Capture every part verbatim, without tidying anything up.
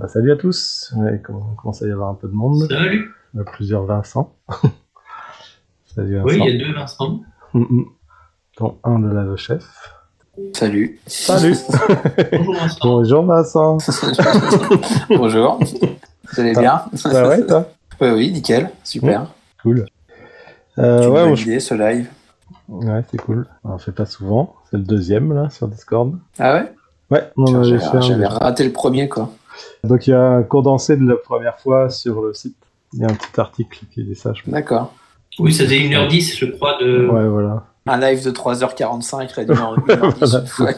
Bah, salut à tous. Ouais, il commence à y avoir un peu de monde. Salut. Il y a plusieurs Vincent. Salut Vincent. Oui, il y a deux Vincent. Mm-mm. Dont un de la chef. Salut. Salut. Bonjour Vincent. Bonjour Vincent. Bonjour. Vous allez bien? Bah ouais, toi? Oui, oui, nickel, super. Mmh. Cool. Euh, tu ouais, m'as bon, idée, ce live. Ouais, c'est cool. On fait pas souvent. C'est le deuxième là sur Discord. Ah ouais? Ouais, on avait fait un J'avais déjà. raté le premier, quoi. Donc il y a un condensé de la première fois sur le site. Il y a un petit article qui dit ça, je pense. D'accord. Oui, ça faisait une heure dix, je crois. De... Ouais, voilà. Un live de trois heures quarante-cinq, réduit en une heure dix. Voilà,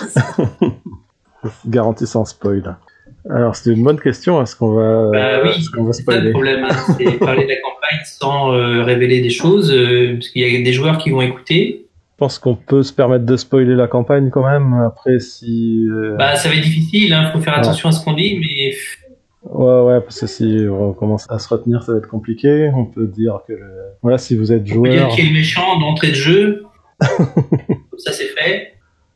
garanti sans spoil. Alors, c'était une bonne question. Est-ce qu'on va, bah, oui, est-ce qu'on va c'est ça spoiler? le problème. Hein, c'est parler de la campagne sans euh, révéler des choses, euh, parce qu'il y a des joueurs qui vont écouter. Je pense qu'on peut se permettre de spoiler la campagne quand même. Après, si. Euh... Bah, ça va être difficile. Il hein, faut faire attention ouais. à ce qu'on dit, mais. Ouais, ouais, parce que si on commence à se retenir, ça va être compliqué. On peut dire que, le... voilà, si vous êtes joueur. On peut dire qu'il est méchant d'entrée de jeu. Ça, c'est fait.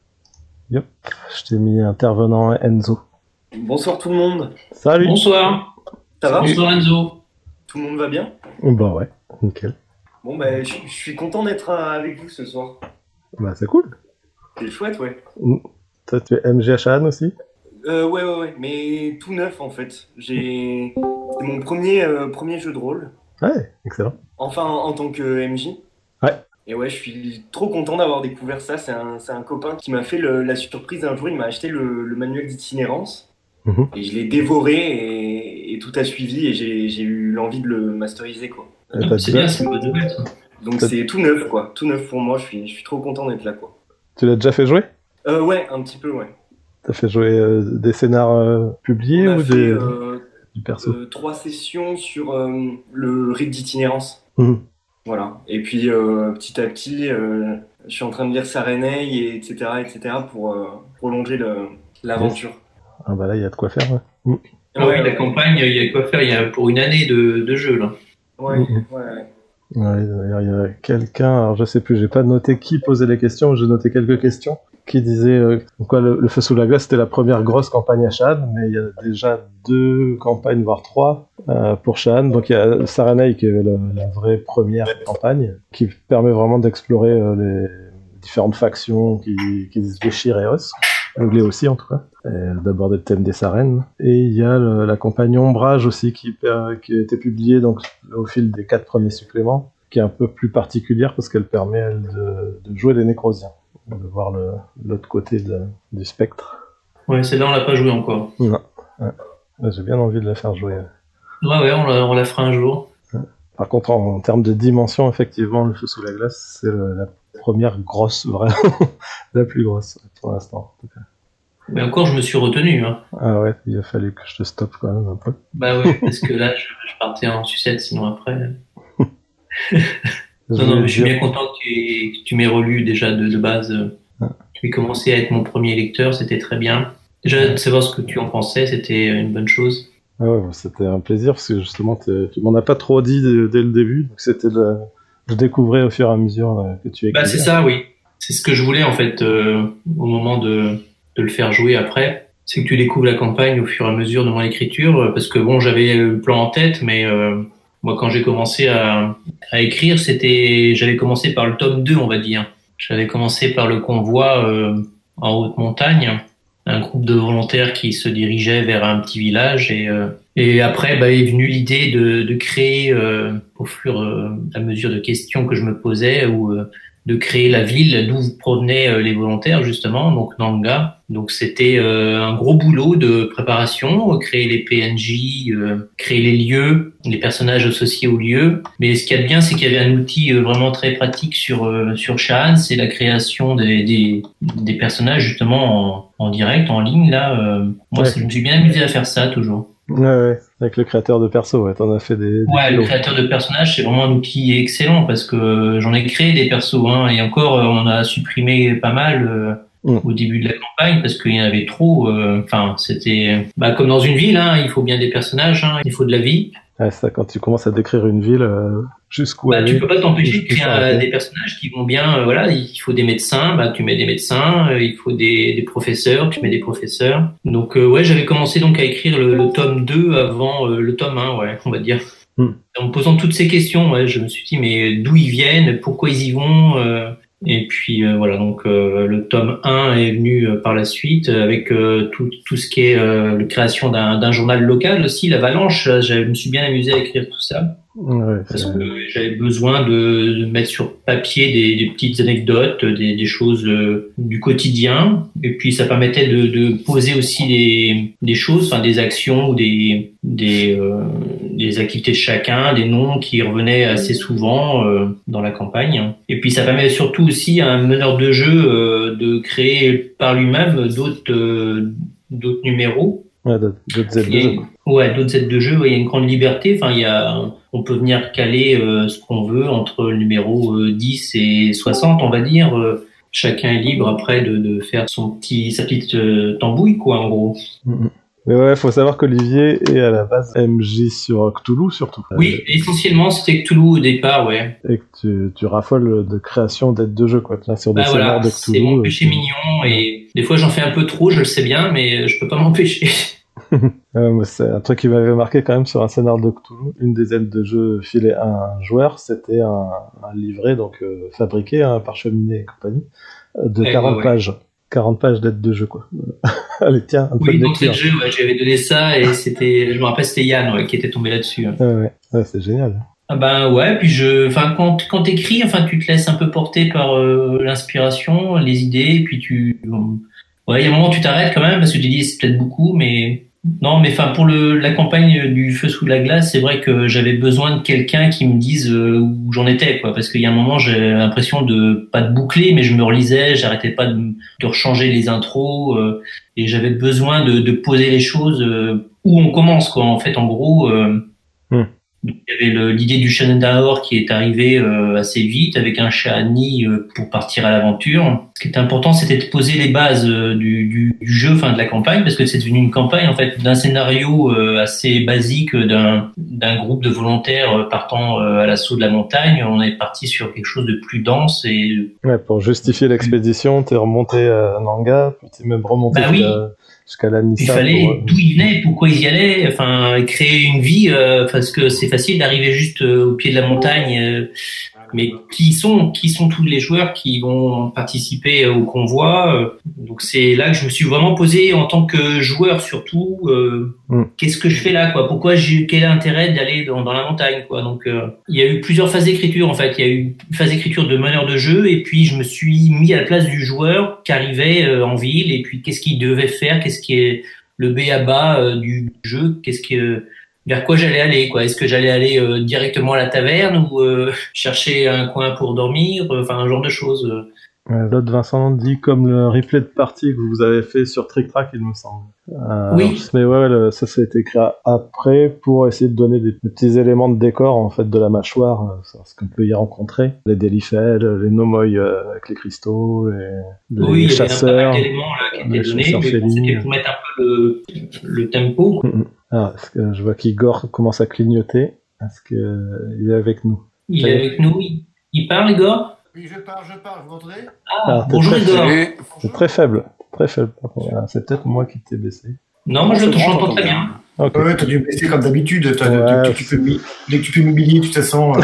Yep. Je t'ai mis intervenant Enzo. Bonsoir tout le monde. Salut. Bonsoir. Ça va? Bonsoir Enzo. Tout le monde va bien? Bah ouais, nickel. Bon bah je, je suis content d'être avec vous ce soir. Bah c'est cool. C'est chouette, ouais. Mmh. Toi tu es M G H A N aussi? Euh, ouais, ouais, ouais, mais tout neuf en fait. J'ai... C'est mon premier, euh, premier jeu de rôle. Ouais, excellent. Enfin, en, en tant que M J. Ouais. Et ouais, je suis trop content d'avoir découvert ça. C'est un, c'est un copain qui m'a fait le, la surprise un jour. Il m'a acheté le, le manuel d'itinérance. Mmh. Et je l'ai dévoré et, et tout a suivi. Et j'ai, j'ai eu l'envie de le masteriser, quoi. Ah, c'est bien, c'est une bonne nouvelle, ça. Donc t'as... c'est tout neuf, quoi. Tout neuf pour moi. Je suis, je suis trop content d'être là, quoi. Tu l'as déjà fait jouer? Euh, ouais, un petit peu, ouais. T'as fait jouer euh, des scénars euh, publiés ou fait, des, euh, du perso euh, trois sessions sur euh, le rite d'itinérance. Mmh. Voilà. Et puis euh, petit à petit, euh, je suis en train de lire Sarenei, et etc., et cetera pour euh, prolonger le, l'aventure. Ah bah là, il y a de quoi faire. Ouais. Mmh. Ah oui, la campagne, il y a de quoi faire. Il y a pour une année de, de jeu là. Ouais, mmh. ouais, ouais. Ouais, d'ailleurs, il y a quelqu'un, alors je sais plus, j'ai pas noté qui posait les questions, j'ai noté quelques questions, qui disaient euh, quoi, le, le Feu sous la glace c'était la première grosse campagne à Shan, mais il y a déjà deux campagnes, voire trois, euh, pour Shan. Donc il y a Sarenei qui est la, la vraie première campagne, qui permet vraiment d'explorer euh, les différentes factions qui, qui se déchirent et os, anglais aussi en tout cas, et d'aborder le thème des Sarènes. Et il y a le, la campagne Ombrage aussi qui, qui a été publiée donc, au fil des quatre premiers suppléments, qui est un peu plus particulière parce qu'elle permet elle, de, de jouer les Nécrosiens, de voir le, l'autre côté de, du spectre. Ouais, celle-là on l'a pas joué encore. Non, ouais. J'ai bien envie de la faire jouer. Ouais, ouais, on la, on la fera un jour. Ouais. Par contre, en, en termes de dimension, effectivement, le Feu sous la glace, c'est le, la première grosse, vraiment, la plus grosse pour l'instant, en tout cas. Mais encore, je me suis retenu. Hein. Ah ouais, il a fallu que je te stoppe quand même un peu. Bah ouais, parce que là, je, je partais en sucette, sinon après... non, non, mais je suis bien content que tu, que tu m'aies relu déjà de, de base. Ouais. Tu as commencé à être mon premier lecteur, c'était très bien. Déjà, de savoir ce que tu en pensais, c'était une bonne chose. Ah ouais, c'était un plaisir, parce que justement, tu m'en as pas trop dit dès, dès le début, donc c'était le... je découvrais au fur et à mesure là, que tu écrivais. Bah c'est ça, oui. C'est ce que je voulais, en fait, euh, au moment de... de le faire jouer après, c'est que tu découvres la campagne au fur et à mesure de mon écriture, parce que bon, j'avais le plan en tête, mais euh, moi, quand j'ai commencé à, à écrire, c'était, j'avais commencé par le tome deux, on va dire. J'avais commencé par le convoi euh, en haute montagne, un groupe de volontaires qui se dirigeait vers un petit village, et, euh, et après, bah, est venue l'idée de, de créer, euh, au fur et à mesure de questions que je me posais, ou euh, de créer la ville d'où provenaient euh, les volontaires, justement, donc Nanga. Donc c'était euh, un gros boulot de préparation, euh, créer les P N J, euh, créer les lieux, les personnages associés aux lieux. Mais ce qu'il y a de bien, c'est qu'il y avait un outil euh, vraiment très pratique sur euh, sur Shan, c'est la création des, des des personnages justement en, en direct, en ligne. Là, euh, moi, ouais. Je me suis bien amusé à faire ça toujours. Ouais, ouais, avec le créateur de perso, ouais, t'en as fait des... des ouais, kilos. Le créateur de personnages, c'est vraiment un outil excellent parce que euh, j'en ai créé des persos, hein, et encore, euh, on a supprimé pas mal, euh, mmh. au début de la campagne parce qu'il y en avait trop. Enfin, euh, c'était bah, comme dans une ville, hein, il faut bien des personnages, hein, il faut de la vie. Ouais, ça, quand tu commences à décrire une ville, euh, jusqu'où bah, aller. Tu peux pas t'empêcher de créer un, des personnages qui vont bien. Euh, voilà, il faut des médecins, bah tu mets des médecins. Euh, il faut des, des professeurs, tu mets des professeurs. Donc euh, ouais, j'avais commencé donc à écrire le, le tome deux avant euh, le tome un, ouais, on va dire. Hmm. En me posant toutes ces questions, ouais, je me suis dit mais d'où ils viennent, pourquoi ils y vont. Euh, Et puis euh, voilà, donc euh, le tome un est venu euh, par la suite euh, avec euh, tout tout ce qui est euh, la création d'un d'un journal local aussi, l'Avalanche. Je me suis bien amusé à écrire tout ça. Ouais, parce que j'avais besoin de, de mettre sur papier des, des petites anecdotes, des, des choses euh, du quotidien, et puis ça permettait de, de poser aussi des, des choses, enfin des actions ou des des, euh, des activités de chacun, des noms qui revenaient assez souvent euh, dans la campagne. Et puis ça permet surtout aussi à un meneur de jeu euh, de créer par lui-même d'autres euh, d'autres numéros. Ouais, d'autres Z de jeu. Ouais, d'autres Z de jeu. Ouais, il y a une grande liberté. Enfin, il y a, on peut venir caler euh, ce qu'on veut entre le numéro euh, dix et soixante, on va dire. Euh, chacun est libre après de, de faire son petit, sa petite euh, tambouille, quoi, en gros. Mm-hmm. Mais ouais, faut savoir qu'Olivier est à la base M J sur Cthulhu, surtout. Oui, essentiellement, c'était Cthulhu au départ, ouais. Et que tu, tu raffoles de création d'aides de jeu, quoi. Là, sur des bah voilà, de Cthulhu. C'est mon péché mignon, et des fois, j'en fais un peu trop, je le sais bien, mais je peux pas m'empêcher. euh, c'est un truc qui m'avait marqué quand même sur un scénar de Cthulhu. Une des aides de jeu filée à un joueur, c'était un, un livret, donc euh, fabriqué hein, par Cheminée et compagnie, de ouais, quarante ouais, pages. Ouais. quarante pages d'aide de jeu, quoi. Allez, tiens, un peu oui, de donc, jeu, ouais, j'avais donné ça, et c'était, je me rappelle, c'était Yann, ouais, qui était tombé là-dessus. Ouais, ouais, ouais, c'est génial. Ah ben ouais, puis je, enfin quand quand t'écris, enfin tu te laisses un peu porter par euh, l'inspiration, les idées, puis tu, ouais, il y a un moment où tu t'arrêtes quand même parce que tu dis c'est peut-être beaucoup, mais non, mais enfin pour le la campagne du Feu sous la glace, c'est vrai que j'avais besoin de quelqu'un qui me dise euh, où j'en étais, quoi, parce qu'il y a un moment j'ai l'impression de pas de boucler, mais je me relisais, j'arrêtais pas de, de rechanger les intros euh, et j'avais besoin de, de poser les choses euh, où on commence, quoi. En fait, en gros. Euh, hmm. Il y avait le, l'idée du Shenandoah qui est arrivée euh, assez vite avec un Shani euh, pour partir à l'aventure. Ce qui était important, c'était de poser les bases euh, du, du, du jeu, enfin de la campagne, parce que c'est devenu une campagne en fait d'un scénario euh, assez basique d'un, d'un groupe de volontaires partant euh, à l'assaut de la montagne. On est parti sur quelque chose de plus dense et ouais, pour justifier l'expédition, t'es remonté à Nanga, puis t'es même remonté bah oui. jusqu'à, jusqu'à la Nissa. Il fallait pour... d'où ils venaient, pourquoi ils y allaient, enfin créer une vie, euh, parce que c'est facile d'arriver juste euh, au pied de la montagne, euh, mais qui sont qui sont tous les joueurs qui vont participer au convoi. Euh, donc c'est là que je me suis vraiment posé en tant que joueur surtout. Euh, mm. Qu'est-ce que je fais là, quoi? Pourquoi j'ai quel intérêt d'aller dans, dans la montagne, quoi? Donc euh, il y a eu plusieurs phases d'écriture en fait. Il y a eu une phase d'écriture de meneur de jeu et puis je me suis mis à la place du joueur qui arrivait euh, en ville et puis qu'est-ce qu'il devait faire, qu'est-ce qui est le b a ba euh, du jeu, qu'est-ce que vers quoi j'allais aller, quoi. Est-ce que j'allais aller euh, directement à la taverne ou euh, chercher un coin pour dormir, enfin un genre de choses. Euh, L'autre Vincent dit comme le replay de partie que vous avez fait sur Trick Track, il me semble. Euh, oui. Alors, mais ouais, le, ça, ça a été créé après pour essayer de donner des, des petits éléments de décor en fait de la mâchoire, euh, ce qu'on peut y rencontrer, les Delifel, les Nomoi euh, avec les cristaux, les, les oui, il y chasseurs, avait un paquet d'éléments là qui étaient donnés, mais bon, c'était pour mettre un peu le, le tempo. Mm-hmm. Ah, est-ce que je vois qu'Igor commence à clignoter. Est-ce qu'il est avec nous? Il est avec nous. Il, il parle, Igor? Oui, je parle, je parle. Vous m'entendez? Ah, ah bonjour, Igor. C'est très faible. Très faible. C'est peut-être moi qui t'ai baissé. Non, moi je t'entends très bien. Okay. Ouais, t'as dû baisser comme d'habitude. Ouais, tu, tu peux, dès que tu peux m'humilier, tu te sens.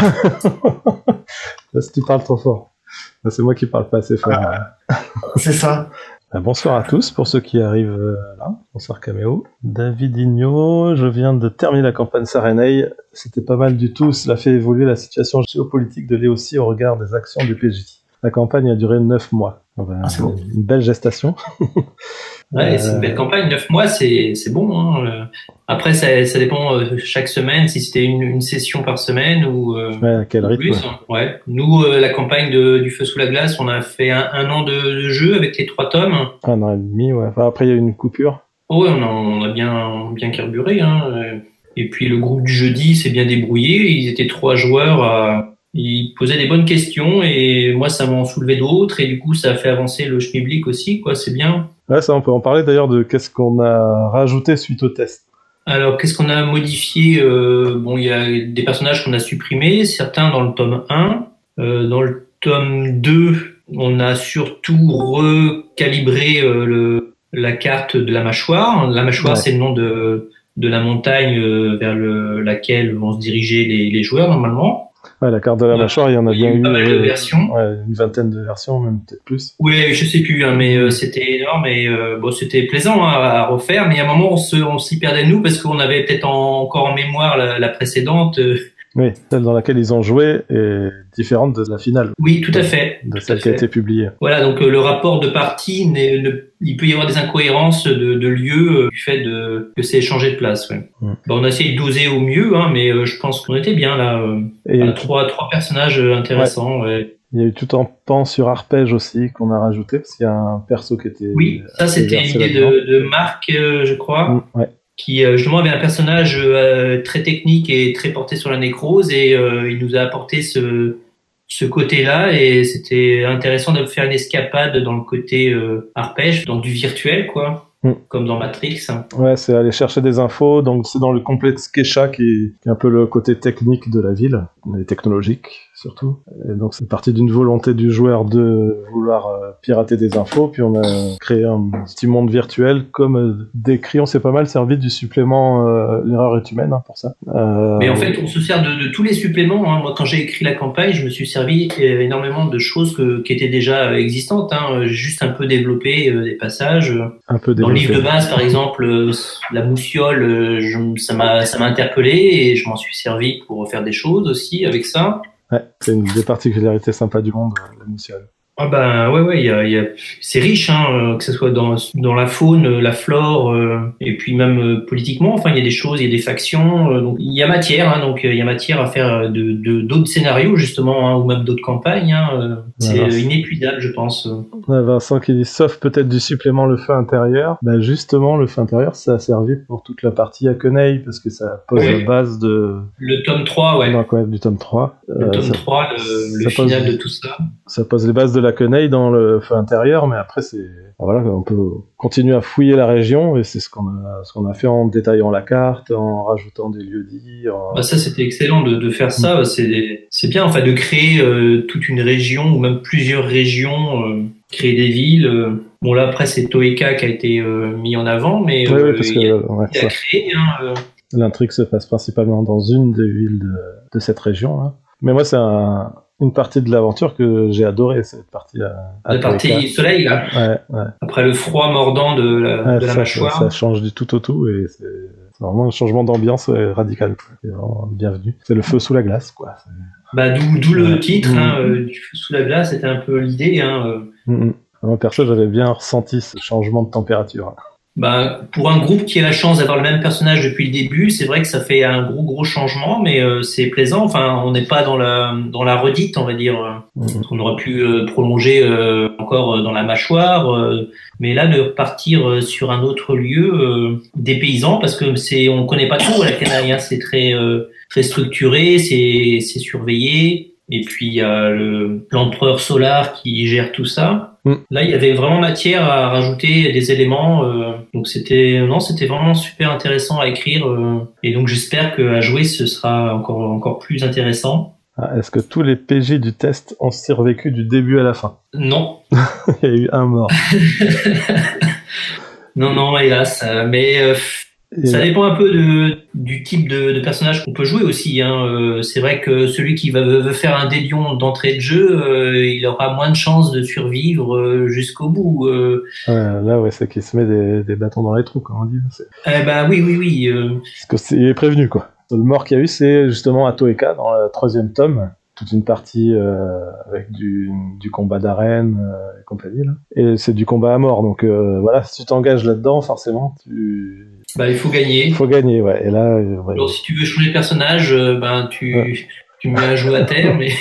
Là, si tu parles trop fort. Là, c'est moi qui parle pas assez fort. Ah, c'est ça. Bonsoir à tous, pour ceux qui arrivent là. Bonsoir Caméo. David Igno, je viens de terminer la campagne Sarenei. C'était pas mal du tout, cela fait évoluer la situation géopolitique de Léotie au regard des actions du P J. La campagne a duré neuf mois. Enfin, ah, c'est bon. Une belle gestation. Ouais, euh... c'est une belle campagne, neuf mois, c'est, c'est bon. Hein. Après, ça, ça dépend euh, chaque semaine, si c'était une, une session par semaine ou euh, ouais, à quel rythme, plus. Hein. Ouais. Nous, euh, la campagne de, du Feu sous la glace, on a fait un, un an de, de jeu avec les trois tomes. Un an et demi, ouais. Enfin, après, il y a eu une coupure. Oh, ouais, on a, on a bien, bien carburé. Hein. Et puis, le groupe du jeudi s'est bien débrouillé. Ils étaient trois joueurs à, il posait des bonnes questions et moi ça m'en soulevait d'autres et du coup ça a fait avancer le schmilblick aussi, quoi. C'est bien. Ouais, ça on peut en parler d'ailleurs de qu'est-ce qu'on a rajouté suite au test. Alors qu'est-ce qu'on a modifié? euh, Bon, il y a des personnages qu'on a supprimés, certains dans le tome un, euh, dans le tome deux, on a surtout recalibré euh, le la carte de la mâchoire. La mâchoire, ouais. C'est le nom de de la montagne euh, vers le, laquelle vont se diriger les, les joueurs normalement. Ouais, la carte de la mâchoire, il y en a il y bien a eu eu pas mal de versions. Ouais, une vingtaine de versions, même peut-être plus. Oui, je sais plus, hein, mais euh, c'était énorme et euh, bon, c'était plaisant hein, à refaire. Mais à un moment, on se, on s'y perdait de nous parce qu'on avait peut-être en, encore en mémoire la, la précédente. Euh, Oui, celle dans laquelle ils ont joué est différente de la finale. Oui, tout à fait. De tout celle qui a été publiée. Voilà, donc euh, le rapport de partie, n'est, ne, il peut y avoir des incohérences de, de lieu euh, du fait de, que c'est échangé de place. Ouais. Mm. Bon, on a essayé de doser au mieux, hein, mais euh, je pense qu'on était bien là. Euh, Et à trois, trois personnages intéressants. Ouais. Ouais. Il y a eu tout un pan sur arpège aussi qu'on a rajouté parce qu'il y a un perso qui était. Oui, ça c'était une idée de, de Marc, euh, je crois. Mm, ouais. Qui euh, justement avait un personnage euh, très technique et très porté sur la nécrose et euh, il nous a apporté ce ce côté-là et c'était intéressant de faire une escapade dans le côté euh, arpège, dans du virtuel quoi, mm. comme dans Matrix. Ouais, c'est aller chercher des infos, donc c'est dans le complexe Kesha qui, qui est un peu le côté technique de la ville, et technologique surtout. Et donc c'est parti d'une volonté du joueur de vouloir euh, pirater des infos, puis on a créé un petit monde virtuel comme euh, décrit, on s'est pas mal servi du supplément euh, l'erreur est humaine hein, pour ça. Euh... Mais en fait on se sert de, de tous les suppléments, hein. Moi quand j'ai écrit la campagne je me suis servi énormément de choses que, qui étaient déjà existantes, hein. J'ai juste un peu développé euh, des passages. Un peu Dans le livre de base par exemple, euh, la moussiole, euh, je, ça, m'a, ça m'a interpellé et je m'en suis servi pour faire des choses aussi avec ça. Ouais, c'est une des particularités sympas du monde, la moussiole. Ah ben ouais ouais, il y a, y a, c'est riche hein, euh, que ce soit dans dans la faune, la flore, euh, et puis même euh, politiquement. Enfin, il y a des choses, il y a des factions. Euh, donc il y a matière, hein, donc il euh, y a matière à faire de, de d'autres scénarios justement, hein, ou même d'autres campagnes. Hein, euh, c'est ouais, inépuisable, je pense. Ouais, Vincent qui dit sauf peut-être du supplément le feu intérieur. Ben justement, le feu intérieur, ça a servi pour toute la partie Hakenei parce que ça pose ouais. la base de. Le tome trois, ouais. Donc ouais, du tome trois. Le euh, tome ça, trois, le, le final pose, de tout ça. Ça pose les bases de la Hakenei dans le feu intérieur, mais après c'est voilà, on peut continuer à fouiller la région et c'est ce qu'on a ce qu'on a fait en détaillant la carte, en rajoutant des lieux-dits. En... Bah ça c'était excellent de, de faire ça. Mmh. C'est c'est bien en fait de créer euh, toute une région ou même plusieurs régions, euh, créer des villes. Euh. Bon là après c'est Toeka qui a été euh, mis en avant, mais oui, euh, oui, parce il, que, y a, ouais, il a créé. Hein, euh... L'intrigue se passe principalement dans une des villes de, de cette région. Hein. Mais moi c'est un une partie de l'aventure que j'ai adoré, cette partie à, à la partie Toeka. Soleil là. Ouais, ouais. Après le froid mordant de la, ouais, de la ça, mâchoire. Ça, ça change du tout au tout et c'est, c'est vraiment un changement d'ambiance radical. C'est vraiment bienvenu. C'est le feu sous la glace, quoi. C'est... Bah d'où, d'où le titre, mmh. hein, euh, du feu sous la glace, c'était un peu l'idée. Hein, euh. Mmh. Moi perso, j'avais bien ressenti ce changement de température. Bah, pour un groupe qui a la chance d'avoir le même personnage depuis le début, c'est vrai que ça fait un gros gros changement, mais euh, c'est plaisant. Enfin, on n'est pas dans la dans la redite, on va dire. Mmh. On aurait pu euh, prolonger euh, encore dans la mâchoire, euh, mais là de repartir sur un autre lieu, euh, des paysans, parce que c'est on connaît pas tout à la Canaille, hein, c'est très euh, très structuré, c'est c'est surveillé. Et puis il y a le l'empereur Solar qui gère tout ça. Mm. Là, il y avait vraiment matière à rajouter des éléments. Euh, donc c'était non, c'était vraiment super intéressant à écrire. Euh, et donc j'espère que à jouer, ce sera encore encore plus intéressant. Ah, est-ce que tous les P J du test ont survécu du début à la fin? Non. Il y a eu un mort. non, non, hélas. Mais euh, ça dépend un peu de, du type de, de personnage qu'on peut jouer aussi. Hein. Euh, c'est vrai que celui qui va, veut faire un délion d'entrée de jeu, euh, il aura moins de chances de survivre euh, jusqu'au bout. Euh. Ouais, là, ouais, c'est qu'il se met des, des bâtons dans les trous, comme on dit. C'est... Eh ben oui, oui, oui. Euh... Parce que c'est, il est prévenu, quoi. Le mort qu'il y a eu, c'est justement à Toeka, dans le troisième tome. Toute une partie euh, avec du, du combat d'arène euh, et compagnie, là. Et c'est du combat à mort. Donc euh, voilà, si tu t'engages là-dedans, forcément, tu... Bah, il faut gagner. Il faut gagner, ouais. Et là, ouais. Alors, si tu veux changer de personnage, euh, ben, tu, ouais. tu me mets un jouet à terre, mais...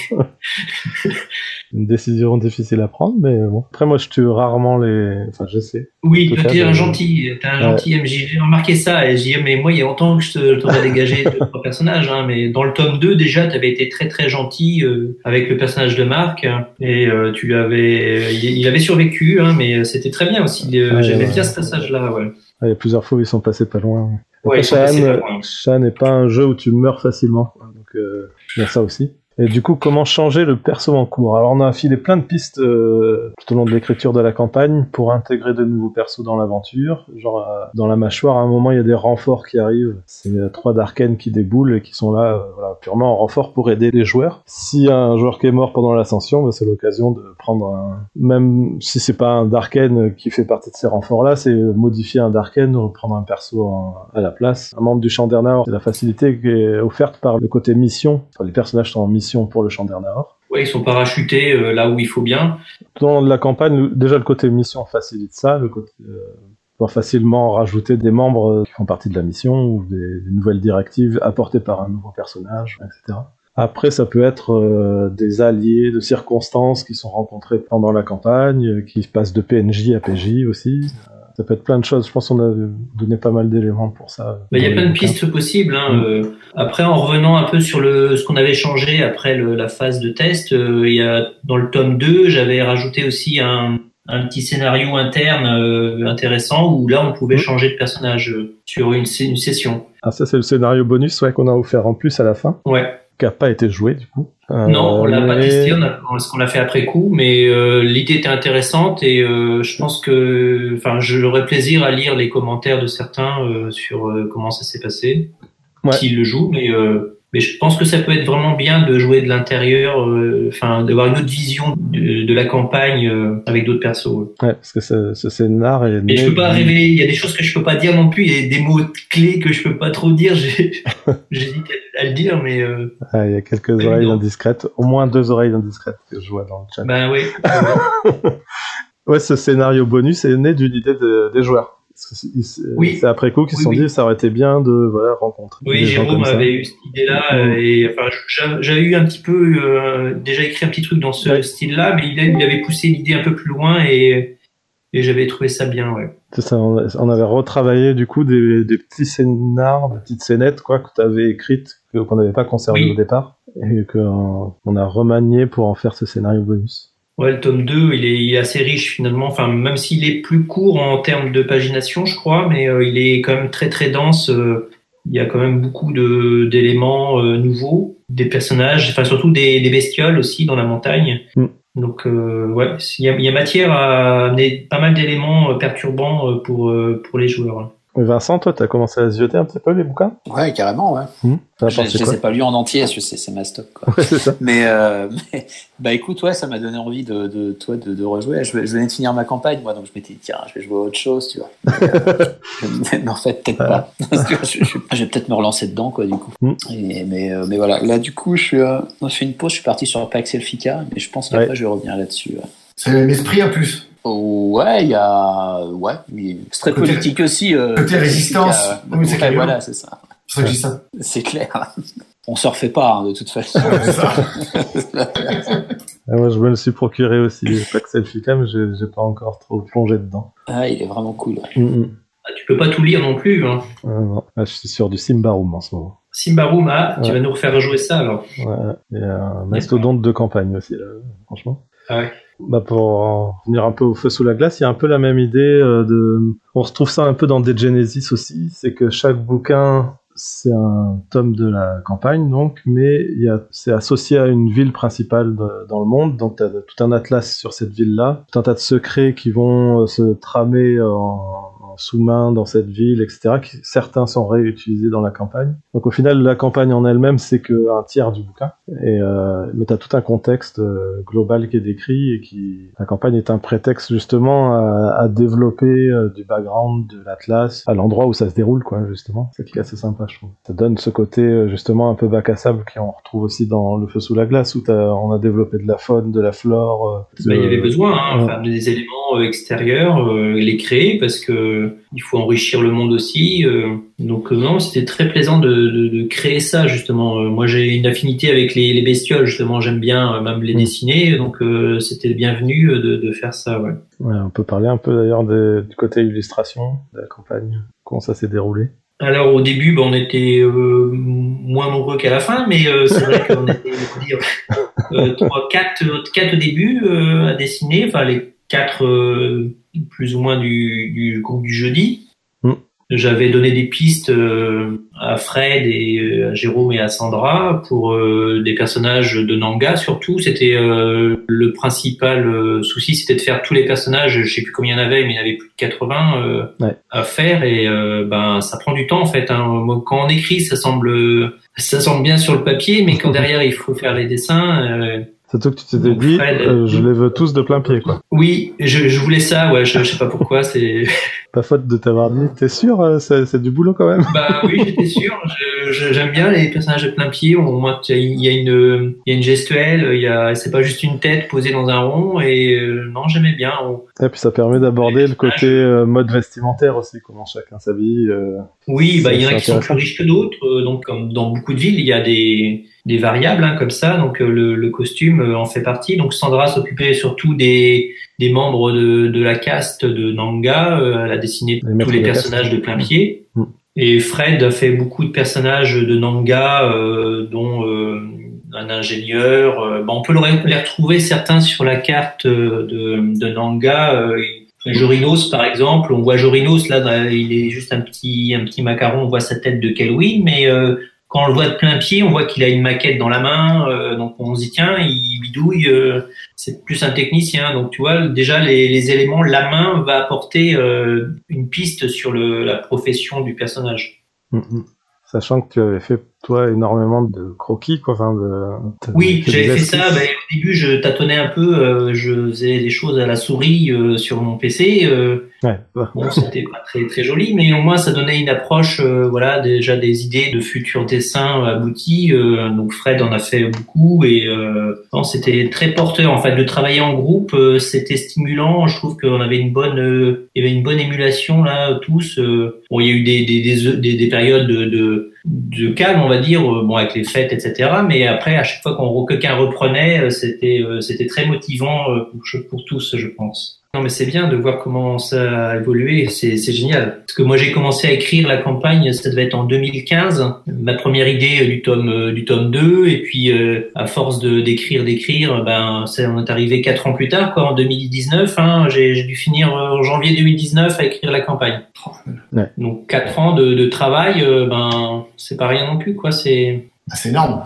Une décision difficile à prendre, mais bon. Après, moi, je tue rarement les... Enfin, j'essaie. Oui, En tout toi, cas, t'es un de- gentil, t'es un Ouais. gentil M J. J'ai remarqué ça, et j'ai dit, mais moi, il y a longtemps que je te- t'aurais dégagé deux, trois personnages, hein, mais dans le tome deux, déjà, t'avais été très, très gentil euh, avec le personnage de Marc, hein, et euh, tu l'avais... Il, il avait survécu, hein, mais c'était très bien aussi. Euh, Ouais, J'aimais ouais. bien ce passage-là, ouais. Ah, il y a plusieurs fois où ils sont passés pas loin. Ouais, Après, ils sont passés Shan, pas euh, loin. Shan n'est pas un jeu où tu meurs facilement. Donc, euh, il y a ça aussi. Et du coup, comment changer le perso en cours? Alors, on a affilé plein de pistes euh, tout au long de l'écriture de la campagne pour intégrer de nouveaux persos dans l'aventure. Genre, euh, dans la mâchoire, à un moment, il y a des renforts qui arrivent. C'est euh, trois Darken qui déboulent et qui sont là euh, voilà, purement en renfort pour aider les joueurs. Si un joueur qui est mort pendant l'ascension, bah, c'est l'occasion de prendre un... Même si c'est pas un Darken qui fait partie de ces renforts-là, c'est modifier un Darken, reprendre un perso en- à la place. Un membre du Chandernahor, c'est la facilité qui est offerte par le côté mission. Enfin, les personnages sont en mission pour le Chandernahor. Ouais, ils sont parachutés euh, là où il faut bien. Tout au long de la campagne, le- déjà le côté mission facilite ça, le côté euh, pouvoir facilement rajouter des membres euh, qui font partie de la mission ou des, des nouvelles directives apportées par un nouveau personnage, et cetera. Après, ça peut être euh, des alliés de circonstances qui sont rencontrés pendant la campagne, euh, qui passent de P N J à P J aussi. Euh, ça peut être plein de choses. Je pense qu'on a donné pas mal d'éléments pour ça. Bah, il y a dans plein les de bouquins. pistes possibles. Hein. Mm. Euh, après, en revenant un peu sur le ce qu'on avait changé après le, la phase de test, euh, il y a dans le tome deux, j'avais rajouté aussi un, un petit scénario interne euh, intéressant où là, on pouvait Mm. changer de personnage euh, sur une, une session. Ah, ça, c'est le scénario bonus ouais, qu'on a offert en plus à la fin, Ouais. qui n'a pas été joué du coup. Euh, Non, on l'a pas mais- testé, on a, ce qu'on l'a fait après coup, mais euh, l'idée était intéressante et euh, je pense que, enfin, j'aurais plaisir à lire les commentaires de certains euh, sur euh, comment ça s'est passé, Ouais. s'ils le jouent, mais euh, mais je pense que ça peut être vraiment bien de jouer de l'intérieur, enfin, d'avoir une autre vision de, de la campagne euh, avec d'autres persos. Ouais. Ouais, parce que ce, ce scénar est... Mais je peux pas révéler, il y a des choses que je peux pas dire non plus, il y a des mots clés que je peux pas trop dire, j'ai- j'hésite à, à le dire, mais euh, Ah, il y a quelques Pas oreilles évident. indiscrètes, au moins deux oreilles indiscrètes que je vois dans le chat. ben oui. Ouais, ce scénario bonus est né d'une idée de- des joueurs. Parce que c'est- c'est Oui. c'est après coup qu'ils se Oui, sont oui. dit ça aurait été bien de voilà, rencontrer Oui, des gens Jérôme comme ça. avait eu cette idée-là Mm. euh, et enfin j'a- j'avais eu un petit peu euh, déjà écrit un petit truc dans ce Ouais. style-là, mais il, a- il avait poussé l'idée un peu plus loin et, et j'avais trouvé ça bien, ouais. C'est ça, on, on avait retravaillé du coup des, des petits scénars, des petites scénettes quoi, que tu avais écrites, que- qu'on n'avait pas conservées Oui. au départ, et qu'on on a remanié pour en faire ce scénario bonus. Ouais, le tome deux, il est, il est assez riche finalement, enfin même s'il est plus court en termes de pagination, je crois, mais euh, il est quand même très très dense. Euh, il y a quand même beaucoup de d'éléments euh, nouveaux, des personnages, enfin surtout des, des bestioles aussi dans la montagne. Mm. Donc euh, ouais, il y a, il y a matière à amener pas mal d'éléments euh, perturbants euh, pour euh, pour les joueurs. Et Vincent, toi, t'as commencé à zioter un petit peu les bouquins Ouais, carrément, ouais. Hum Ça a Je, pensé je les quoi ai pas lus en entier, parce que c'est c'est ma stock, quoi. Ouais, c'est ça. Mais, euh, mais bah écoute, ouais, ça m'a donné envie de, de toi de, de rejouer. Je, je venais de finir ma campagne, moi, donc je m'étais dit tiens, je vais jouer à autre chose, tu vois. Mais, euh, je- mais en fait, peut-être pas. Tu vois, je, je- je vais peut-être me relancer dedans, quoi, du coup. Mm. Et, mais, euh, mais voilà, là, du coup, je suis, euh, on a fait une pause. Je suis parti sur Pax Elfica, mais je pense qu'après, Ouais. je vais revenir là-dessus. Ouais. C'est l'esprit en plus. Oh, ouais, il y a, ouais, oui. C'est très Côté- politique aussi. Euh, côté résistance. Elfica, euh, Oui, c'est ouais, clair. voilà, c'est ça. C'est pour ça que je dis ça. C'est clair. On se refait pas, hein, de toute façon. Ouais, c'est ça. Ah, moi, je me le suis procuré aussi, Pax Elfica, mais j'ai j'ai pas encore trop plongé dedans. Ah, il est vraiment cool. Ouais. Hum, hum. Ah, tu peux pas tout lire non plus. Hein. Ah, non. Ah, je suis sur du Simbarum en ce moment. Simbarum, ah, tu Ouais. vas nous refaire rejouer ça alors. Ouais, il y a un mastodonte de campagne aussi, là, franchement. Ah ouais. Bah pour en venir un peu au feu sous la glace, il y a un peu la même idée euh, de... On retrouve ça un peu dans Dead Genesis aussi, c'est que chaque bouquin, c'est un tome de la campagne, donc, mais il y a... c'est associé à une ville principale de- dans le monde, donc tu as tout un atlas sur cette ville-là, tout un tas de secrets qui vont euh, se tramer en... en sous-main dans cette ville, et cetera. Qui, certains sont réutilisés dans la campagne. Donc au final, la campagne en elle-même, c'est qu'un tiers du bouquin. Et, euh, mais tu as tout un contexte euh, global qui est décrit et qui... La campagne est un prétexte justement à, à développer euh, du background de l'Atlas à l'endroit où ça se déroule, quoi, justement. C'est qui est assez sympa, je trouve. Ça donne ce côté euh, justement un peu bac à sable qu'on retrouve aussi dans Le Feu sous la glace, où t'as- on a développé de la faune, de la flore. Euh, Bah, il y avait de- besoin, hein, ouais. enfin, des éléments éléments extérieurs, euh, les créer parce que il faut enrichir le monde aussi. Euh, donc euh, non, c'était très plaisant de, de, de créer ça justement. Euh, moi, j'ai une affinité avec les, les bestioles justement. J'aime bien euh, même les dessiner, donc euh, c'était bienvenu de, de faire ça. Ouais. Ouais, on peut parler un peu d'ailleurs de, du côté illustration de la campagne. Comment ça s'est déroulé? Alors au début, bah, on était euh, moins nombreux qu'à la fin, mais euh, c'est vrai qu'on était on dire, euh, trois, quatre, quatre au début euh, à dessiner, enfin les quatre euh, plus ou moins du, du groupe du jeudi. Mm. J'avais donné des pistes euh, à Fred et à Jérôme et à Sandra pour euh, des personnages de Nanga surtout. C'était euh, le principal euh, souci, c'était de faire tous les personnages. Je sais plus combien il y en avait, mais il y en avait plus de quatre-vingts euh, ouais. à faire et euh, ben ça prend du temps en fait. Hein. Quand on écrit, ça semble ça semble bien sur le papier, mais quand derrière il faut faire les dessins. Euh, Surtout que tu t'étais dit, Fred, euh, je les veux tous de plein pied, quoi. Oui, je, je voulais ça, ouais, je, je sais pas pourquoi, c'est... Pas faute de t'avoir dit, t'es sûr, euh, c'est, c'est du boulot quand même? Bah oui, j'étais sûr, je, je, j'aime bien les personnages de plein pied, au moins, il y a une, il y a une gestuelle, il y a, c'est pas juste une tête posée dans un rond, et euh, non, j'aimais bien. On... Et puis ça permet d'aborder le côté euh, mode vestimentaire aussi, comment chacun s'habille. Euh, oui, bah il y en a qui sont plus riches que d'autres, euh, donc comme dans beaucoup de villes, il y a des... des variables hein, comme ça, donc euh, le, le costume euh, en fait partie. Donc Sandra s'occupait surtout des, des membres de, de la caste de Nanga, euh, elle a dessiné les tous les personnages de plein pied. Mmh. Et Fred a fait beaucoup de personnages de Nanga, euh, dont euh, un ingénieur. Euh, bon, on peut les retrouver certains sur la carte de, de Nanga. Euh, Jorinos par exemple, on voit Jorinos là, il est juste un petit un petit macaron, on voit sa tête de Kelwin, mais euh, quand on le voit de plein pied, on voit qu'il a une maquette dans la main, euh, donc on se dit tiens, il bidouille, euh, c'est plus un technicien. Donc tu vois, déjà les, les éléments, la main va apporter euh, une piste sur le, la profession du personnage. Mm-hmm. Sachant que tu avais fait toi énormément de croquis, quoi. Enfin, de, oui, j'avais fait ça. Ben, au début, je tâtonnais un peu, euh, je faisais des choses à la souris euh, sur mon P C. Euh, ouais. Bon, c'était pas très très joli, mais au moins ça donnait une approche, euh, voilà, déjà des idées de futurs dessins aboutis. Euh, donc Fred en a fait beaucoup et euh, non, c'était très porteur. En fait, de travailler en groupe, euh, c'était stimulant. Je trouve qu'on avait une bonne, euh, il y avait une bonne émulation là, tous. Euh, bon, il y a eu des des des, des, des périodes de, de de calme, on va dire, bon avec les fêtes, et cetera. Mais après, à chaque fois qu'on quelqu'un reprenait, c'était c'était très motivant pour, pour tous, je pense. Non, mais c'est bien de voir comment ça a évolué. C'est c'est génial. Parce que moi, j'ai commencé à écrire la campagne, ça devait être en deux mille quinze. Ma première idée du tome du tome deux, et puis euh, à force de d'écrire, d'écrire, ben ça, on est arrivé quatre ans plus tard, quoi, en deux mille dix-neuf. Hein, j'ai j'ai dû finir en janvier deux mille dix-neuf à écrire la campagne. Ouais. Donc quatre ans de, de travail, euh, ben c'est pas rien non plus, quoi. C'est ah, c'est énorme.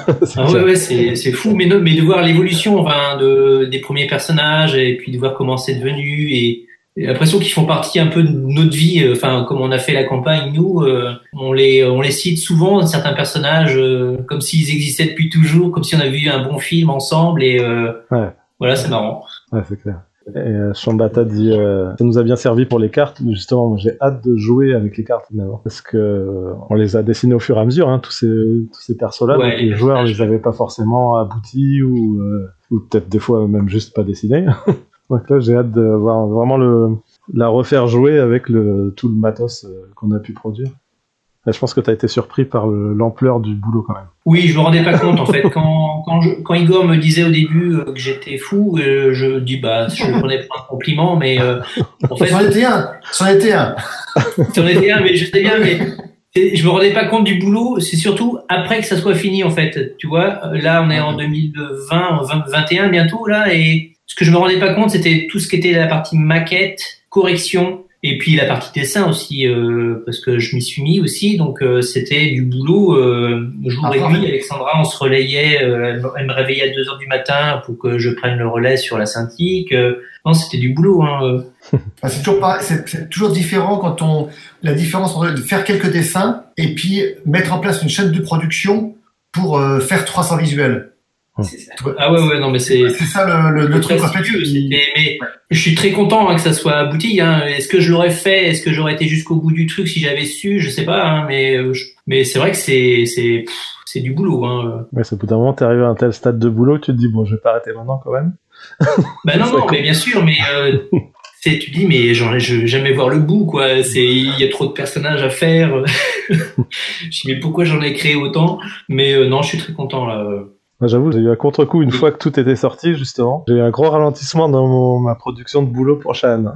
Ah ouais, ouais, c'est, c'est fou, mais, mais de voir l'évolution, enfin, de, des premiers personnages, et puis de voir comment c'est devenu, et, et l'impression qu'ils font partie un peu de notre vie, enfin, comme on a fait la campagne, nous, euh, on les, on les cite souvent, certains personnages, euh, comme s'ils existaient depuis toujours, comme si on avait vu un bon film ensemble, et euh, ouais. Voilà, c'est marrant. Ouais, c'est clair. Et euh, Shambata dit euh, ça nous a bien servi pour les cartes, mais justement j'ai hâte de jouer avec les cartes maintenant parce que euh, on les a dessinés au fur et à mesure, hein, tous ces tous ces persos là, ouais, donc les, les joueurs les avaient pas forcément aboutis ou euh, ou peut-être des fois même juste pas dessinés. Donc là j'ai hâte de voir vraiment le la refaire jouer avec le tout le matos euh, qu'on a pu produire. Je pense que tu as été surpris par le, l'ampleur du boulot quand même. Oui, je me rendais pas compte en fait. Quand, quand, je, quand Igor me disait au début euh, que j'étais fou, euh, je dis bah je le prenais pour un compliment, mais euh, en fait. C'en était un, c'en était un. C'en était un, mais je sais bien, mais je me rendais pas compte du boulot. C'est surtout après que ça soit fini en fait. Tu vois, là on est en deux mille vingt, vingt et un bientôt là, et ce que je me rendais pas compte, c'était tout ce qui était la partie maquette, correction. Et puis la partie dessin aussi, euh, parce que je m'y suis mis aussi, donc euh, c'était du boulot euh, jour ah, et nuit. Alexandra, on se relayait, euh, elle me réveillait à deux heures du matin pour que je prenne le relais sur la Cintiq. Euh, non, c'était du boulot. Hein. C'est toujours pareil, c'est, c'est toujours différent quand on la différence entre faire quelques dessins et puis mettre en place une chaîne de production pour euh, faire trois cents visuels. C'est ça. Ah ouais ouais non mais c'est c'est ça le, le, le truc en fait. Mais, mais je suis très content hein, que ça soit abouti. Hein. Est-ce que je l'aurais fait? Est-ce que j'aurais été jusqu'au bout du truc si j'avais su? Je sais pas. Hein, mais je, mais c'est vrai que c'est c'est pff, c'est du boulot. Hein. Ouais, c'est au bout d'un moment t'es arrivé à un tel stade de boulot, tu te dis bon je vais pas arrêter maintenant quand même. Bah non, non, mais bien sûr, mais euh, c'est, tu dis, mais genre, je vais jamais voir le bout, quoi. C'est, il y a trop de personnages à faire. Je dis, mais pourquoi j'en ai créé autant? Mais euh, non, je suis très content là. Moi, j'avoue, j'ai eu un contre-coup une fois que tout était sorti, justement. J'ai eu un gros ralentissement dans mon, ma production de boulot pour Shan.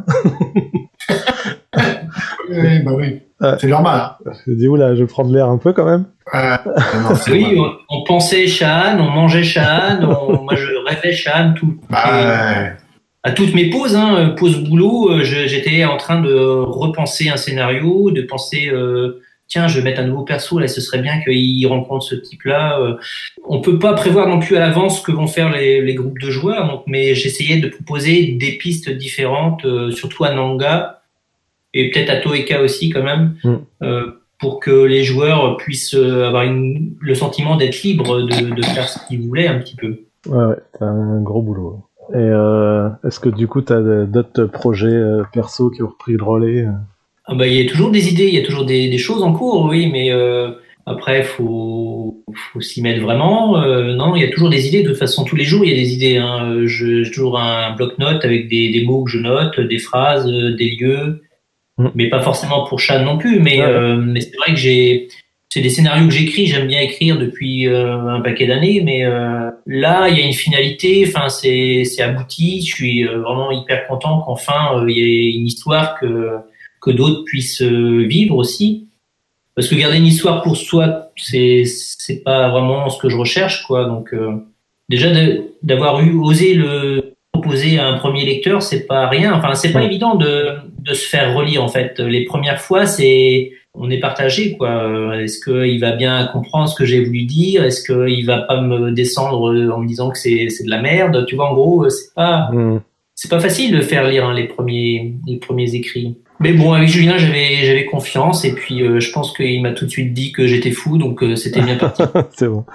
Oui, bah oui. Ouais. C'est normal. Hein. J'ai dit, oula, je vais prendre l'air un peu quand même. Euh, non, oui, on, on pensait Shan, on mangeait Shan, on, moi je rêvais Shan, tout. Bah, ouais. À toutes mes pauses, hein, pause boulot, je, j'étais en train de repenser un scénario, de penser, euh, tiens, je vais mettre un nouveau perso, là, ce serait bien qu'il rencontre ce type-là. Euh, on peut pas prévoir non plus à l'avance ce que vont faire les, les groupes de joueurs, donc, mais j'essayais de proposer des pistes différentes, euh, surtout à Nanga, et peut-être à Toeka aussi quand même, mm. euh, pour que les joueurs puissent avoir une, le sentiment d'être libres de, de faire ce qu'ils voulaient un petit peu. Ouais, ouais, c'est un gros boulot. Et euh, est-ce que du coup, tu as d'autres projets euh, perso qui ont repris le relais? Ah bah, il y a toujours des idées, il y a toujours des, des choses en cours, oui, mais euh, après, faut, faut s'y mettre vraiment. Euh, non, il y a toujours des idées. De toute façon, tous les jours, il y a des idées. Hein. Je, j'ai toujours un bloc-notes avec des, des mots que je note, des phrases, des lieux, mmh. mais pas forcément pour Shan non plus. Mais, ouais. euh, mais c'est vrai que j'ai... C'est des scénarios que j'écris, j'aime bien écrire depuis euh, un paquet d'années, mais euh, là, il y a une finalité, enfin, c'est, c'est abouti, je suis euh, vraiment hyper content qu'enfin, il euh, y ait une histoire que, que d'autres puissent euh, vivre aussi. Parce que garder une histoire pour soi, c'est, c'est pas vraiment ce que je recherche, quoi. Donc, euh, déjà, de, d'avoir eu, osé le proposer à un premier lecteur, c'est pas rien. Enfin, c'est pas ouais. évident de, de se faire relire, en fait. Les premières fois, c'est... on est partagé, quoi. Est-ce qu'il va bien comprendre ce que j'ai voulu dire? Est-ce qu'il va pas me descendre en me disant que c'est, c'est de la merde? Tu vois, en gros, c'est pas, mmh. c'est pas facile de faire lire hein, les premiers, les premiers écrits. Mais bon, avec Julien, j'avais, j'avais confiance et puis euh, je pense qu'il m'a tout de suite dit que j'étais fou, donc euh, c'était bien parti. C'est bon.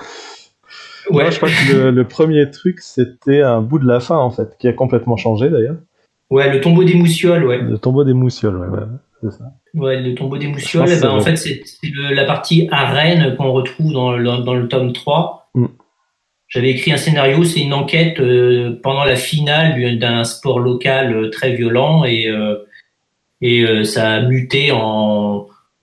Ouais. Moi, je crois que le, le premier truc, c'était un bout de la fin, en fait, qui a complètement changé, d'ailleurs. Ouais, le tombeau des Moussioles, ouais. Le tombeau des Moussioles, ouais, ouais. C'est ça. Ouais, le tombeau des Moussioles, ben, en fait, c'est, c'est le, la partie arène qu'on retrouve dans le, dans le tome trois. Mm. J'avais écrit un scénario, c'est une enquête euh, pendant la finale d'un sport local euh, très violent et, euh, et euh, ça a muté en,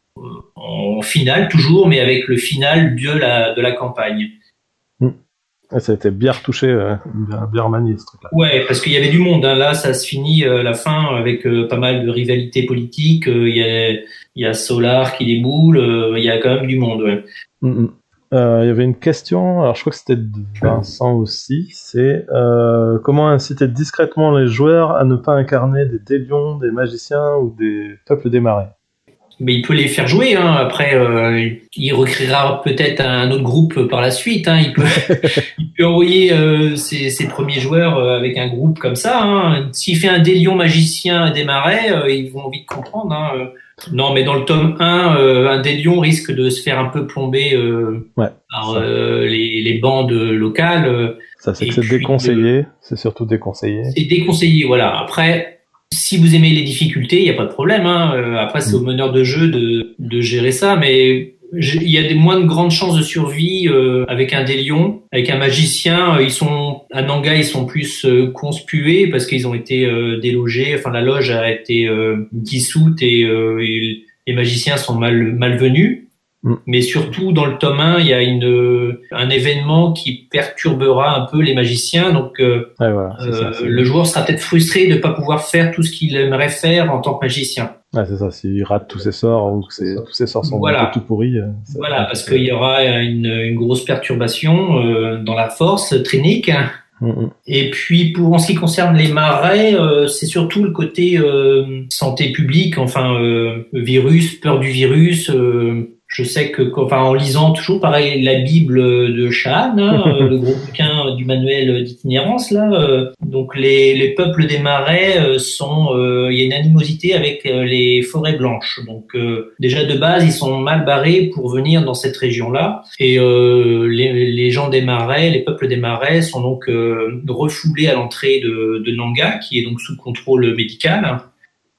en finale toujours, mais avec le final de la, de la campagne. Mm. Ouais, ça a été bien retouché, euh, bien, bien remanié ce truc-là. Ouais, parce qu'il y avait du monde. Hein. Là, ça se finit euh, la fin avec euh, pas mal de rivalités politiques. Il euh, y a, il y a Solar qui déboule. Il euh, y a quand même du monde. Ouais. Mm-hmm. Euh, il y avait une question. Alors, je crois que c'était de Vincent aussi. C'est euh, comment inciter discrètement les joueurs à ne pas incarner des délions, des magiciens ou des peuples des marais. Mais il peut les faire jouer. Hein. Après, euh, il recréera peut-être un autre groupe par la suite. Hein. Il peut, il peut envoyer euh, ses, ses premiers joueurs euh, avec un groupe comme ça. Hein. S'il fait un délion magicien des marais, euh, ils vont vite comprendre. Hein. Non, mais dans le tome un, euh, un délion risque de se faire un peu plomber euh, ouais, par euh, les, les bandes locales. Euh, ça, c'est que c'est déconseillé. De... C'est surtout déconseillé. C'est déconseillé, voilà. Après... Si vous aimez les difficultés, il n'y a pas de problème. Hein. Euh, après, c'est au meneur de jeu de, de gérer ça, mais il y a des moins de grandes chances de survie euh, avec un délion, avec un magicien. Ils sont à Nanga, ils sont plus euh, conspués parce qu'ils ont été euh, délogés. Enfin, la loge a été euh, dissoute et, euh, et les magiciens sont mal malvenus. Mais surtout, dans le tome un, il y a une, un événement qui perturbera un peu les magiciens. Donc, euh, ouais, voilà, c'est euh, ça, c'est... le joueur sera peut-être frustré de ne pas pouvoir faire tout ce qu'il aimerait faire en tant que magicien. Ouais, c'est ça. S'il rate tous ses sorts ou que ses, tous ses sorts sont voilà. un peu tout pourris. Voilà, parce qu'il y aura une, une grosse perturbation euh, dans la force trinique. Mm-hmm. Et puis, pour en ce qui concerne les marais, euh, c'est surtout le côté euh, santé publique, enfin, euh, virus, peur du virus. Euh, Je sais que, enfin, en lisant toujours pareil la Bible de Shan, hein, le gros bouquin du manuel d'itinérance là, euh, donc les, les peuples des marais euh, sont, il euh, y a une animosité avec euh, les forêts blanches. Donc euh, déjà de base ils sont mal barrés pour venir dans cette région-là, et euh, les, les gens des marais, les peuples des marais sont donc euh, refoulés à l'entrée de, de Nanga, qui est donc sous contrôle médical.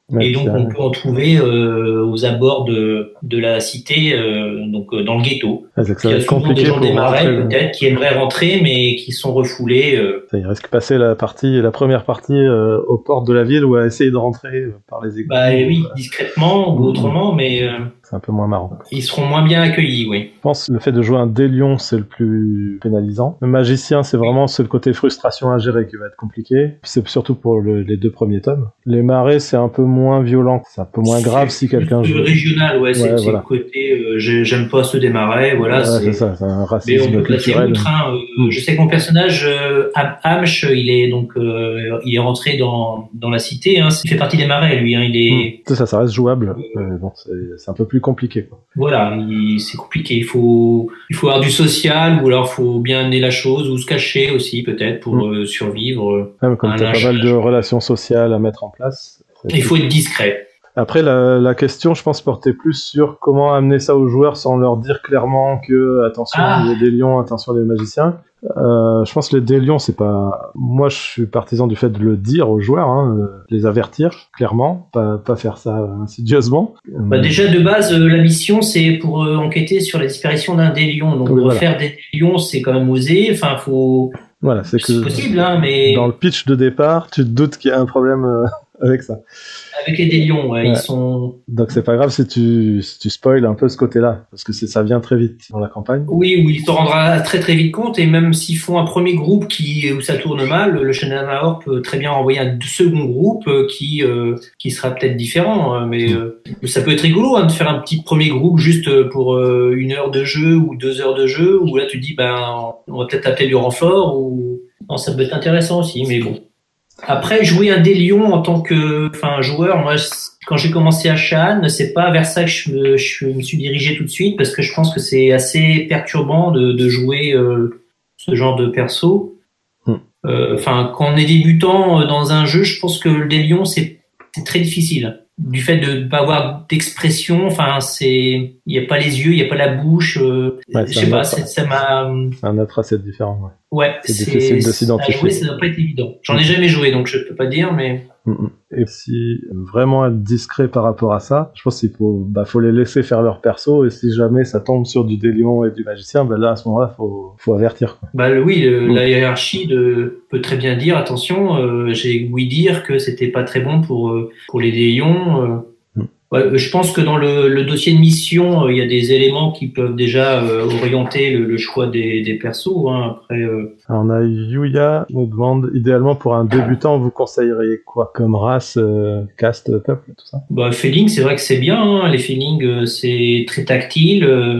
Ouais, et donc on peut en trouver euh, aux abords de, de la cité, euh, donc euh, dans le ghetto. Ah, c'est que ça il y a va être compliqué des gens pour des marais rentrer, peut-être qui aimeraient rentrer mais qui sont refoulés. Euh. Ça, il risque de passer la partie, la première partie euh, aux portes de la ville ou à essayer de rentrer euh, par les égouts. Bah oui, euh, discrètement ou autrement, mais euh, c'est un peu moins marrant. Ils seront moins bien accueillis, oui. Je pense que le fait de jouer un délion, c'est le plus pénalisant. Le magicien, c'est vraiment c'est le côté frustration à gérer qui va être compliqué. Puis c'est surtout pour le, les deux premiers tomes. Les marais, c'est un peu moins violent, c'est un peu moins grave si quelqu'un joue. C'est régional, ouais, c'est, ouais, c'est voilà. le côté euh, j'aime pas ceux des marais, voilà. Ouais, c'est... c'est ça, c'est un racisme mais on peut culturel. Outre, hein, euh, mm. Je sais que mon personnage, euh, Amsh, il est donc euh, il est rentré dans dans la cité, hein, il fait partie des marais, lui, hein, il est. Mm. C'est ça, ça reste jouable. Euh, bon, c'est, c'est un peu plus compliqué, quoi. Voilà, il, c'est compliqué. Il faut, il faut avoir du social, ou alors faut bien amener la chose, ou se cacher aussi peut-être pour mmh. euh, survivre. Ouais, comme tu as pas mal de relations sociales à mettre en place. Il faut être discret. Après, la, la question, je pense, portait plus sur comment amener ça aux joueurs sans leur dire clairement que attention, ah. il y a des lions, attention les magiciens. Euh, je pense que les délions, c'est pas. Moi, je suis partisan du fait de le dire aux joueurs, hein, euh, les avertir clairement, pas pas faire ça insidieusement. Bah déjà de base, euh, la mission c'est pour euh, enquêter sur la disparition d'un délion. Donc oui, voilà. Faire des délions, c'est quand même osé. Enfin, faut. Voilà, c'est, c'est que possible, hein, mais dans le pitch de départ, tu te doutes qu'il y a un problème euh, avec ça. Avec les délions, ouais, ouais. Ils sont. Donc c'est pas grave si tu si tu spoil un peu ce côté-là, parce que c'est, ça vient très vite dans la campagne. Oui, oui, il te rendra très très vite compte, et même s'ils font un premier groupe qui où ça tourne mal, le Shannonahor peut très bien envoyer un second groupe qui euh, qui sera peut-être différent, mais euh, ça peut être rigolo hein, de faire un petit premier groupe juste pour euh, une heure de jeu ou deux heures de jeu, où là tu dis ben on va peut-être appeler du renfort, ou non, ça peut être intéressant aussi, mais bon. Après, jouer un délion en tant que, enfin, joueur, moi, quand j'ai commencé à Shan, c'est pas vers ça que je me, je me suis dirigé tout de suite, parce que je pense que c'est assez perturbant de, de jouer euh, ce genre de perso. Enfin, mm. euh, quand on est débutant dans un jeu, je pense que le délion, c'est, c'est très difficile. Du fait de ne pas avoir d'expression, enfin, c'est, il y a pas les yeux, il y a pas la bouche. Euh, ouais, je sais pas, c'est, ça m'a. C'est un autre assez différent, ouais. Ouais, c'est, c'est difficile de s'identifier. À jouer, ça doit pas être évident. J'en ai jamais joué, donc je peux pas dire, mais. Et si vraiment être discret par rapport à ça, je pense qu'il faut, bah, faut les laisser faire leur perso, et si jamais ça tombe sur du délion et du magicien, bah là, à ce moment-là, faut, faut avertir, quoi. Bah oui, le, mmh. la hiérarchie de, peut très bien dire, attention, euh, j'ai ouï dire que c'était pas très bon pour, euh, pour les délions, euh. Ouais, je pense que dans le, le dossier de mission, il euh, y a des éléments qui peuvent déjà euh, orienter le, le choix des, des persos. Hein. Après, euh... Alors on a Yuya qui nous demande, idéalement pour un débutant, vous conseilleriez quoi comme race, euh, caste, peuple, tout ça? Bah, feeling, c'est vrai que c'est bien. Hein. Les feelings, euh, c'est très tactile. Euh...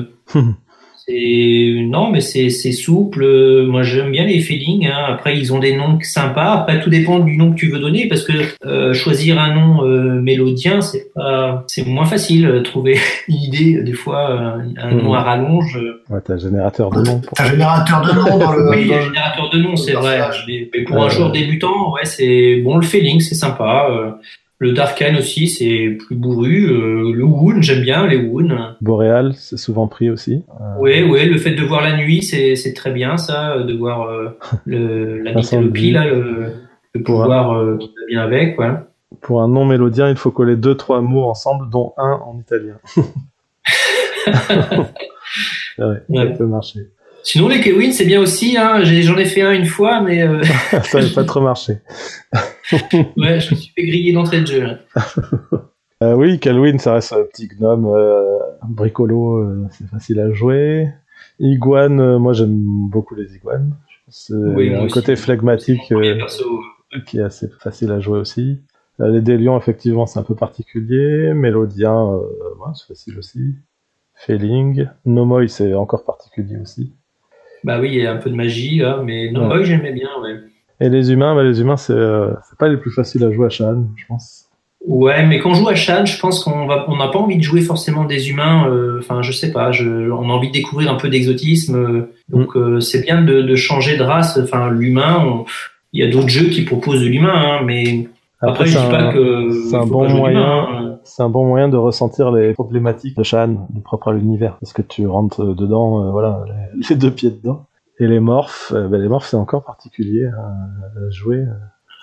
C'est non, mais c'est c'est souple. Moi, j'aime bien les feelings. Hein. Après, ils ont des noms sympas. Après, tout dépend du nom que tu veux donner, parce que euh, choisir un nom euh, mélodien, c'est pas, c'est moins facile. Euh, trouver une idée des fois, euh, un mmh. nom à rallonge. Ouais, t'as un générateur de noms. T'as un générateur de noms dans le. Oui, il y a un générateur de noms, c'est vrai. Mais, mais pour euh... un joueur débutant, ouais, c'est bon. Le feeling, c'est sympa. Euh, Le Darkhan aussi, c'est plus bourru. Euh, le Woon, j'aime bien les Woon. Boréal, c'est souvent pris aussi. Euh... Oui, oui, le fait de voir la nuit, c'est, c'est très bien ça, de voir euh, le, la mythologie, là, le, le pouvoir euh, qui va bien avec. Ouais. Pour un nom mélodien, il faut coller deux, trois mots ensemble, dont un en italien. ouais, ouais. Ça peut marcher. Sinon, les Kewin, c'est bien aussi. Hein. J'ai, j'en ai fait un une fois, mais... Euh... ça n'a pas trop marché. Ouais, je me suis fait griller d'entrée de jeu. Là. Euh, oui, Kelwin, ça reste un petit gnome euh, bricolo, euh, c'est facile à jouer. Iguane, euh, moi j'aime beaucoup les iguanes. C'est oui, un aussi, côté flegmatique euh, qui est assez facile à jouer aussi. Euh, les délions, effectivement, c'est un peu particulier. Mélodien, euh, ouais, c'est facile aussi. Feeling. Nomoi, c'est encore particulier aussi. Bah oui, il y a un peu de magie là, mais non, ouais. J'aimais bien, ouais. Et les humains, bah les humains, c'est, euh, c'est pas les plus faciles à jouer à Shan, je pense. Ouais, mais quand on joue à Shan, je pense qu'on va, on n'a pas envie de jouer forcément des humains. Enfin, euh, je sais pas, je, on a envie de découvrir un peu d'exotisme. Euh, donc, mm. euh, c'est bien de, de changer de race. Enfin, l'humain, on... il y a d'autres jeux qui proposent de l'humain, hein, mais après, après je dis un, pas que c'est un bon moyen. Hein. C'est un bon moyen de ressentir les problématiques de Shan, propres à l'univers, parce que tu rentres dedans, euh, voilà, les, les deux pieds dedans. Et les morphes, euh, ben les morphes c'est encore particulier à, à jouer.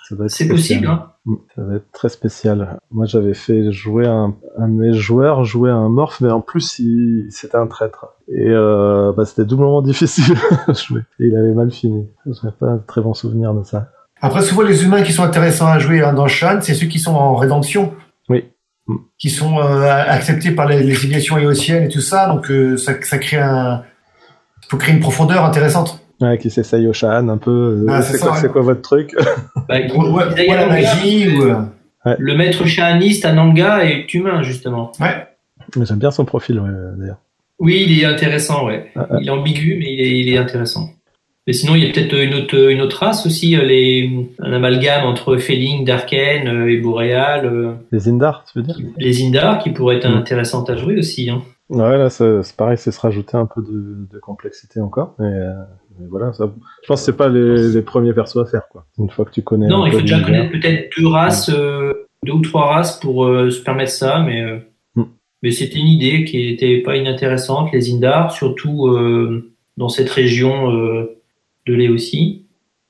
Ça doit être C'est spécial. possible, hein. Ça va être très spécial. Moi, j'avais fait jouer un, un de mes joueurs, jouer un morph, mais en plus, il, c'était un traître. Et euh, bah, c'était doublement difficile à jouer. Et il avait mal fini. Je n'ai pas un très bon souvenir de ça. Après, souvent, les humains qui sont intéressants à jouer hein, dans Shan, c'est ceux qui sont en rédemption. Oui. Qui sont euh, acceptés par les, les civilisations éotiennes et tout ça. Donc, euh, ça, ça crée un... Il faut créer une profondeur intéressante. Ouais, qui s'essaye au Shan un peu. Ah, c'est, c'est quoi, ça, c'est ouais. quoi votre truc? Bah, Ouais, ouais, ouais, la magie ou... Ouais. Le maître shahaniste Ananga est humain, justement. Ouais. Mais j'aime bien son profil, ouais, d'ailleurs. Oui, il est intéressant, ouais. Ah, ah. Il est ambigu, mais il est, il est intéressant. Mais sinon, il y a peut-être une autre, une autre race aussi, les, un amalgame entre Féling, Darken euh, et Boréal. Euh, Les Indar, tu veux dire? les Indar, qui pourraient être Mm. intéressantes à jouer aussi. Hein. Ouais, là, c'est, c'est pareil, c'est se rajouter un peu de, de complexité encore. Mais, euh, mais voilà, ça, je pense que c'est pas les, les premiers persos à faire, quoi. Une fois que tu connais. Non, un il peu faut déjà l'univers. connaître peut-être deux races, euh, deux ou trois races pour euh, se permettre ça, mais, euh, Mm. mais c'était une idée qui était pas inintéressante, les Indar, surtout euh, dans cette région euh, de Léotie.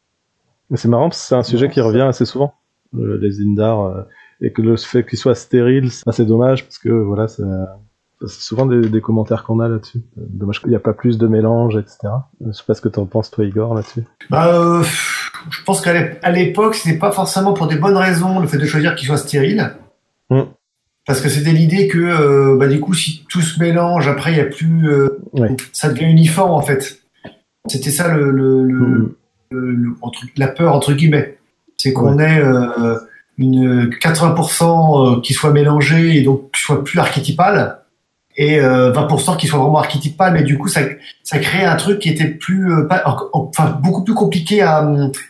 Mais c'est marrant parce que c'est un sujet qui revient assez souvent, euh, les Indar, euh, et que le fait qu'ils soient stériles, c'est assez dommage parce que voilà, c'est, c'est souvent des, des commentaires qu'on a là-dessus. Euh, Dommage qu'il n'y a pas plus de mélange, et cetera. Je sais pas ce que t'en penses, toi, Igor, là-dessus. Bah, euh, je pense qu'à l'ép- à l'époque, c'était pas forcément pour des bonnes raisons le fait de choisir qu'ils soient stériles. Mm. Parce que c'était l'idée que, euh, bah, du coup, si tout se mélange, après, il y a plus, euh, Ouais. ça devient uniforme, en fait. C'était ça le, le, le, Mm. le- le- entre- la peur, entre guillemets. C'est qu'on ait, euh, une quatre-vingts pour cent qui soit mélangé et donc qui soit plus archétypal. Et euh, vingt pour cent qui soit vraiment archétypal, mais du coup, ça, ça crée un truc qui était plus, euh, pas, enfin, beaucoup plus compliqué à,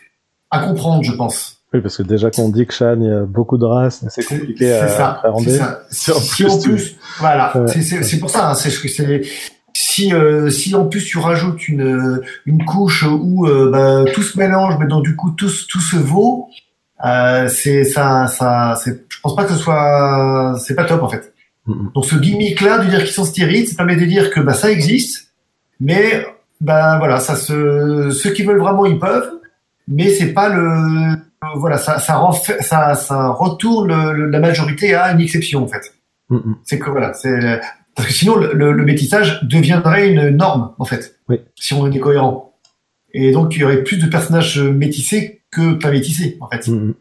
à comprendre, je pense. Oui, parce que déjà qu'on dit que Shan, il y a beaucoup de races, c'est compliqué à ça, appréhender. c'est ça. Si en Si plus en tu- plus, voilà, Ouais. c'est, c'est, c'est pour ça. Hein, c'est, c'est, si, euh, si en plus tu rajoutes une, une couche où euh, bah, tout se mélange, mais donc du coup tout, tout se vaut, euh, c'est ça, ça, c'est, je pense pas que ce soit, c'est pas top en fait. Mm. Donc ce gimmick-là de dire qu'ils sont stériles, ça permet de dire que bah ça existe, mais bah voilà, ça se, ceux qui veulent vraiment ils peuvent, mais c'est pas le, voilà, ça, ça, renfer, ça, ça retourne le, le, la majorité à une exception en fait. Mm. C'est que voilà, c'est parce que sinon le, le, le métissage deviendrait une norme en fait, Oui. si on est cohérent. Et donc il y aurait plus de personnages métissés que pas métissés en fait. Mm.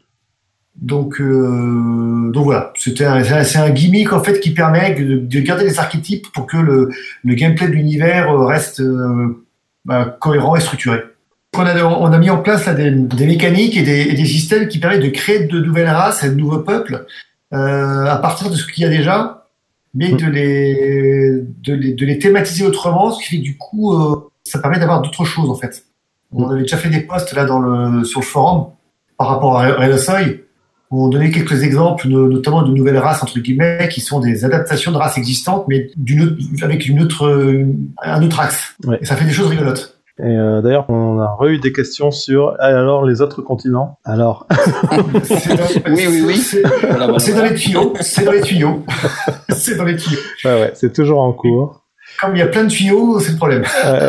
Donc, euh, donc voilà, c'était un, c'est un- c'est un gimmick en fait qui permet de, de garder les archétypes pour que le, le gameplay de l'univers reste euh, bah, cohérent et structuré. On a, on a mis en place là, des, des mécaniques et des, et des systèmes qui permettent de créer de nouvelles races et de nouveaux peuples euh, à partir de ce qu'il y a déjà, mais de les, de les, de les thématiser autrement, ce qui fait que du coup, euh, ça permet d'avoir d'autres choses en fait. On avait déjà fait des posts là dans le, sur le forum par rapport à Relosoy. On donnait quelques exemples, no- notamment de nouvelles races entre guillemets, qui sont des adaptations de races existantes, mais d'une autre, avec une autre, euh, un autre axe. Ouais. Et ça fait des choses rigolotes. Et euh, d'ailleurs, on a re eu des questions sur ah, alors les autres continents. Alors, C'est dans- Oui, oui, oui. C'est, Voilà, voilà. c'est dans les tuyaux. C'est dans les tuyaux. C'est dans les tuyaux. ouais, ouais, c'est toujours en cours. Comme il y a plein de tuyaux, c'est le problème. Euh,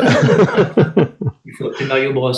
Il faut appeler Mario Bros.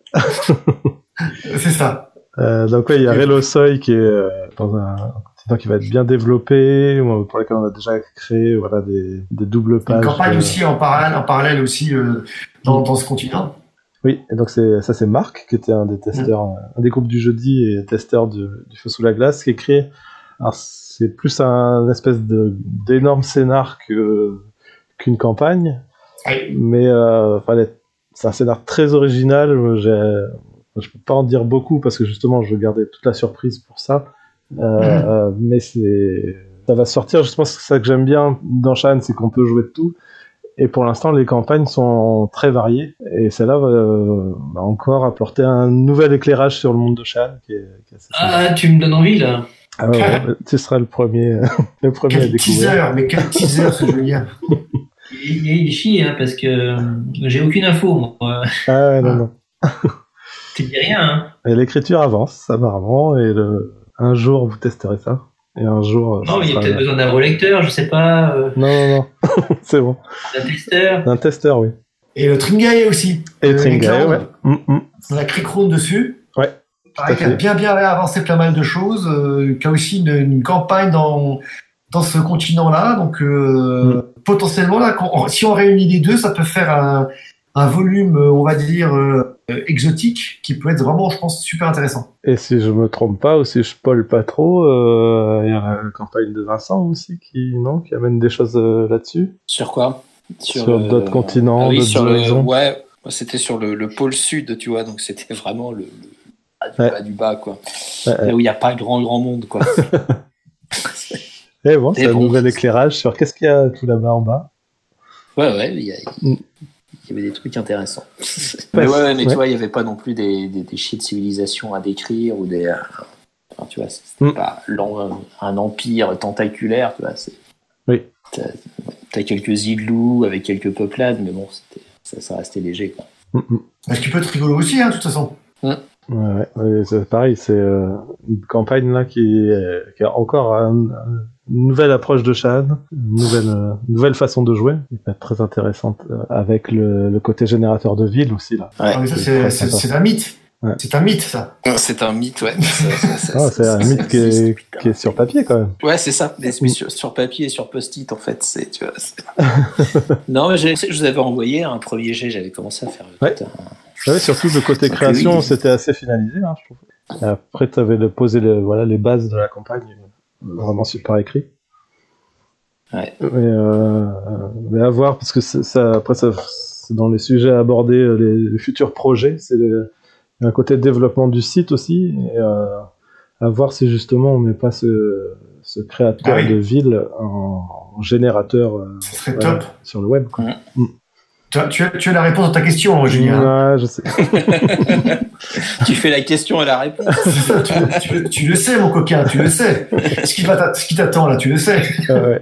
C'est ça. euh, donc ouais, il y a Relosoy qui est euh, dans un, un continent qui va être bien développé, pour lequel on a déjà créé voilà des, des doubles pages. Une campagne euh, aussi en parallèle, en parallèle aussi euh, dans, dans ce continent. Oui, et donc c'est ça c'est Marc qui était un des testeurs, un des groupes du jeudi et testeur du, du Feu sous la glace qui écrit. Alors c'est plus un espèce de d'énorme scénar que qu'une campagne, Oui. mais euh, enfin, les- c'est un scénar très original. J'ai, je peux pas en dire beaucoup parce que justement je veux garder toute la surprise pour ça. Euh, euh, mais c'est ça va sortir. Je pense que c'est ça que j'aime bien dans Shan, c'est qu'on peut jouer de tout. Et pour l'instant, les campagnes sont très variées. Et celle-là va, euh, va encore apporter un nouvel éclairage sur le monde de Shan. Qui est, qui est assez sympa. Ah, tu me donnes envie, là. Ah ouais, ouais, tu seras le premier, le premier à Quel découvrir. teaser, mais quel teaser ce Julien. Il, il chie, hein, parce que euh, j'ai aucune info, moi. Ah ouais, non, non. Tu dis rien, hein. Et l'écriture avance, apparemment. Et le... un jour, vous testerez ça. Et un jour. Non, ça mais il y a sera- peut-être besoin d'un relecteur, je sais pas, euh, Non, non, non. C'est bon. d'un testeur. Un testeur, oui. Et le Tringae aussi. Et Le Tringae, Necron. ouais. Mm, mm. On a Cricron dessus. Ouais. pareil, qui a bien bien avancé plein mal de choses, euh, qui a aussi une, une campagne dans dans ce continent-là, donc euh, mm. potentiellement là, quand, si on réunit les deux, ça peut faire un, un volume, on va dire euh, exotique, qui peut être vraiment, je pense, super intéressant. Et si je me trompe pas, ou si je spoil pas trop, euh, il y a la campagne de Vincent aussi qui non, qui amène des choses euh, là-dessus. Sur quoi? Sur, sur le... d'autres continents, ah oui, d'autres sur horizons. Le... Ouais, c'était sur le, le pôle sud, tu vois, donc c'était vraiment le, le... Ah, du, ouais. bas, du bas, quoi. Ouais, là ouais. où il n'y a pas grand grand monde, quoi. Et bon, c'est bon, un nouvel éclairage sur qu'est-ce qu'il y a tout là-bas en bas. Ouais, ouais, il y, a... mm. il y avait des trucs intéressants. mais ouais, mais ouais. tu vois, il n'y avait pas non plus des, des, des chiens de civilisation à décrire ou des. Enfin, tu vois, c'était mm. pas un empire tentaculaire, tu vois. C'est... Oui. T'as, t'as quelques igloos avec quelques peuplades, mais bon, c'était, ça, ça restait léger, quoi. Mm. Ce qui peut être rigolo aussi, hein, de toute façon. Mm. Ouais, ouais, c'est pareil, c'est euh, une campagne là qui, est, qui a encore un, un, une nouvelle approche de Shahn, une nouvelle, euh, nouvelle façon de jouer, qui peut être très intéressante euh, avec le, le côté générateur de ville aussi là. Ouais. Ah, mais ça, c'est, c'est, c'est un mythe. Ouais. C'est un mythe, ça. C'est un mythe, ouais. ça, ça, ça, non, c'est ça, un ça, mythe ça, qui, est, putain, qui est sur papier quand même. Ouais, c'est ça. Mais sur, sur papier et sur post-it, en fait, c'est, tu vois. C'est... non, mais j'ai, je vous avais envoyé un premier jet. J'avais commencé à faire. Ouais. Un... ouais, surtout le côté donc, création, oui, c'était assez finalisé, hein, je trouve. Et après, tu avais posé le, voilà, les bases de la campagne, vraiment super écrit. Ouais. Mais, euh, mais à voir, parce que c'est, ça, après, ça, c'est dans les sujets à aborder, les, les futurs projets, c'est le. Il y a un côté développement du site aussi, et euh, à voir si justement on met pas ce, ce créateur ah oui. de ville en, en générateur euh, ouais, top. sur le web. Quoi. Ouais. Mm. Tu, as, tu, as, tu as la réponse à ta question, Julien. Ouais, je sais. Tu fais la question et la réponse. tu, tu, tu le sais, mon coquin, tu le sais. Ce qui, va ce qui t'attend là, tu le sais. Ah ouais.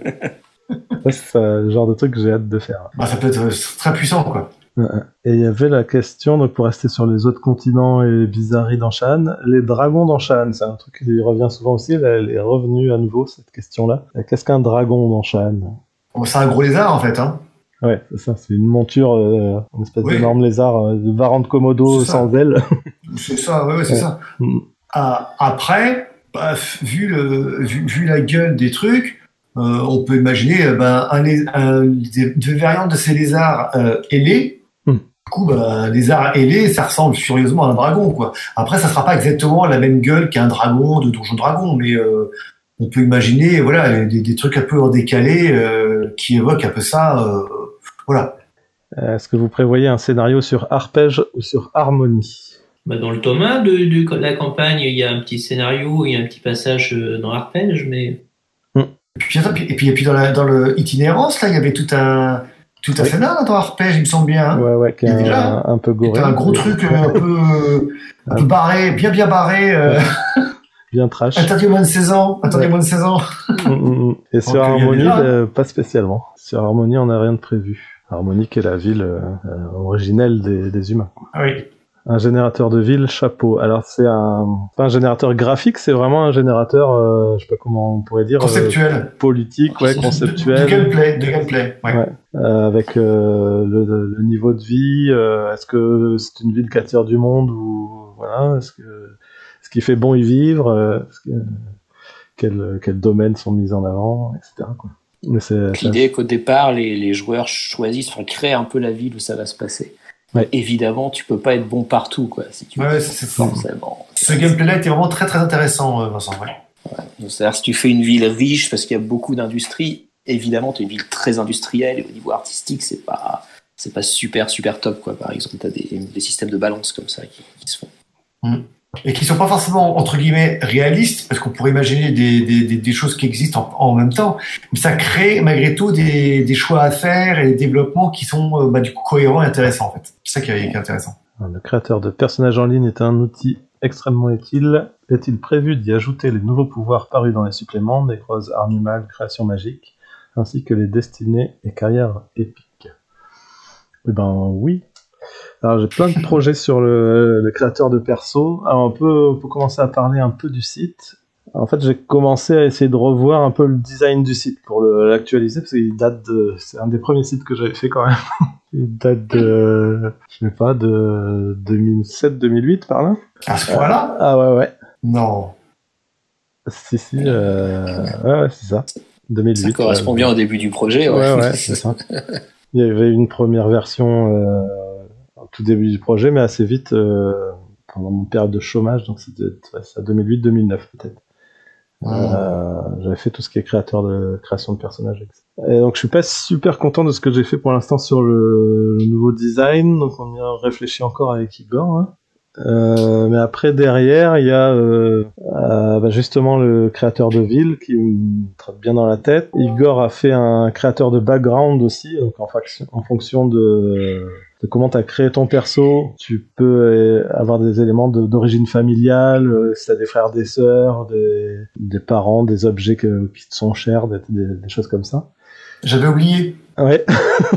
Ça, c'est le genre de truc que j'ai hâte de faire. Bah, ça peut être très puissant, quoi. Et il y avait la question, donc pour rester sur les autres continents et les bizarreries dans Shahn, les dragons dans Shahn, c'est un truc qui revient souvent aussi, là, elle est revenue à nouveau, cette question-là. Qu'est-ce qu'un dragon dans Shahn? Bon, c'est un gros lézard, en fait, hein. Ouais, c'est ça, c'est une monture, euh, une espèce oui. d'énorme lézard, euh, de varan de Komodo sans ailes. C'est ça, ouais, ouais c'est ouais. ça. Mm. Ah, après, bah, vu, le, vu, vu la gueule des trucs, euh, on peut imaginer euh, ben, un, un, des, des variantes de ces lézards euh, ailés. Du coup, bah, les lézard ailé, ça ressemble furieusement à un dragon, quoi. Après, ça sera pas exactement la même gueule qu'un dragon de Donjon Dragon, mais euh, on peut imaginer, voilà, des, des trucs un peu en décalé euh, qui évoquent un peu ça, euh, voilà. Est-ce que vous prévoyez un scénario sur arpège ou sur harmonie? Bah dans le tome un de, de la campagne, il y a un petit scénario, il y a un petit passage dans arpège, mais. Mm. Et puis, attends, et puis, et puis dans, la, dans le itinérance, là, il y avait tout un. Tout à oui. fait là, dans arpège, il me semble bien. Hein. Ouais, ouais, qui est un, un peu goré. Un gros truc euh, un peu, un peu barré, bien, bien barré. Euh... Bien trash. Interdit aux moins de seize ans. Interdit aux moins de seize ans. Et sur Harmonie, euh, pas spécialement. Sur Harmonie, on n'a rien de prévu. Harmonie, qui est la ville euh, originelle des, des humains. Oui. Un générateur de ville, chapeau. Alors, c'est un, pas un générateur graphique, c'est vraiment un générateur, euh, je sais pas comment on pourrait dire. Conceptuel. Euh, politique, ouais, conceptuel. De, de gameplay, de gameplay, ouais. ouais. Euh, avec euh, le, le niveau de vie, euh, est-ce que c'est une ville qui attire du monde ou, voilà, est-ce que, est-ce qu'il fait bon y vivre, euh, est-ce que, quels, quels domaines sont mis en avant, et cetera, quoi. Mais c'est, L'idée est qu'au départ, les, les joueurs choisissent, enfin, créent un peu la ville où ça va se passer. Ouais. Évidemment, tu peux pas être bon partout, quoi. Si tu ouais, c'est forcément. Ce gameplay-là était vraiment très très intéressant, Vincent. Ouais. Ouais. Donc, c'est-à-dire, si tu fais une ville riche parce qu'il y a beaucoup d'industrie, évidemment, tu as une ville très industrielle et au niveau artistique, c'est pas, c'est pas super super top, quoi. Par exemple, tu as des, des systèmes de balance comme ça qui, qui se font. Mmh. Et qui sont pas forcément entre guillemets réalistes, parce qu'on pourrait imaginer des, des, des choses qui existent en, en même temps, mais ça crée malgré tout des, des choix à faire et des développements qui sont bah, du coup cohérents et intéressants, en fait. C'est ça qui est, qui est intéressant. Le créateur de personnages en ligne est un outil extrêmement utile. Est-il prévu d'y ajouter les nouveaux pouvoirs parus dans les suppléments, Nécrose, Armimal, Création magique, ainsi que les destinées et carrières épiques? Eh ben oui. Alors j'ai plein de projets sur le, le créateur de perso. Alors on peut, on peut commencer à parler un peu du site. En fait, j'ai commencé à essayer de revoir un peu le design du site pour le, l'actualiser, parce qu'il date de... C'est un des premiers sites que j'avais fait quand même, Il date de, je sais pas, de deux mille sept deux mille huit par là. À ce point-là ? Ah ouais, ouais. Non. Si, si, euh... ouais, ouais, c'est ça. deux mille huit. Ça correspond ouais, bien au début du projet. Ouais, Ouais, ouais, c'est ça. Il y avait une première version euh, au tout début du projet, mais assez vite, euh, pendant mon période de chômage, donc c'était ouais, ça deux mille huit deux mille neuf peut-être. Mmh. Euh, j'avais fait tout ce qui est créateur de création de personnages. Et donc je suis pas super content de ce que j'ai fait pour l'instant sur le, le nouveau design, donc on y a réfléchi encore avec Igor. Hein. Euh, mais après derrière il y a euh, euh, bah justement le créateur de ville qui me traite bien dans la tête. Igor a fait un créateur de background aussi, donc en, faction, en fonction de, de comment tu as créé ton perso, tu peux avoir des éléments de, d'origine familiale, euh, si tu as des frères, des sœurs, des, des parents, des objets que, qui te sont chers, des, des, des choses comme ça. J'avais oublié. Ouais.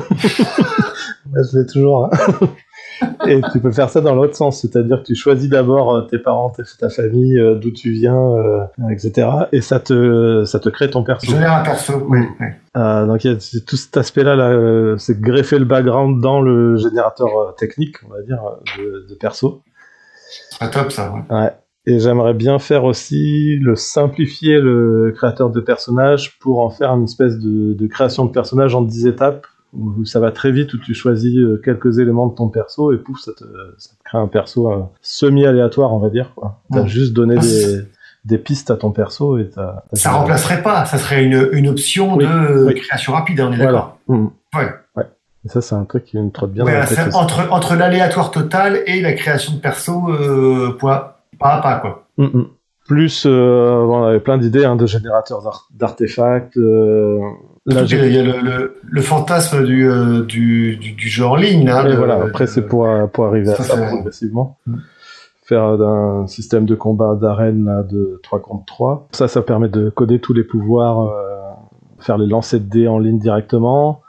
Bah, je l'ai toujours. Hein. Et tu peux faire ça dans l'autre sens, c'est-à-dire que tu choisis d'abord tes parents, ta famille, d'où tu viens, euh, et cetera. Et ça te, ça te crée ton perso. Génère un perso, oui. oui. Euh, donc il y a tout cet aspect-là, là, euh, c'est greffer le background dans le générateur euh, technique, on va dire, de, de perso. C'est top ça. Ouais. Ouais. Et j'aimerais bien faire aussi le simplifier le créateur de personnages pour en faire une espèce de, de création de personnage en dix étapes. Où ça va très vite, où tu choisis quelques éléments de ton perso et pouf, ça te, ça te crée un perso euh, semi-aléatoire, on va dire. Quoi. T'as mmh. juste donné des, des pistes à ton perso et t'as, t'as ça remplacerait pas, ça serait une, une option oui, de oui. création rapide, on est voilà. d'accord. Mmh. Ouais. ouais. Et ça, c'est un truc qui me trotte bien ouais, dans la tête. Entre, entre l'aléatoire total et la création de perso, euh, pas, pas à pas, quoi. Mmh. Plus, euh, bon, on avait plein d'idées hein, de générateurs d'art- d'artefacts. Euh, Là, il y a le, le, le fantasme du, euh, du, du, du jeu en ligne. Là, et de, voilà, après, de, c'est pour, pour arriver ça, à ça c'est... progressivement. Mmh. Faire un système de combat d'arène là, de trois contre trois. Ça, ça permet de coder tous les pouvoirs, euh, faire les lancers de dés en ligne directement.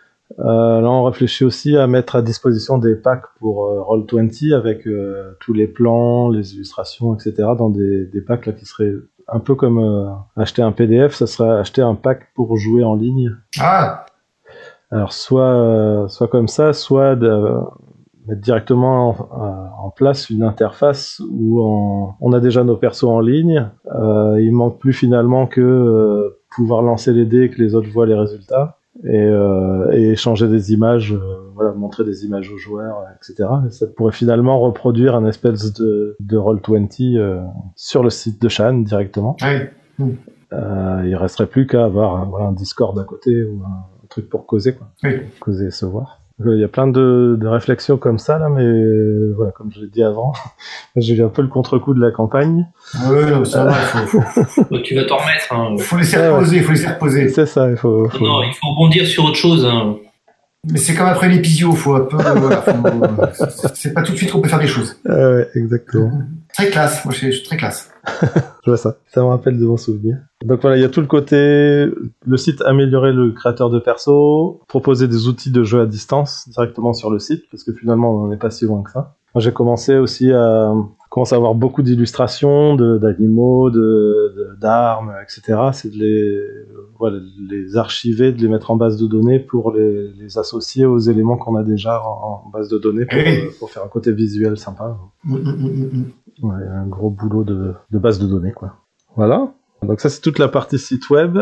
Euh, là, on réfléchit aussi à mettre à disposition des packs pour euh, roll vingt avec euh, tous les plans, les illustrations, et cetera dans des, des packs là, qui seraient un peu comme euh, acheter un P D F, ça serait acheter un pack pour jouer en ligne. Ah. Alors, soit, euh, soit comme ça, soit de, euh, mettre directement en, en place une interface où on, on a déjà nos persos en ligne. Euh, il manque plus finalement que euh, pouvoir lancer les dés et que les autres voient les résultats. Et, euh, et échanger des images, euh, voilà, montrer des images aux joueurs, et cetera. Et ça pourrait finalement reproduire un espèce de, de roll vingt euh, sur le site de Shan directement. Oui. Mmh. Euh, il resterait plus qu'à avoir un, voilà, un Discord à côté ou un, un truc pour causer, quoi. Oui. Causer et se voir. Donc, il y a plein de, de réflexions comme ça, là, mais euh, voilà, comme je l'ai dit avant, j'ai eu un peu le contre-coup de la campagne. Oui, non, ça va, faut, faut, faut... Tu vas t'en remettre. Hein. Faut laisser reposer, il faut laisser reposer. C'est ça, il faut, faut... Non, il faut rebondir sur autre chose. Hein. Mais c'est comme après l'épisio, faut un peu, voilà, faut, c'est pas tout de suite qu'on peut faire des choses. Ah ouais, exactement. Très classe, moi je suis très classe. Je vois ça, ça me rappelle de bons souvenirs. Donc voilà, il y a tout le côté, le site améliorer le créateur de perso, proposer des outils de jeu à distance directement sur le site, parce que finalement on n'en est pas si loin que ça. Moi, j'ai commencé aussi à commencer à avoir beaucoup d'illustrations, de, d'animaux, de, de, d'armes, et cetera. C'est de les, voilà, de les archiver, de les mettre en base de données pour les, les associer aux éléments qu'on a déjà en, en base de données pour, hey. euh, pour faire un côté visuel sympa. Mmh, mmh, mmh. Ouais, un gros boulot de, de base de données, quoi. Voilà. Donc ça, c'est toute la partie site web.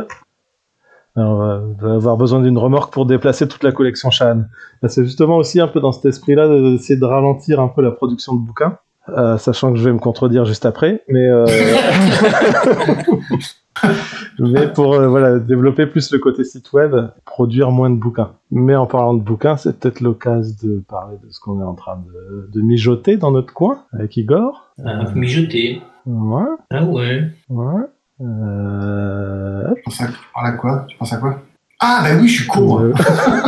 Alors, euh, on va avoir besoin d'une remorque pour déplacer toute la collection Shan. Ben, c'est justement aussi un peu dans cet esprit-là d'essayer de ralentir un peu la production de bouquins, euh, sachant que je vais me contredire juste après, mais euh... mais pour euh, voilà développer plus le côté site web, produire moins de bouquins. Mais en parlant de bouquins, c'est peut-être l'occasion de parler de ce qu'on est en train de, de mijoter dans notre coin avec Igor. Ah, euh... mijoter. Ouais. Ah ouais. Ouais. Euh... Tu penses à, tu parles à quoi Tu penses à quoi Ah bah oui, je suis con. Euh...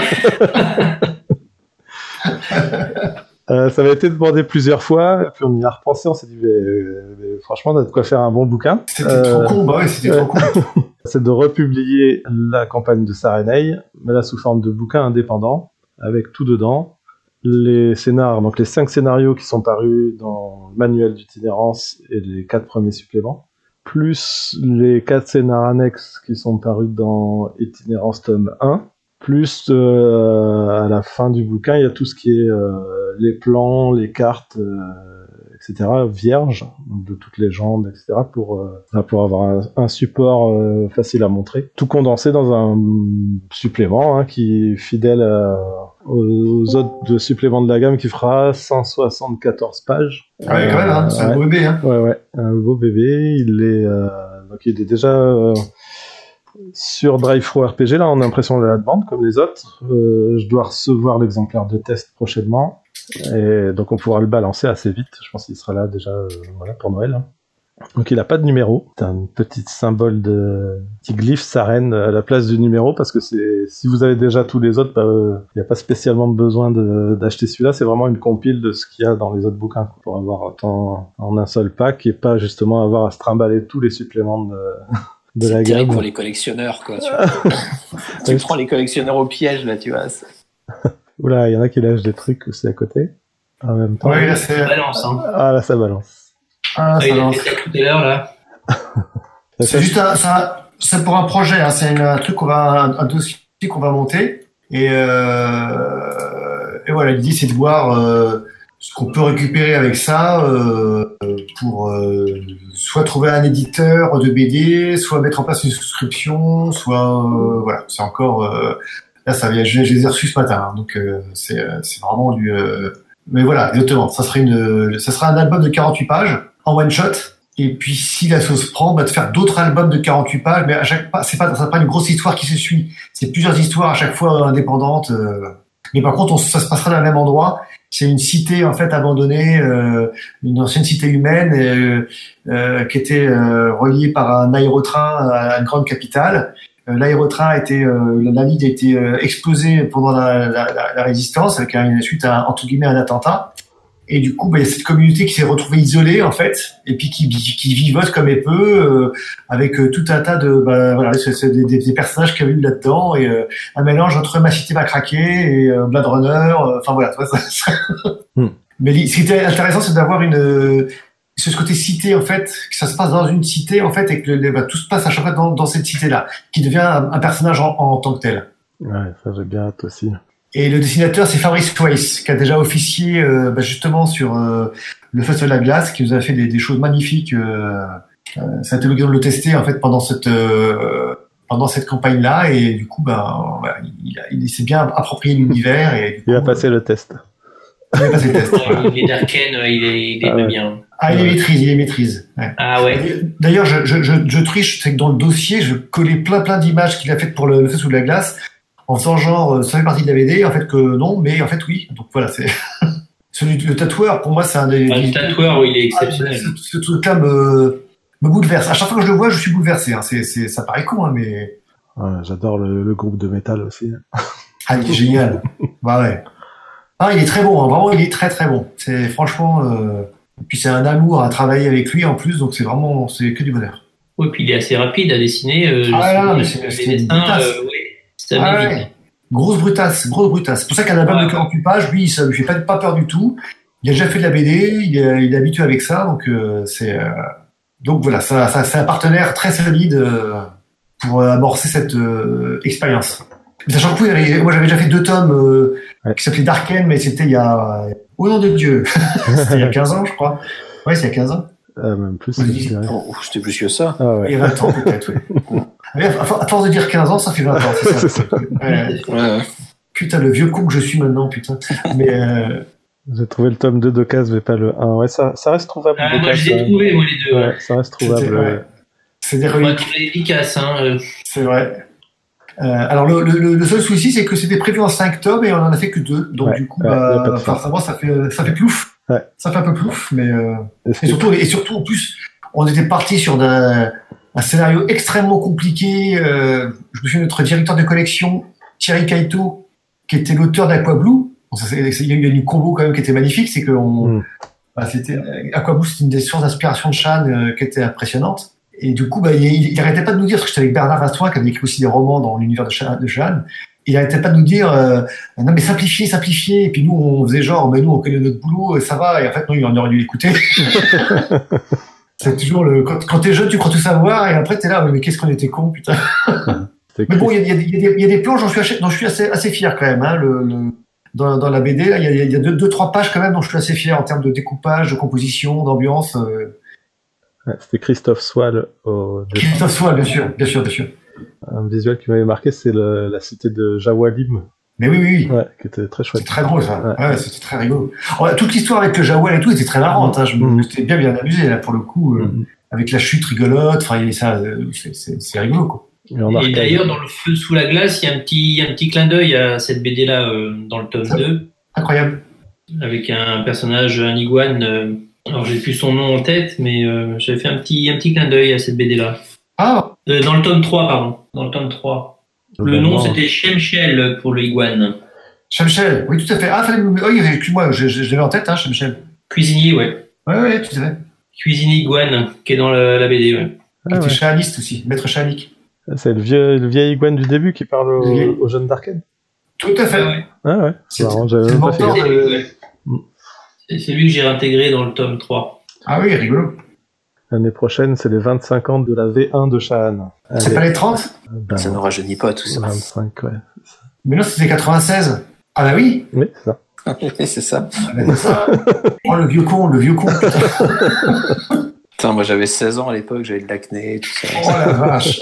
euh, ça m'a été demandé plusieurs fois, et puis on y a repensé, on s'est dit mais, mais, franchement, on a de quoi faire un bon bouquin. C'était euh... trop con, bah ouais, c'était euh... trop con. C'est de republier la campagne de Sarenei, mais là sous forme de bouquin indépendant, avec tout dedans. Les scénars, donc les cinq scénarios qui sont parus dans le manuel d'itinérance et les quatre premiers suppléments, plus les quatre scénars annexes qui sont parus dans Itinérance tome un, Plus euh, à la fin du bouquin, il y a tout ce qui est euh, les plans, les cartes, euh, et cetera, vierges, de toutes les légendes, et cetera, pour, euh, pour avoir un, un support euh, facile à montrer. Tout condensé dans un supplément hein, qui est fidèle à, aux, aux autres de suppléments de la gamme, qui fera cent soixante-quatorze pages. Ah ouais, quand même, hein, c'est ouais, un beau bébé. Hein. Ouais, ouais, un beau bébé. Il est, euh, donc il est déjà... Euh, sur DriveThru R P G, là, on a l'impression de la demande, comme les autres. Euh, je dois recevoir l'exemplaire de test prochainement. Et donc, on pourra le balancer assez vite. Je pense qu'il sera là déjà euh, voilà, pour Noël. Hein. Donc, il n'a pas de numéro. C'est un petit symbole de petit glyphe Saren à la place du numéro, parce que c'est si vous avez déjà tous les autres, il bah, n'y euh, a pas spécialement besoin de, d'acheter celui-là. C'est vraiment une compile de ce qu'il y a dans les autres bouquins pour avoir tant en un seul pack et pas justement avoir à se trimballer tous les suppléments de... de c'est la gamme pour les collectionneurs quoi. Tu, tu prends les collectionneurs au piège là, tu vois. Oula, il y en a qui lâchent des trucs aussi à côté. En même temps. Oui, là, c'est... Ça balance, hein. Ah là, ça balance. Ah, ah, ça il balance. a fait ça tout à l'heure là. C'est juste un, ça, c'est pour un projet. Hein. C'est une, un truc qu'on va, un, un dossier qu'on va monter. Et, euh, et voilà, l'idée c'est de voir euh, ce qu'on peut récupérer avec ça euh, pour euh, soit trouver un éditeur de B D, soit mettre en place une souscription, soit euh, voilà, c'est encore euh, là ça vient, je, je les ai reçus ce matin, hein, donc euh, c'est c'est vraiment du euh, mais voilà, exactement, ça serait une ça sera un album de quarante-huit pages en one shot. Et puis si la sauce prend, bah de faire d'autres albums de quarante-huit pages, mais à chaque pas c'est pas c'est pas une grosse histoire qui se suit, c'est plusieurs histoires à chaque fois indépendantes. Euh, mais par contre, on, ça se passera dans le même endroit. C'est une cité en fait abandonnée, euh, une ancienne cité humaine euh, euh, qui était euh, reliée par un aérotrain à une grande capitale. Euh, l'aérotrain a été, euh, la ligne a été euh, explosée pendant la, la, la, la résistance, avec un, suite à entre guillemets un attentat. Et du coup, bah, il y a cette communauté qui s'est retrouvée isolée en fait, et puis qui, qui vivote comme elle peut, euh, avec euh, tout un tas de, bah, voilà, c'est, c'est des, des personnages qu'il y a eu là-dedans, et euh, un mélange entre Ma Cité va craquer et euh, Blade Runner. Euh, enfin voilà. Ça, ça... mm. Mais ce qui était intéressant, c'est d'avoir une, c'est ce côté cité en fait, que ça se passe dans une cité en fait, et que le, bah, tout se passe à chaque fois dans, dans cette cité-là, qui devient un, un personnage en, en tant que tel. Ouais, ça j'ai bien hâte aussi. Et le dessinateur, c'est Fabrice Weiss, qui a déjà officié euh, bah, justement sur euh, le Festival de la Glace, qui nous a fait des, des choses magnifiques. Euh, euh, ça a été l'occasion de le tester en fait pendant cette euh, pendant cette campagne-là, et du coup, bah, bah il, a, il s'est bien approprié l'univers. Et il coup, a passé euh, le test. Il a passé le test. Ouais, il est d'Arken, il est, il est ah, ouais. bien. Ah, il est maîtrise, il est maîtrise. Ouais. Ah ouais. D'ailleurs, je, je, je, je triche, c'est que dans le dossier, je collais plein plein d'images qu'il a faites pour le, le Festival de la Glace, en faisant genre, ça fait partie de la B D, en fait que non, mais en fait oui. Donc voilà, c'est celui le tatoueur, pour moi, c'est un des. Ah, le tatoueur, oui, il est exceptionnel. Ah, ce, ce truc-là me me bouleverse. À chaque fois que je le vois, je suis bouleversé. Hein. C'est c'est ça paraît con, hein, mais. Ouais, j'adore le, le groupe de métal aussi. Ah, il est génial. Bah ouais. Ah, il est très bon. Hein. Vraiment, il est très très bon. C'est franchement. Euh... Et puis c'est un amour à travailler avec lui en plus, donc c'est vraiment c'est que du bonheur. Oui, puis il est assez rapide à dessiner. Euh, ah là, mais c'est, c'est une dessins, euh, ouais. Ça ah vite. Ouais. Grosse brutasse, grosse brutasse. C'est pour ça qu'un album ouais. de quarante-huit pages, lui, ça lui fait pas, pas peur du tout. Il a déjà fait de la B D, il est, il est habitué avec ça, donc euh, c'est euh... donc voilà, ça, ça, c'est un partenaire très solide euh, pour amorcer cette euh, expérience. Sachant que oui, moi j'avais déjà fait deux tomes euh, ouais. qui s'appelaient Darken, mais c'était il y a au nom de Dieu, c'était il y a quinze ans, je crois. Ouais, c'est il y a quinze ans. Euh, même plus. Oui, oh, c'était plus que ça. Ah ouais. Il y a vingt ans peut-être, oui. À force de dire quinze ans, ça fait vingt ans, c'est ça. c'est ça. Ouais. Ouais. Putain, le vieux con que je suis maintenant, putain. Mais euh... j'ai trouvé le tome deux de Case, mais pas le un. Ouais, ça, ça reste trouvable. Ah, moi, je les ai trouvés, moi, les deux. Ouais, ça reste trouvable. Ouais. C'est des reliques. C'est efficace, hein. Euh... C'est vrai. Euh, alors, le, le, le seul souci, c'est que c'était prévu en cinq tomes et on en a fait que deux. Donc, ouais, du coup, ouais, bah, forcément, ça fait, ça fait plouf. Ouais. Ça fait un peu plouf, mais, euh... et surtout, et surtout, en plus, on était parti sur un, un scénario extrêmement compliqué. Euh, je me souviens de notre directeur de collection, Thierry Kaito, qui était l'auteur d'Aqua-Blue. Bon, ça, c'est, il y a eu une combo quand même qui était magnifique, c'est que on, mm. bah, c'était, Aquablue, c'était une des sources d'inspiration de Chan euh, qui était impressionnante. Et du coup, bah, il, il, il arrêtait pas de nous dire, parce que j'étais avec Bernard Rastoin, qui avait écrit aussi des romans dans l'univers de Chan, de Chan. Il arrêtait pas de nous dire, euh, non, mais simplifiez, simplifiez. Et puis nous, on faisait genre, mais nous, on connaît notre boulot, ça va. Et en fait, non, on aurait dû l'écouter. C'est toujours le, quand, quand t'es jeune, tu crois tout savoir, et après, t'es là, mais qu'est-ce qu'on était con, putain. Mais bon, il y, y, y, y a des plans dont je suis, dont je suis assez, assez fier quand même. Hein, le, le, dans, dans la B D, il y a, y a deux, deux, trois pages quand même dont je suis assez fier en termes de découpage, de composition, d'ambiance. Euh... Ouais, c'était Christophe Swal au dessin. Christophe Swal, bien sûr, bien sûr, bien sûr. Un visuel qui m'avait marqué, c'est le, la cité de Jawalim. Mais oui, oui, oui. Ouais, qui était très chouette. C'était très drôle, ça. Ouais, ouais c'était très rigolo. Alors, toute l'histoire avec le Jawal et tout était très marrante. Hein. Je me suis bien, bien amusé, là, pour le coup. Euh, mm-hmm. Avec la chute rigolote, enfin, ça, c'est, c'est, c'est rigolo, quoi. Et, et d'ailleurs, dans le feu sous la glace, il y a un petit, un petit clin d'œil à cette B D-là, euh, dans le tome ça, deux. Incroyable. Avec un personnage, un iguane. Euh, alors, j'ai plus son nom en tête, mais euh, j'avais fait un petit, un petit clin d'œil à cette B D-là. Ah! Euh, dans le tome trois, pardon. Dans le tome trois. Le, le nom, nom, c'était Shemshel pour le iguane. Shemshel, oui, tout à fait. Ah, fallait me... oui, excuse-moi, je, je, je l'avais en tête, hein, Shemshel. Cuisinier, ouais. Ouais, ouais, tout à fait. Cuisinier iguane, qui est dans la, la B D, ouais. Ah, qui était chahaniste aussi, maître chahanique. C'est le vieux, le vieil iguane du début qui parle aux, aux jeunes d'Arcane. Tout à fait. Ah ouais. Ah ouais. C'est, marrant, j'avais même pas fait. C'est, lui, ouais. c'est, c'est lui que j'ai réintégré dans le tome trois. Ah oui, rigolo. L'année prochaine, c'est les vingt-cinq ans de la V un de Shahan. C'est pas les trente? Ben, ça ne rajeunit pas tout ça. vingt-cinq, ouais. Mais non, c'était quatre-vingt-seize. Ah bah oui. Oui, c'est ça. Oui, c'est ça. Ah bah, c'est ça. Oh, le vieux con, le vieux con, putain. Putain, moi j'avais seize ans à l'époque, j'avais de l'acné et tout ça. Oh la vache.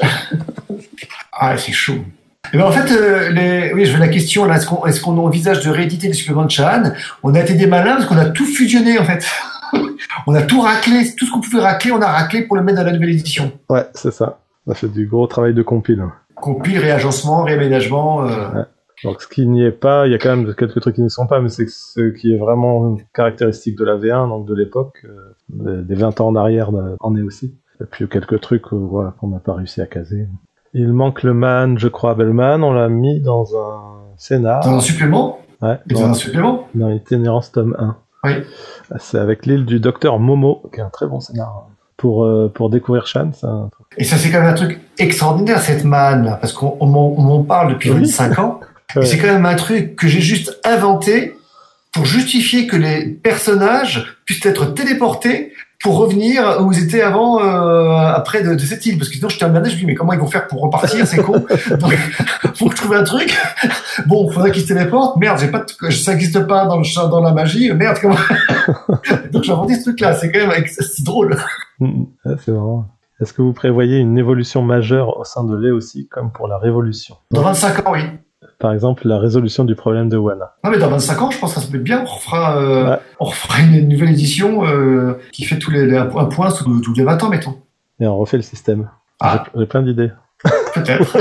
Ah, c'est chaud. Et ben en fait, euh, les... oui, je veux la question, là, est-ce qu'on, est-ce qu'on envisage de rééditer les suppléments de Shahan? On a été des malins parce qu'on a tout fusionné, en fait. On a tout raclé, tout ce qu'on pouvait racler, on a raclé pour le mettre dans la nouvelle édition. Ouais, c'est ça. On a fait du gros travail de compile. Compile, réagencement, réaménagement. Euh... Ouais. Donc ce qui n'y est pas, il y a quand même quelques trucs qui n'y sont pas, mais c'est ce qui est vraiment caractéristique de la V un, donc de l'époque, euh, des vingt ans en arrière en est aussi. Et puis quelques trucs euh, voilà, qu'on n'a pas réussi à caser. Il manque le man, je crois, Bellman, on l'a mis dans un scénar. Dans un supplément? Ouais. Dans, dans un supplément? Dans Itinérance tome un. Oui. C'est avec l'île du docteur Momo, qui est un très bon scénar. Pour, euh, pour découvrir Shahan, c'est un truc. Et ça, c'est quand même un truc extraordinaire, cette manne, là, parce qu'on on, on m'en parle depuis oui. vingt-cinq ans. Ouais. Et c'est quand même un truc que j'ai juste inventé pour justifier que les personnages puissent être téléportés pour revenir où ils étaient avant, euh, après de, de cette île. Parce que sinon, je t'ai emmerdé, je me dis, mais comment ils vont faire pour repartir, c'est con. Donc, faut que je trouve un truc. Bon, faudrait qu'ils se téléportent. Merde, j'ai pas de, ça n'existe pas dans le dans la magie. Merde, comment? Donc, j'ai inventé ce truc-là. C'est quand même, c'est drôle. Ah, c'est marrant. Est-ce que vous prévoyez une évolution majeure au sein de l'E aussi, comme pour la Révolution? Dans vingt-cinq ans, oui. Par exemple, la résolution du problème de Wana. Non, mais dans vingt-cinq ans, je pense que ça peut être bien. On refera, euh, ouais. on refera une nouvelle édition euh, qui fait tous les, les un point tous tous les vingt ans, mettons. Et on refait le système. Ah. J'ai, j'ai plein d'idées. Peut-être.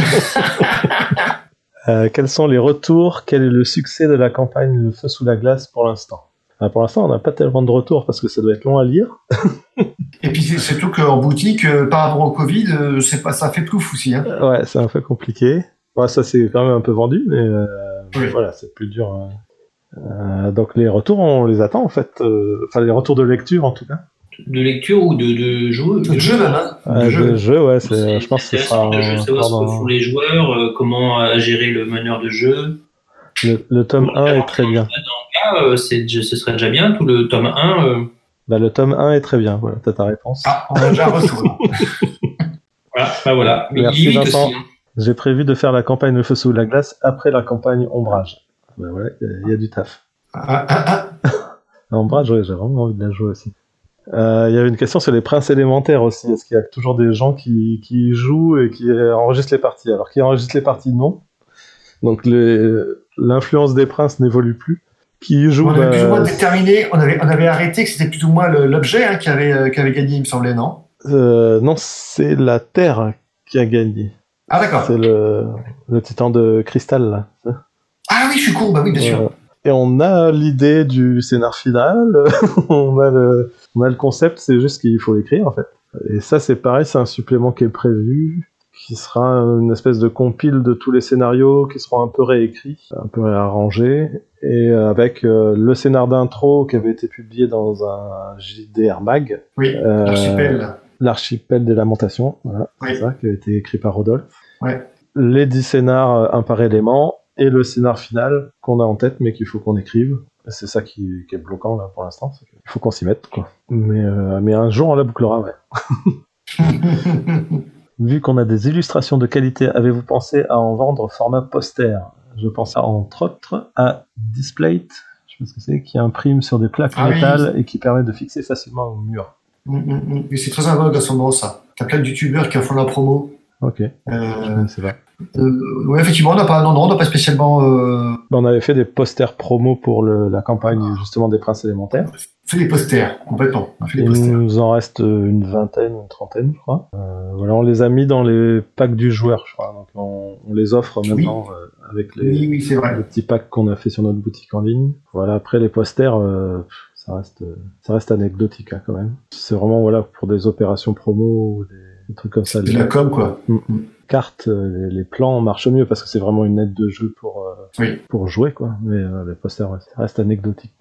euh, quels sont les retours? Quel est le succès de la campagne Le Feu sous la glace pour l'instant? Alors pour l'instant, on n'a pas tellement de retours parce que ça doit être long à lire. Et puis c'est surtout qu'en boutique, euh, par rapport au Covid, euh, c'est pas, ça fait plouf aussi. Hein. Ouais, c'est un peu compliqué. Ouais, ça c'est quand même un peu vendu, mais euh, oui. Voilà, c'est plus dur. Hein. Euh, donc les retours, on les attend en fait. Euh, enfin, les retours de lecture en tout cas. De lecture ou de, de jeu De jeu, même, hein euh, de jeu. De jeu, ouais, c'est, c'est, je pense que ce sera. De jeu, savoir ce que font les joueurs, euh, comment gérer le meneur de jeu. Le, le tome un est très bien. Dans le cas, euh, c'est, ce serait déjà bien, tout le tome un. Euh... Bah, le tome un est très bien, voilà, t'as ta réponse. Ah, on a déjà un retour. Voilà, bah voilà. Mais merci Vincent. Aussi, hein. J'ai prévu de faire la campagne Le Feu sous la glace après la campagne Ombrage. Ben voilà, il y, y a du taf. Ah, ah, ah. Ombrage, ouais, j'ai vraiment envie de la jouer aussi. Il euh, y avait une question sur les princes élémentaires aussi. Est-ce qu'il y a toujours des gens qui, qui jouent et qui enregistrent les parties? Alors, qui enregistrent les parties, non. Donc, les, l'influence des princes n'évolue plus. Qui joue, on avait bah... plus ou moins déterminé, on avait, on avait arrêté que c'était plus ou moins le, l'objet hein, qui, avait, euh, qui avait gagné, il me semblait, non euh, Non, c'est la Terre qui a gagné. Ah d'accord. C'est le, le titan de cristal là. Ah oui, je suis con, bah oui, bien sûr. Euh, et on a l'idée du scénar final, on a le, on a le concept, c'est juste qu'il faut l'écrire en fait. Et ça c'est pareil, c'est un supplément qui est prévu, qui sera une espèce de compile de tous les scénarios qui seront un peu réécrits, un peu réarrangés, et avec euh, le scénar d'intro qui avait été publié dans un J D R Mag. Oui, euh, l'archipel. L'archipel des lamentations, voilà, oui. C'est ça, qui a été écrit par Rodolphe. Ouais. Les dix scénars, un par élément, et le scénar final qu'on a en tête, mais qu'il faut qu'on écrive. C'est ça qui, qui est bloquant là pour l'instant. C'est qu'il faut qu'on s'y mette, quoi. Mais, euh, mais un jour on la bouclera, ouais. Vu qu'on a des illustrations de qualité, avez-vous pensé à en vendre au format poster ? Je pense entre autres à Displate, je sais pas ce que c'est, qui imprime sur des plaques Ah métal oui. et qui permet de fixer facilement au mur. Mm, mm, mm. Mais c'est très en vogue à ce moment, ça. T'as plein de youtubeurs qui en font la promo. Ok, Euh, c'est vrai. euh, ouais, effectivement, on n'a pas, non, non, on n'a pas spécialement euh, Ben, on avait fait des posters promo pour le, la campagne justement des Princes élémentaires. fait des posters, complètement. On a fait des Il posters. nous en reste une vingtaine, une trentaine, je crois. Euh, voilà, on les a mis dans les packs du joueur, je crois. Donc on, on les offre maintenant euh, avec les, Oui, oui, c'est vrai. les petits packs qu'on a fait sur notre boutique en ligne. Voilà, après les posters, euh, ça reste, ça reste anecdotique hein, quand même. C'est vraiment voilà pour des opérations promo, ou des, des trucs comme ça. C'est Les de la com, quoi. Mm. cartes, euh, les, les plans marchent mieux parce que c'est vraiment une aide de jeu pour euh, Oui. pour jouer quoi. Mais euh, les posters, ouais, ça reste anecdotique.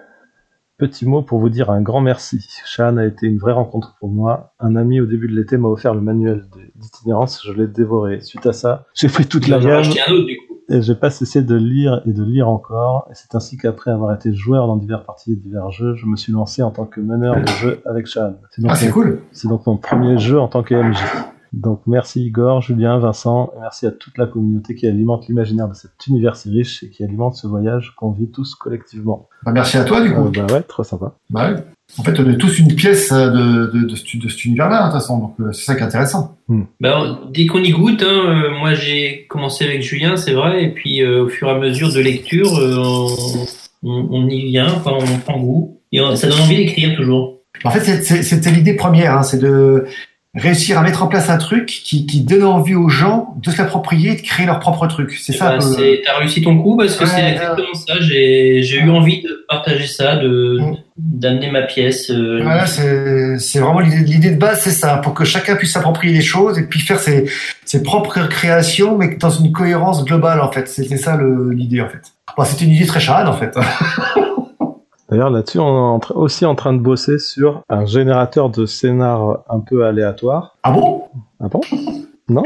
Petit mot pour vous dire un grand merci. Shan a été une vraie rencontre pour moi. Un ami au début de l'été m'a offert le manuel d'itinérance, je l'ai dévoré. Suite à ça, j'ai pris toute la gamme un autre, du coup. et j'ai pas cessé de lire et de lire encore. Et c'est ainsi qu'après avoir été joueur dans diverses parties et divers jeux, je me suis lancé en tant que meneur de jeu avec Shan. C'est donc, Ah, c'est mon, cool. c'est donc mon premier jeu en tant que M J. Donc merci Igor, Julien, Vincent, et merci à toute la communauté qui alimente l'imaginaire de cet univers si riche et qui alimente ce voyage qu'on vit tous collectivement. Bah, merci à toi, du coup. Euh, bah ouais, trop sympa. Bah, ouais. En fait, on est tous une pièce de, de, de, ce, de cet univers-là, hein, de toute façon. Donc, euh, c'est ça qui est intéressant. Hmm. Bah, alors, dès qu'on y goûte, hein, euh, moi j'ai commencé avec Julien, c'est vrai, et puis euh, au fur et à mesure de lecture, euh, on, on y vient, enfin, on prend goût, et on, ça donne envie d'écrire toujours. En fait, c'est, c'est, c'était l'idée première, hein, c'est de réussir à mettre en place un truc qui, qui donne envie aux gens de se l'approprier et de créer leur propre truc. C'est Et ça. bah, un peu... c'est, t'as réussi ton coup parce que Ouais, c'est ouais. exactement ça. J'ai, j'ai eu envie de partager ça, de, Mm. d'amener ma pièce. Euh, Voilà, c'est, c'est vraiment l'idée, l'idée de base, c'est ça, pour que chacun puisse s'approprier les choses et puis faire ses, ses propres créations, mais dans une cohérence globale, en fait. C'était ça le, l'idée, en fait. Bon, c'était une idée très charade, en fait. D'ailleurs, là-dessus, on est en tra- aussi en train de bosser sur un générateur de scénar un peu aléatoire. Ah bon? Ah bon? Non?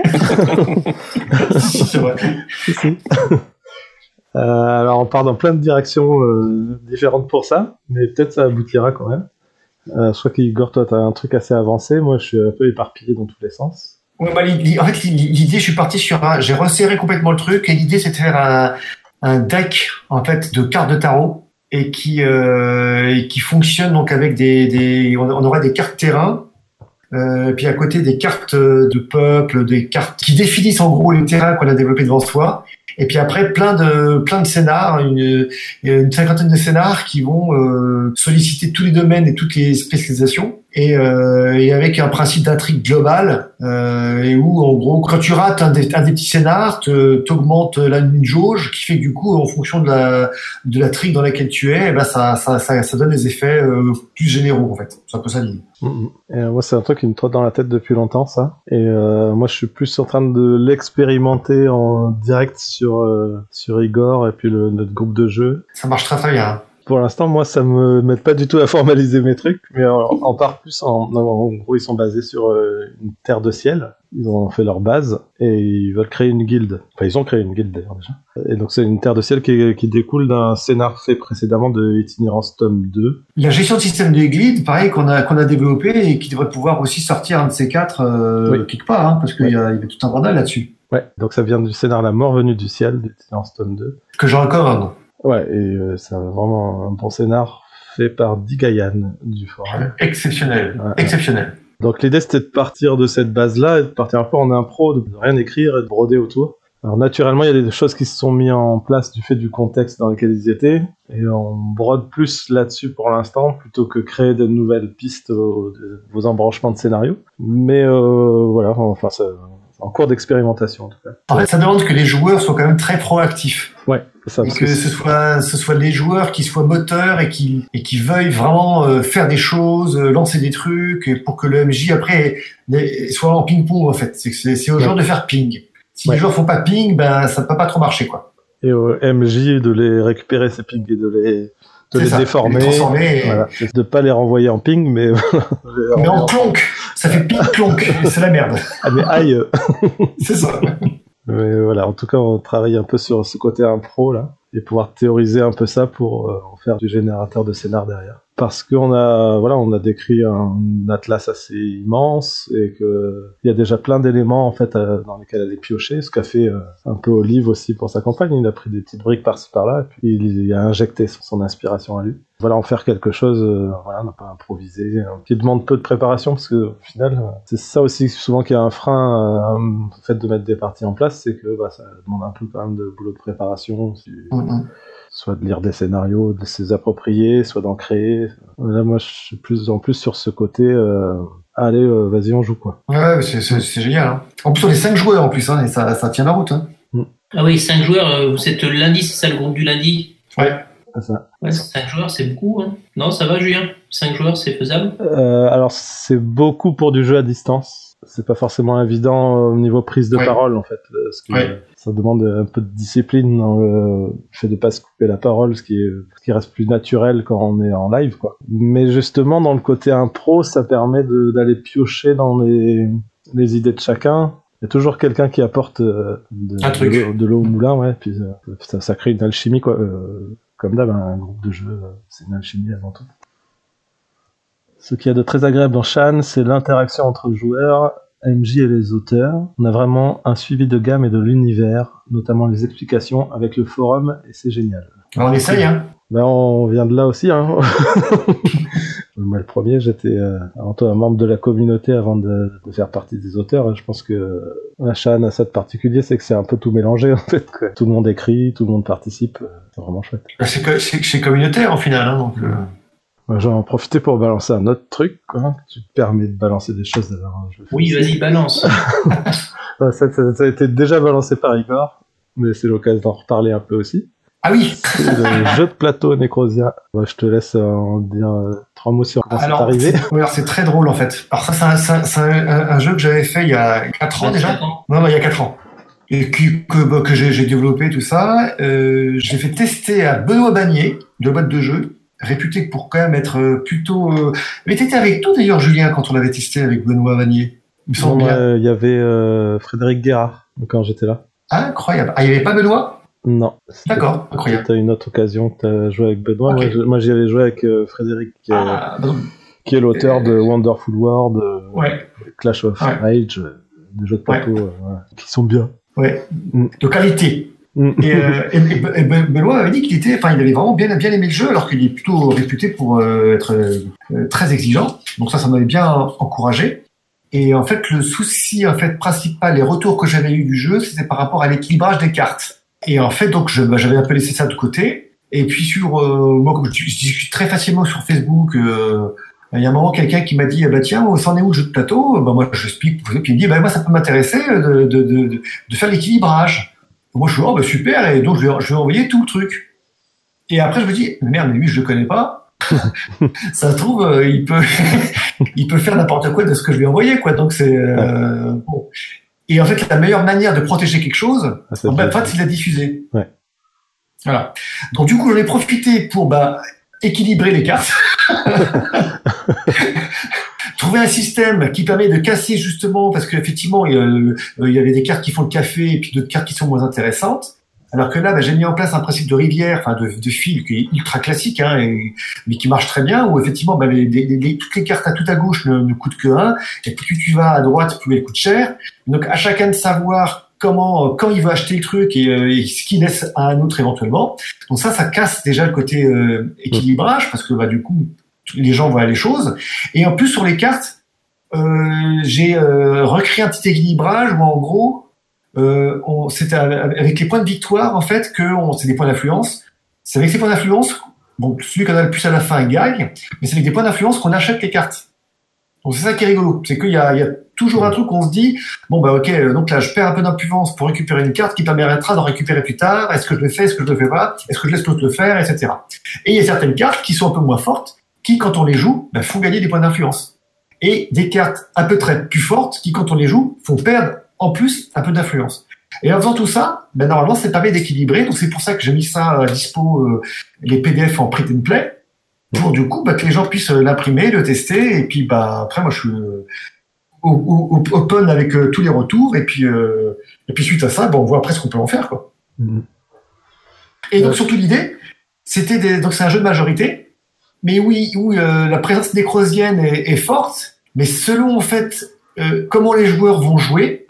C'est vrai. Si, si. Euh, alors, on part dans plein de directions euh, différentes pour ça, mais peut-être ça aboutira quand même. Euh, je crois qu'Igor, toi, t'as un truc assez avancé. Moi, je suis un peu éparpillé dans tous les sens. Ouais, bah, l'idée, en fait, l'idée, je suis parti sur un, j'ai resserré complètement le truc et l'idée, c'est de faire un, un deck, en fait, de cartes de tarot et qui, euh, et qui fonctionne donc avec des, des, on aurait des cartes terrain, euh, puis à côté des cartes de peuple, des cartes qui définissent en gros le terrain qu'on a développé devant soi. Et puis après, plein de plein de scénars, une, une cinquantaine de scénars qui vont euh, solliciter tous les domaines et toutes les spécialisations, et, euh, et avec un principe d'intrigue globale, euh, et où en gros, quand tu rates un des, un des petits scénars, te, t'augmentes la une jauge, qui fait que du coup, en fonction de la de la trigue dans laquelle tu es, eh ben ça ça ça, ça donne des effets euh, plus généraux en fait. C'est un peu ça l'idée. Mm-hmm. Et, euh, moi, c'est un truc qui me trotte dans la tête depuis longtemps, ça. Et euh, moi, je suis plus en train de l'expérimenter en direct sur euh, sur Igor et puis le, notre groupe de jeu. Ça marche très très bien. Pour l'instant, moi, ça me m'aide pas du tout à formaliser mes trucs, mais en, en part plus en, en, en gros, ils sont basés sur euh, une terre de ciel. Ils ont fait leur base et ils veulent créer une guilde. Enfin, ils ont créé une guilde d'ailleurs déjà. Et donc, c'est une terre de ciel qui, qui découle d'un scénar fait précédemment de Itinérance tome deux. La gestion de système de guilde, pareil, qu'on a qu'on a développé et qui devrait pouvoir aussi sortir un de ces quatre euh, Oui. quelque part, hein, parce qu'il Ouais. y, a, il y a tout un bordel là-dessus. Ouais, donc ça vient du scénar La mort venue du ciel d'Itinérance tome deux. Que j'en recommande. Ouais, et euh, c'est vraiment un bon scénar fait par Digayan du forum. Exceptionnel, Ouais. exceptionnel. Donc l'idée c'était de partir de cette base-là et de partir un peu en impro, de rien écrire et de broder autour. Alors naturellement il y a des choses qui se sont mises en place du fait du contexte dans lequel ils étaient et on brode plus là-dessus pour l'instant plutôt que créer de nouvelles pistes aux, aux embranchements de scénario. Mais euh, voilà, enfin c'est en cours d'expérimentation en tout cas. En fait, ça demande que les joueurs soient quand même très proactifs. Ouais, c'est ça. Et Parce que que ce soit, ce soit les joueurs qui soient moteurs et qui, et qui veuillent vraiment euh, faire des choses, euh, lancer des trucs, et pour que le M J après les- soit en ping-pong en fait. C'est, c'est, c'est aux Ouais. joueurs de faire ping. Si Ouais. les joueurs font pas ping, ben ça peut pas trop marcher quoi. et au M J de les récupérer ces pings et de les, de C'est les ça, déformer. les transformer. et- Voilà. Et de pas les renvoyer en ping, mais. les Mais en renvoyer clonk, ça fait ping-clonk, c'est la merde. Ah, mais aïe! C'est ça. Mais voilà, en tout cas, on travaille un peu sur ce côté impro là, et pouvoir théoriser un peu ça pour euh, en faire du générateur de scénar derrière. parce qu'on a, voilà, on a décrit un atlas assez immense et que il y a déjà plein d'éléments en fait euh, dans lesquels aller piocher. Ce qu'a fait euh, un peu Olive aussi pour sa campagne. Il a pris des petites briques par-ci par-là et puis il, il a injecté son inspiration à lui. Voilà, en faire quelque chose, euh, voilà, ne pas improviser, hein, qui demande peu de préparation parce que au final, euh, c'est ça aussi souvent qu'il y a un frein euh, au fait de mettre des parties en place, c'est que bah, ça demande un peu quand même de boulot de préparation. Si, mm-hmm. Soit de lire des scénarios, de s'y approprier, soit d'en créer. Là, moi, je suis plus en plus sur ce côté. Euh, allez, euh, vas-y, on joue quoi. Ouais, c'est, c'est, c'est génial. Hein. En plus, on est cinq joueurs en plus, hein, et ça, ça tient la route. Hein. Mm. Ah oui, cinq joueurs. Euh, vous êtes lundi, c'est ça le groupe du lundi. Ouais. C'est ça. Ouais, cinq joueurs, c'est beaucoup. Hein. Non, ça va, Julien. Cinq joueurs, c'est faisable. Euh, alors, c'est beaucoup pour du jeu à distance. C'est pas forcément évident au niveau prise de ouais. parole en fait, parce que ouais. ça demande un peu de discipline dans le fait de pas se couper la parole, ce qui est, ce qui reste plus naturel quand on est en live, quoi. Mais justement, dans le côté impro, ça permet de, d'aller piocher dans les, les idées de chacun. Il y a toujours quelqu'un qui apporte de, de, l'eau, de l'eau au moulin, ouais. Puis ça, ça crée une alchimie, quoi. Euh, comme d'hab, un groupe de jeu, c'est une alchimie avant tout. Ce qu'il y a de très agréable dans Shan, c'est l'interaction entre joueurs, M J et les auteurs. On a vraiment un suivi de gamme et de l'univers, notamment les explications avec le forum, et c'est génial. Alors on essaye, hein. Ben on vient de là aussi, hein. Moi, le premier, j'étais euh, avant tout un membre de la communauté avant de, de faire partie des auteurs. Je pense que la Shan a ça de particulier, c'est que c'est un peu tout mélangé, en fait. Quoi. Tout le monde écrit, tout le monde participe. C'est vraiment chouette. C'est, que, c'est, c'est communautaire, en final, hein, donc... Euh... J'en ai profité pour balancer un autre truc, quoi. Tu te permets de balancer des choses d'ailleurs. Oui, vas-y, balance. ça, ça, ça a été déjà balancé par Igor, mais c'est l'occasion d'en reparler un peu aussi. Ah oui. C'est le jeu de plateau Necrosia. Ouais, je te laisse en dire euh, trois mots sur comment alors, c'est arrivé. C'est, alors, c'est très drôle en fait. Alors ça, c'est un, c'est un, c'est un, un jeu que j'avais fait il y a quatre ans déjà. Ans. Non, non, il y a quatre ans. Et qui, que, bah, que j'ai, j'ai développé tout ça. Euh, j'ai fait tester à Benoît Bagnier, de boîte de jeu. Réputé pour quand même être plutôt... Euh... Mais t'étais avec toi d'ailleurs, Julien, quand on l'avait testé avec Benoît Vanier. Il me semble bien. Il euh, y avait euh, Frédéric Guérard quand j'étais là. Ah, incroyable. Ah, il n'y avait pas Benoît ? Non. D'accord, incroyable. C'était une autre occasion que tu as joué avec Benoît. Okay. Moi, je, moi, j'y avais joué avec euh, Frédéric, euh, ah, donc... qui est l'auteur de Wonderful World, euh, ouais. Clash of ouais. Rage, euh, des jeux de plateau ouais. euh, ouais, qui sont bien. Ouais. Mm. De qualité. et, euh, et, et, et Benoît avait dit qu'il était, enfin, il avait vraiment bien, bien aimé le jeu, alors qu'il est plutôt réputé pour euh, être euh, très exigeant. Donc ça, ça m'avait bien encouragé. Et en fait, le souci, en fait, principal, les retours que j'avais eu du jeu, c'était par rapport à l'équilibrage des cartes. Et en fait, donc, je, bah, j'avais un peu laissé ça de côté. Et puis sur, euh, moi, comme je, je discute très facilement sur Facebook. Euh, il y a un moment, quelqu'un qui m'a dit, bah tiens, c'en est où le jeu de plateau ? Bah moi, j'explique. Puis il me dit, bah moi, ça peut m'intéresser de, de, de, de faire l'équilibrage. Moi, je suis, oh, bah, super, et donc, je vais, je vais envoyer tout le truc. Et après, je me dis, merde, mais lui, je le connais pas. Ça se trouve, euh, il peut, il peut faire n'importe quoi de ce que je lui ai envoyé, quoi. Donc, c'est, euh, bon. Et en fait, la meilleure manière de protéger quelque chose, ah, en fait, c'est de la diffuser. Ouais. Voilà. Donc, du coup, j'en ai profité pour, bah, équilibrer les cartes. Trouver un système qui permet de casser justement, parce qu'effectivement, il y, a, il y avait des cartes qui font le café et puis d'autres cartes qui sont moins intéressantes. Alors que là, bah, j'ai mis en place un principe de rivière, enfin de, de fil qui est ultra classique, hein, et, mais qui marche très bien, où effectivement, bah, les, les, les, toutes les cartes à tout à gauche ne, ne coûtent que un, et plus tu vas à droite, plus elles coûtent cher. Donc à chacun de savoir comment, quand il va acheter le truc et, et ce qu'il laisse à un autre éventuellement. Donc ça, ça casse déjà le côté euh, équilibrage, parce que bah, du coup, les gens voient les choses. Et en plus, sur les cartes, euh, j'ai euh, recréé un petit équilibrage où, en gros, euh, on, c'était avec les points de victoire, en fait, que on, c'est des points d'influence. C'est avec ces points d'influence, bon, celui qu'on a le plus à la fin gagne, mais c'est avec des points d'influence qu'on achète les cartes. Donc c'est ça qui est rigolo. C'est qu'il y a, il y a toujours un truc où on se dit, bon, bah ok, donc là, je perds un peu d'influence pour récupérer une carte qui permettra d'en récupérer plus tard. Est-ce que je le fais, est-ce que je le fais pas, est-ce que je laisse l'autre le faire, et cetera. Et il y a certaines cartes qui sont un peu moins fortes, qui, quand on les joue, bah, font gagner des points d'influence. Et des cartes un peu très plus fortes, qui, quand on les joue, font perdre, en plus, un peu d'influence. Et en faisant tout ça, bah, normalement, ça permet d'équilibrer. Donc, c'est pour ça que j'ai mis ça à dispo, euh, les P D F en print and play, pour, du coup, bah, que les gens puissent l'imprimer, le tester. Et puis, bah, après, moi, je suis euh, au, au, open avec euh, tous les retours. Et puis, euh, et puis, suite à ça, bah, on voit après ce qu'on peut en faire, quoi. Mm-hmm. Et donc, surtout, l'idée, c'était des, donc, c'est un jeu de majorité. mais oui, où euh, la présence nécrosienne est, est forte, mais selon en fait euh, comment les joueurs vont jouer,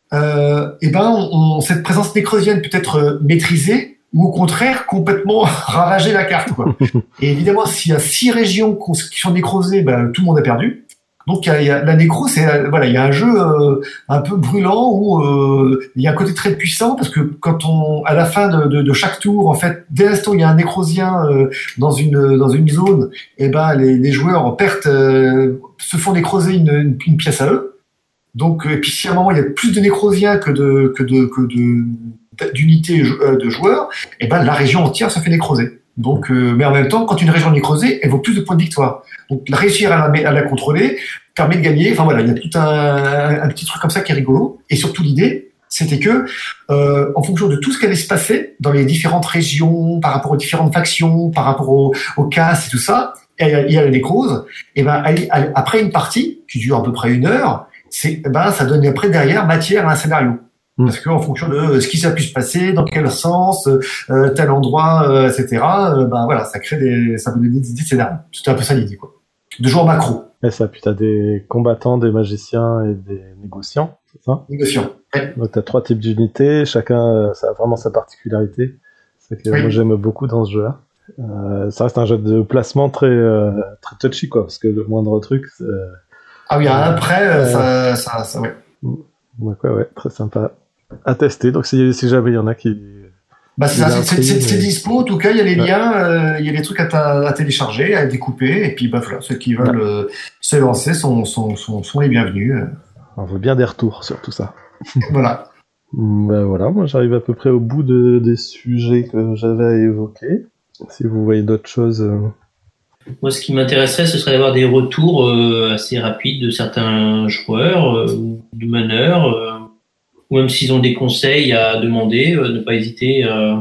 euh, et ben on, on, cette présence nécrosienne peut être maîtrisée ou au contraire complètement ravager la carte, quoi. Et évidemment, s'il y a six régions qui sont nécrosées, ben tout le monde a perdu. Donc il y a, il y a la nécro, c'est voilà, il y a un jeu euh, un peu brûlant où euh, il y a un côté très puissant parce que quand on à la fin de, de, de chaque tour, en fait, dès l'instant où il y a un nécrosien euh, dans une dans une zone, et ben les, les joueurs perdent euh, se font nécroser une, une, une pièce à eux. Donc et puis si à un moment il y a plus de nécrosiens que de que de que de d'unités de joueurs, et ben la région entière se fait nécroser. Donc, euh, mais en même temps, quand une région est nécrosée, elle vaut plus de points de victoire. Donc, réussir à la, à la contrôler permet de gagner. Enfin voilà, il y a tout un, un petit truc comme ça qui est rigolo. Et surtout, l'idée, c'était que, euh, en fonction de tout ce qui allait se passer dans les différentes régions, par rapport aux différentes factions, par rapport aux, aux castes et tout ça, et à la nécrose, et ben après une partie qui dure à peu près une heure, c'est ben ça donne après derrière matière à un scénario. Parce qu'en fonction de ce qui ça pu se passer, dans quel sens, euh, tel endroit, euh, et cetera. Euh, ben voilà, ça crée des, ça donne des idées de scénario. C'était un peu ça l'idée, quoi. De jouer en macro. Et ça, puis t'as des combattants, des magiciens et des négociants, c'est ça? Négociants. Ouais. Donc t'as trois types d'unités, chacun, ça a vraiment sa particularité. C'est que oui. Moi j'aime beaucoup dans ce jeu-là. Euh, ça reste un jeu de placement très, euh, très touchy, quoi, parce que le moindre truc. C'est... Ah oui, après, euh, ça, ça, ça, ouais. Donc ouais, ouais, très sympa à tester. Donc si, si jamais il y en a qui... Bah c'est, ça, c'est, c'est, c'est, mais... c'est dispo, en tout cas il y a les ouais. liens, euh, il y a des trucs à, ta, à télécharger, à découper, et puis bah voilà, ceux qui veulent ouais. euh, se lancer sont, sont, sont, sont les bienvenus. On veut bien des retours sur tout ça. Voilà. Ben voilà, moi j'arrive à peu près au bout de, des sujets que j'avais à évoquer. Si vous voyez d'autres choses... Euh... Moi ce qui m'intéresserait ce serait d'avoir des retours euh, assez rapides de certains joueurs, euh, de meneurs, euh, ou même s'ils ont des conseils à demander, euh, ne pas hésiter euh,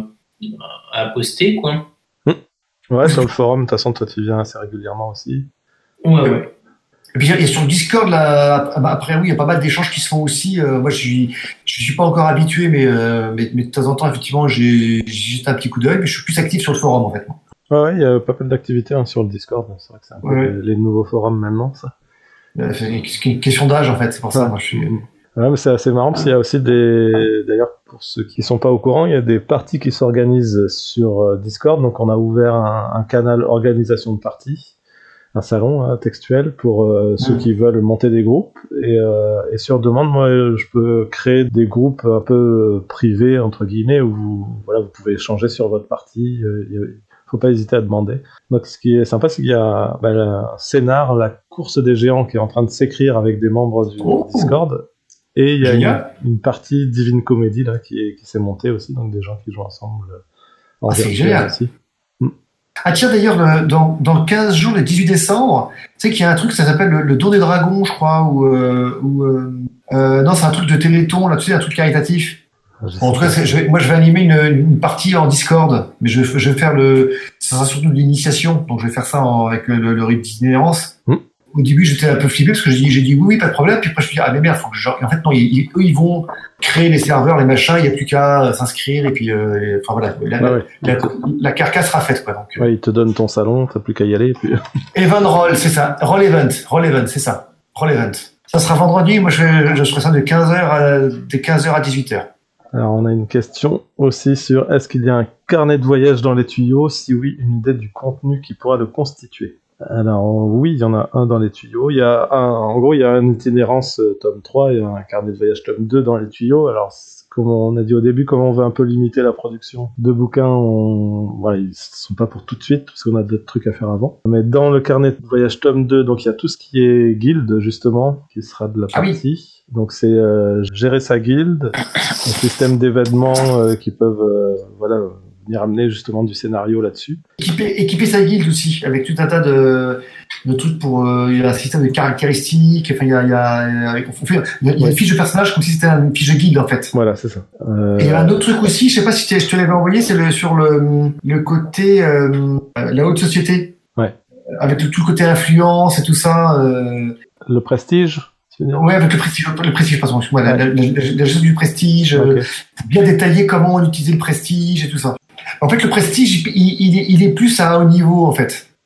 à poster, quoi. Mmh. Ouais, sur le forum, de toute façon, toi, tu viens assez régulièrement aussi. Ouais, ouais. Et puis, et sur le Discord, là, après, oui, il y a pas mal d'échanges qui se font aussi. Euh, moi, je suis, je suis pas encore habitué, mais, euh, mais, mais de temps en temps, effectivement, j'ai, j'ai juste un petit coup d'œil, mais je suis plus actif sur le forum, en fait. Ouais, ouais, il y a pas mal d'activités hein, sur le Discord. C'est vrai que c'est un peu ouais. les, les nouveaux forums maintenant, ça. Euh, c'est une question d'âge, en fait, c'est pour ça, ouais. moi, je suis... Ouais, mais c'est assez marrant parce qu'il y a aussi des, d'ailleurs, pour ceux qui sont pas au courant, il y a des parties qui s'organisent sur Discord. Donc, on a ouvert un, un canal organisation de parties, un salon hein, textuel pour euh, ceux mmh. qui veulent monter des groupes. Et, euh, et sur demande, moi, je peux créer des groupes un peu privés entre guillemets où vous, voilà, vous pouvez échanger sur votre partie. Il faut pas hésiter à demander. Donc, ce qui est sympa, c'est qu'il y a bah, un scénar, la course des géants, qui est en train de s'écrire avec des membres du oh. Discord. Et il y a une, une partie Divine Comedy là, qui, est, qui s'est montée aussi, donc des gens qui jouent ensemble. En ah, c'est génial aussi. Mm. Ah tiens, d'ailleurs, le, dans, dans quinze jours, le dix-huit décembre, tu sais qu'il y a un truc, ça s'appelle le, le Don des Dragons, je crois, ou... Euh, ou euh, euh, non, c'est un truc de Téléthon, là, tu sais, un truc caritatif. Ah, en tout cas, c'est, je vais, moi, je vais animer une, une partie en Discord, mais je, je vais faire le... Ça sera surtout de l'initiation, donc je vais faire ça en, avec le, le rythme d'itinérance. Mm. Au début, j'étais un peu flippé parce que j'ai dit, j'ai dit oui, oui, pas de problème. Puis après, je me suis dit, ah, mais merde, faut que je... En fait, non, ils, eux, ils vont créer les serveurs, les machins, il n'y a plus qu'à s'inscrire et puis, euh, et, enfin voilà, la, ouais, ouais. La, la, la carcasse sera faite, quoi. Donc, ouais, ils te donnent ton salon, t'as plus qu'à y aller. Et puis... Event Roll, c'est ça. Roll Event, Roll Event, c'est ça. Roll Event. Ça sera vendredi. Moi, je, vais, je ferai ça de quinze heures à, de quinze heures à dix-huit heures. Alors, on a une question aussi sur est-ce qu'il y a un carnet de voyage dans les tuyaux? Si oui, une idée du contenu qui pourra le constituer. Alors oui, il y en a un dans les tuyaux. Il y a un, en gros, il y a un itinérance euh, tome trois et un carnet de voyage tome deux dans les tuyaux. Alors, comme on a dit au début, comme on veut un peu limiter la production de bouquins, on... voilà, ils sont pas pour tout de suite parce qu'on a d'autres trucs à faire avant. Mais dans le carnet de voyage tome deux, donc il y a tout ce qui est guilde justement, qui sera de la partie. Ah oui. Donc c'est euh, gérer sa guilde, un système d'événements euh, qui peuvent, euh, voilà. venir amener justement du scénario là-dessus. Équiper, équiper sa guilde aussi, avec tout un tas de, de trucs pour... Euh, il y a un système de caractéristiques, enfin il y a, il y a, avec, on fait, il y a, il y a une fiche de personnage comme si c'était une fiche de guilde en fait. Voilà, c'est ça. Euh... Et il y a un autre truc aussi, je sais pas si je te l'avais envoyé, c'est le, sur le, le côté euh, la haute société. Ouais. Avec le, tout le côté influence et tout ça. Euh... Le prestige. Ouais, avec le prestige, le prestige, pardon, excuse-moi, ouais. la, la, la, la gestion du prestige, okay. euh, bien détailler comment on utilisait le prestige et tout ça. En fait, le prestige, il, il, il est plus à un haut niveau, en fait.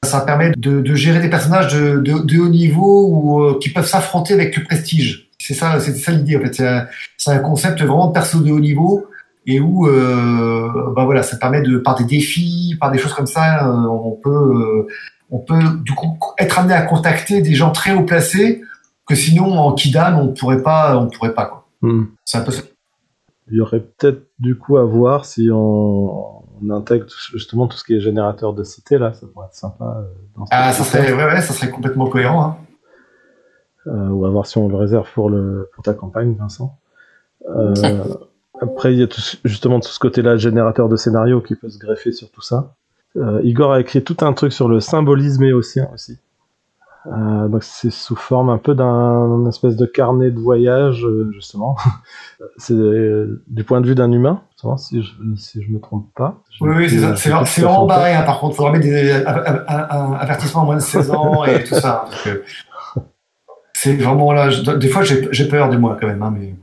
Ça permet de, de gérer des personnages de, de, de haut niveau ou euh, qui peuvent s'affronter avec le prestige. C'est ça, c'est ça l'idée en fait. C'est un, c'est un concept vraiment de perso de haut niveau et où, euh, bah voilà, ça permet de par des défis, par des choses comme ça, euh, on peut, euh, on peut du coup être amené à contacter des gens très haut placés que sinon en Kidam on pourrait pas, on pourrait pas quoi. Hmm. C'est un peu ça. Il y aurait peut-être du coup à voir si on, on intègre justement tout ce qui est générateur de cité là, ça pourrait être sympa. Euh, dans ah, ça serait, ouais, ouais, ça serait complètement cohérent. Hein. Euh, ou à voir si on le réserve pour le pour ta campagne, Vincent. Euh, après, il y a tout, justement tout ce côté-là, générateur de scénario qui peut se greffer sur tout ça. Euh, Igor a écrit tout un truc sur le symbolisme éocien aussi. Euh, donc c'est sous forme un peu d'un espèce de carnet de voyage, euh, justement. C'est euh, du point de vue d'un humain, si je si je me trompe pas. Je oui, oui, c'est ça. C'est, c'est vraiment barré. Hein, par contre, il faudra mettre des avertissements à moins de seize ans et tout ça. Parce que c'est vraiment là. Je, des fois, j'ai, j'ai peur de moi quand même. Hein, mais...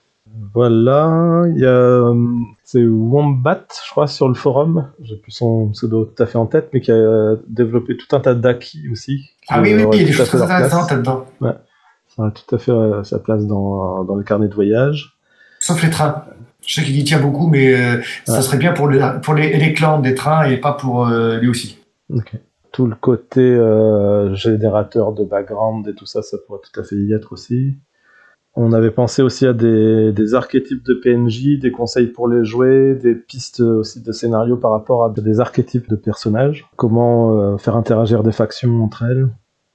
Voilà, il y a c'est Wombat, je crois, sur le forum. J'ai plus son pseudo tout à fait en tête, mais qui a développé tout un tas d'acquis aussi. Ah oui, oui, il y a des choses très intéressantes là-dedans. Ouais, ça a tout à fait euh, sa place dans, dans le carnet de voyage. Sauf les trains. Je sais qu'il y tient beaucoup, mais euh, ça ouais. serait bien pour, le, pour les, les clans des trains et pas pour euh, lui aussi. Ok. Tout le côté euh, générateur de background et tout ça, ça pourrait tout à fait y être aussi. On avait pensé aussi à des, des archétypes de P N J, des conseils pour les jouer, des pistes aussi de scénario par rapport à des archétypes de personnages. Comment euh, faire interagir des factions entre elles.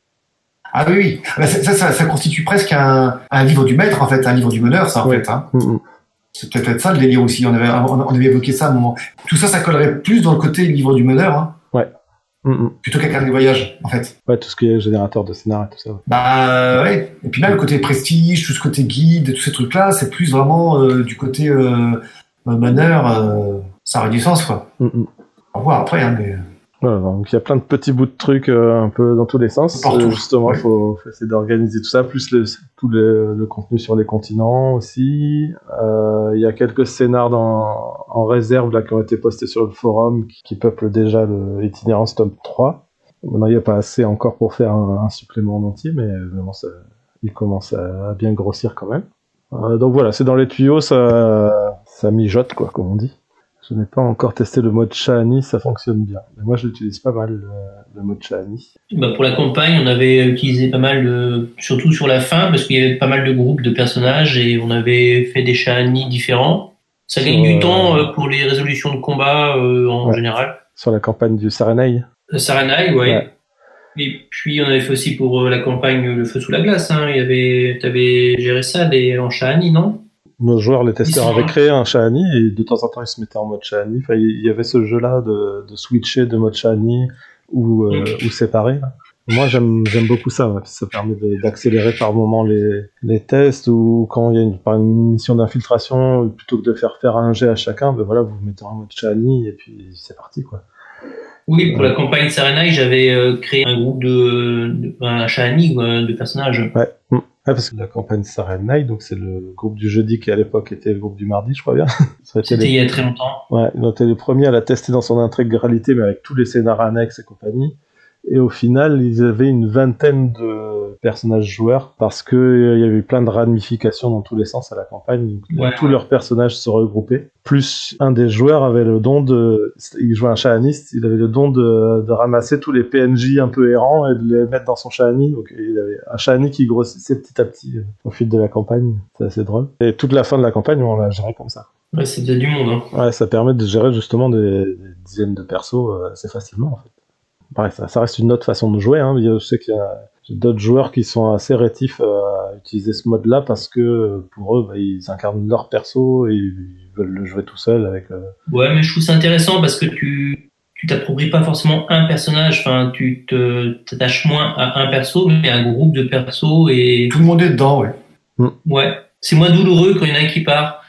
Ah oui, oui. Ça, ça, ça, ça constitue presque un, un livre du maître, en fait, un livre du meneur, ça, en oui. fait. Hein. Mm-hmm. C'est peut-être ça le délire aussi. On avait, on avait évoqué ça à un moment. Tout ça, ça collerait plus dans le côté livre du meneur. Hein. Ouais. Mm-hmm. Plutôt qu'un carnet de voyage, en fait. Ouais, tout ce qui est générateur de scénario et tout ça. Ouais. Bah ouais. Et puis là, le côté prestige, tout ce côté guide, tous ces trucs-là, c'est plus vraiment euh, du côté euh, meneur. Euh, ça aurait du sens, quoi. Mm-hmm. On va voir après, hein, mais... Voilà, donc il y a plein de petits bouts de trucs euh, un peu dans tous les sens. Partout. Euh, justement, il ouais. faut, faut essayer d'organiser tout ça, plus le, tout le, le contenu sur les continents aussi. Euh, il y a quelques scénars dans, en réserve là, qui ont été postés sur le forum qui, qui peuplent déjà le Itinérance tome trois. Maintenant, il n'y a pas assez encore pour faire un, un supplément en entier, mais vraiment, ça, il commence à, à bien grossir quand même. Euh, donc voilà, c'est dans les tuyaux, ça, ça mijote, quoi, comme on dit. Je n'ai pas encore testé le mode Shahani, ça fonctionne bien. Mais moi, je l'utilise pas mal, le, le mode Shahani. Bah pour la campagne, on avait utilisé pas mal, de, surtout sur la fin, parce qu'il y avait pas mal de groupes de personnages et on avait fait des Shahani différents. Ça gagne euh... du temps euh, pour les résolutions de combat euh, en ouais. général. Sur la campagne du Sarenai. Le Sarenai, ouais. ouais. Et puis on avait fait aussi pour euh, la campagne Le Feu sous la glace. Hein. Il y avait, t'avais géré ça des, en Shahani, non? Nos joueurs, les testeurs, avaient créé un Shahani et de temps en temps ils se mettaient en mode Shahani. Enfin, il y avait ce jeu-là de, de switcher de mode Shahani ou, euh, okay. ou séparé. Là. Moi, j'aime, j'aime beaucoup ça. Ouais. Ça permet de, d'accélérer par moment les, les tests ou quand il y a une, par une mission d'infiltration, plutôt que de faire faire un jet à chacun, ben voilà, vous vous mettez en mode Shahani et puis c'est parti, quoi. Oui, pour euh, la campagne Sarenai, j'avais euh, créé un groupe de, de un Shahani euh, de personnages. Ouais. Mmh. Ouais, parce que la campagne Sarenai, donc c'est le groupe du jeudi qui à l'époque était le groupe du mardi, je crois bien. Ça C'était les... il y a très longtemps. Ouais, ils ont été les premiers à la tester dans son intégralité, mais avec tous les scénarios annexes et compagnie. Et au final, ils avaient une vingtaine de personnages joueurs parce que euh, il y avait eu plein de ramifications dans tous les sens à la campagne. Ouais, tous ouais. leurs personnages se regroupaient. Plus un des joueurs avait le don de, il jouait un Shahaniste, il avait le don de, de ramasser tous les P N J un peu errants et de les mettre dans son Shahani. Donc il avait un Shahani qui grossissait petit à petit euh, au fil de la campagne. C'est assez drôle. Et toute la fin de la campagne, on l'a géré comme ça. Ouais, c'est déjà du monde. Hein. Ouais, ça permet de gérer justement des, des dizaines de persos euh, assez facilement en fait. Pareil, ça, ça reste une autre façon de jouer. Hein. Je sais qu'il y a d'autres joueurs qui sont assez rétifs à utiliser ce mode-là parce que pour eux, bah, ils incarnent leur perso et ils veulent le jouer tout seul avec. Euh... Ouais, mais je trouve ça intéressant parce que tu tu t'appropries pas forcément un personnage. Enfin, tu te t'attaches moins à un perso, mais à un groupe de persos et tout le monde est dedans, ouais. Mm. Ouais, c'est moins douloureux quand il y en a un qui part.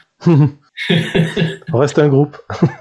On reste un groupe.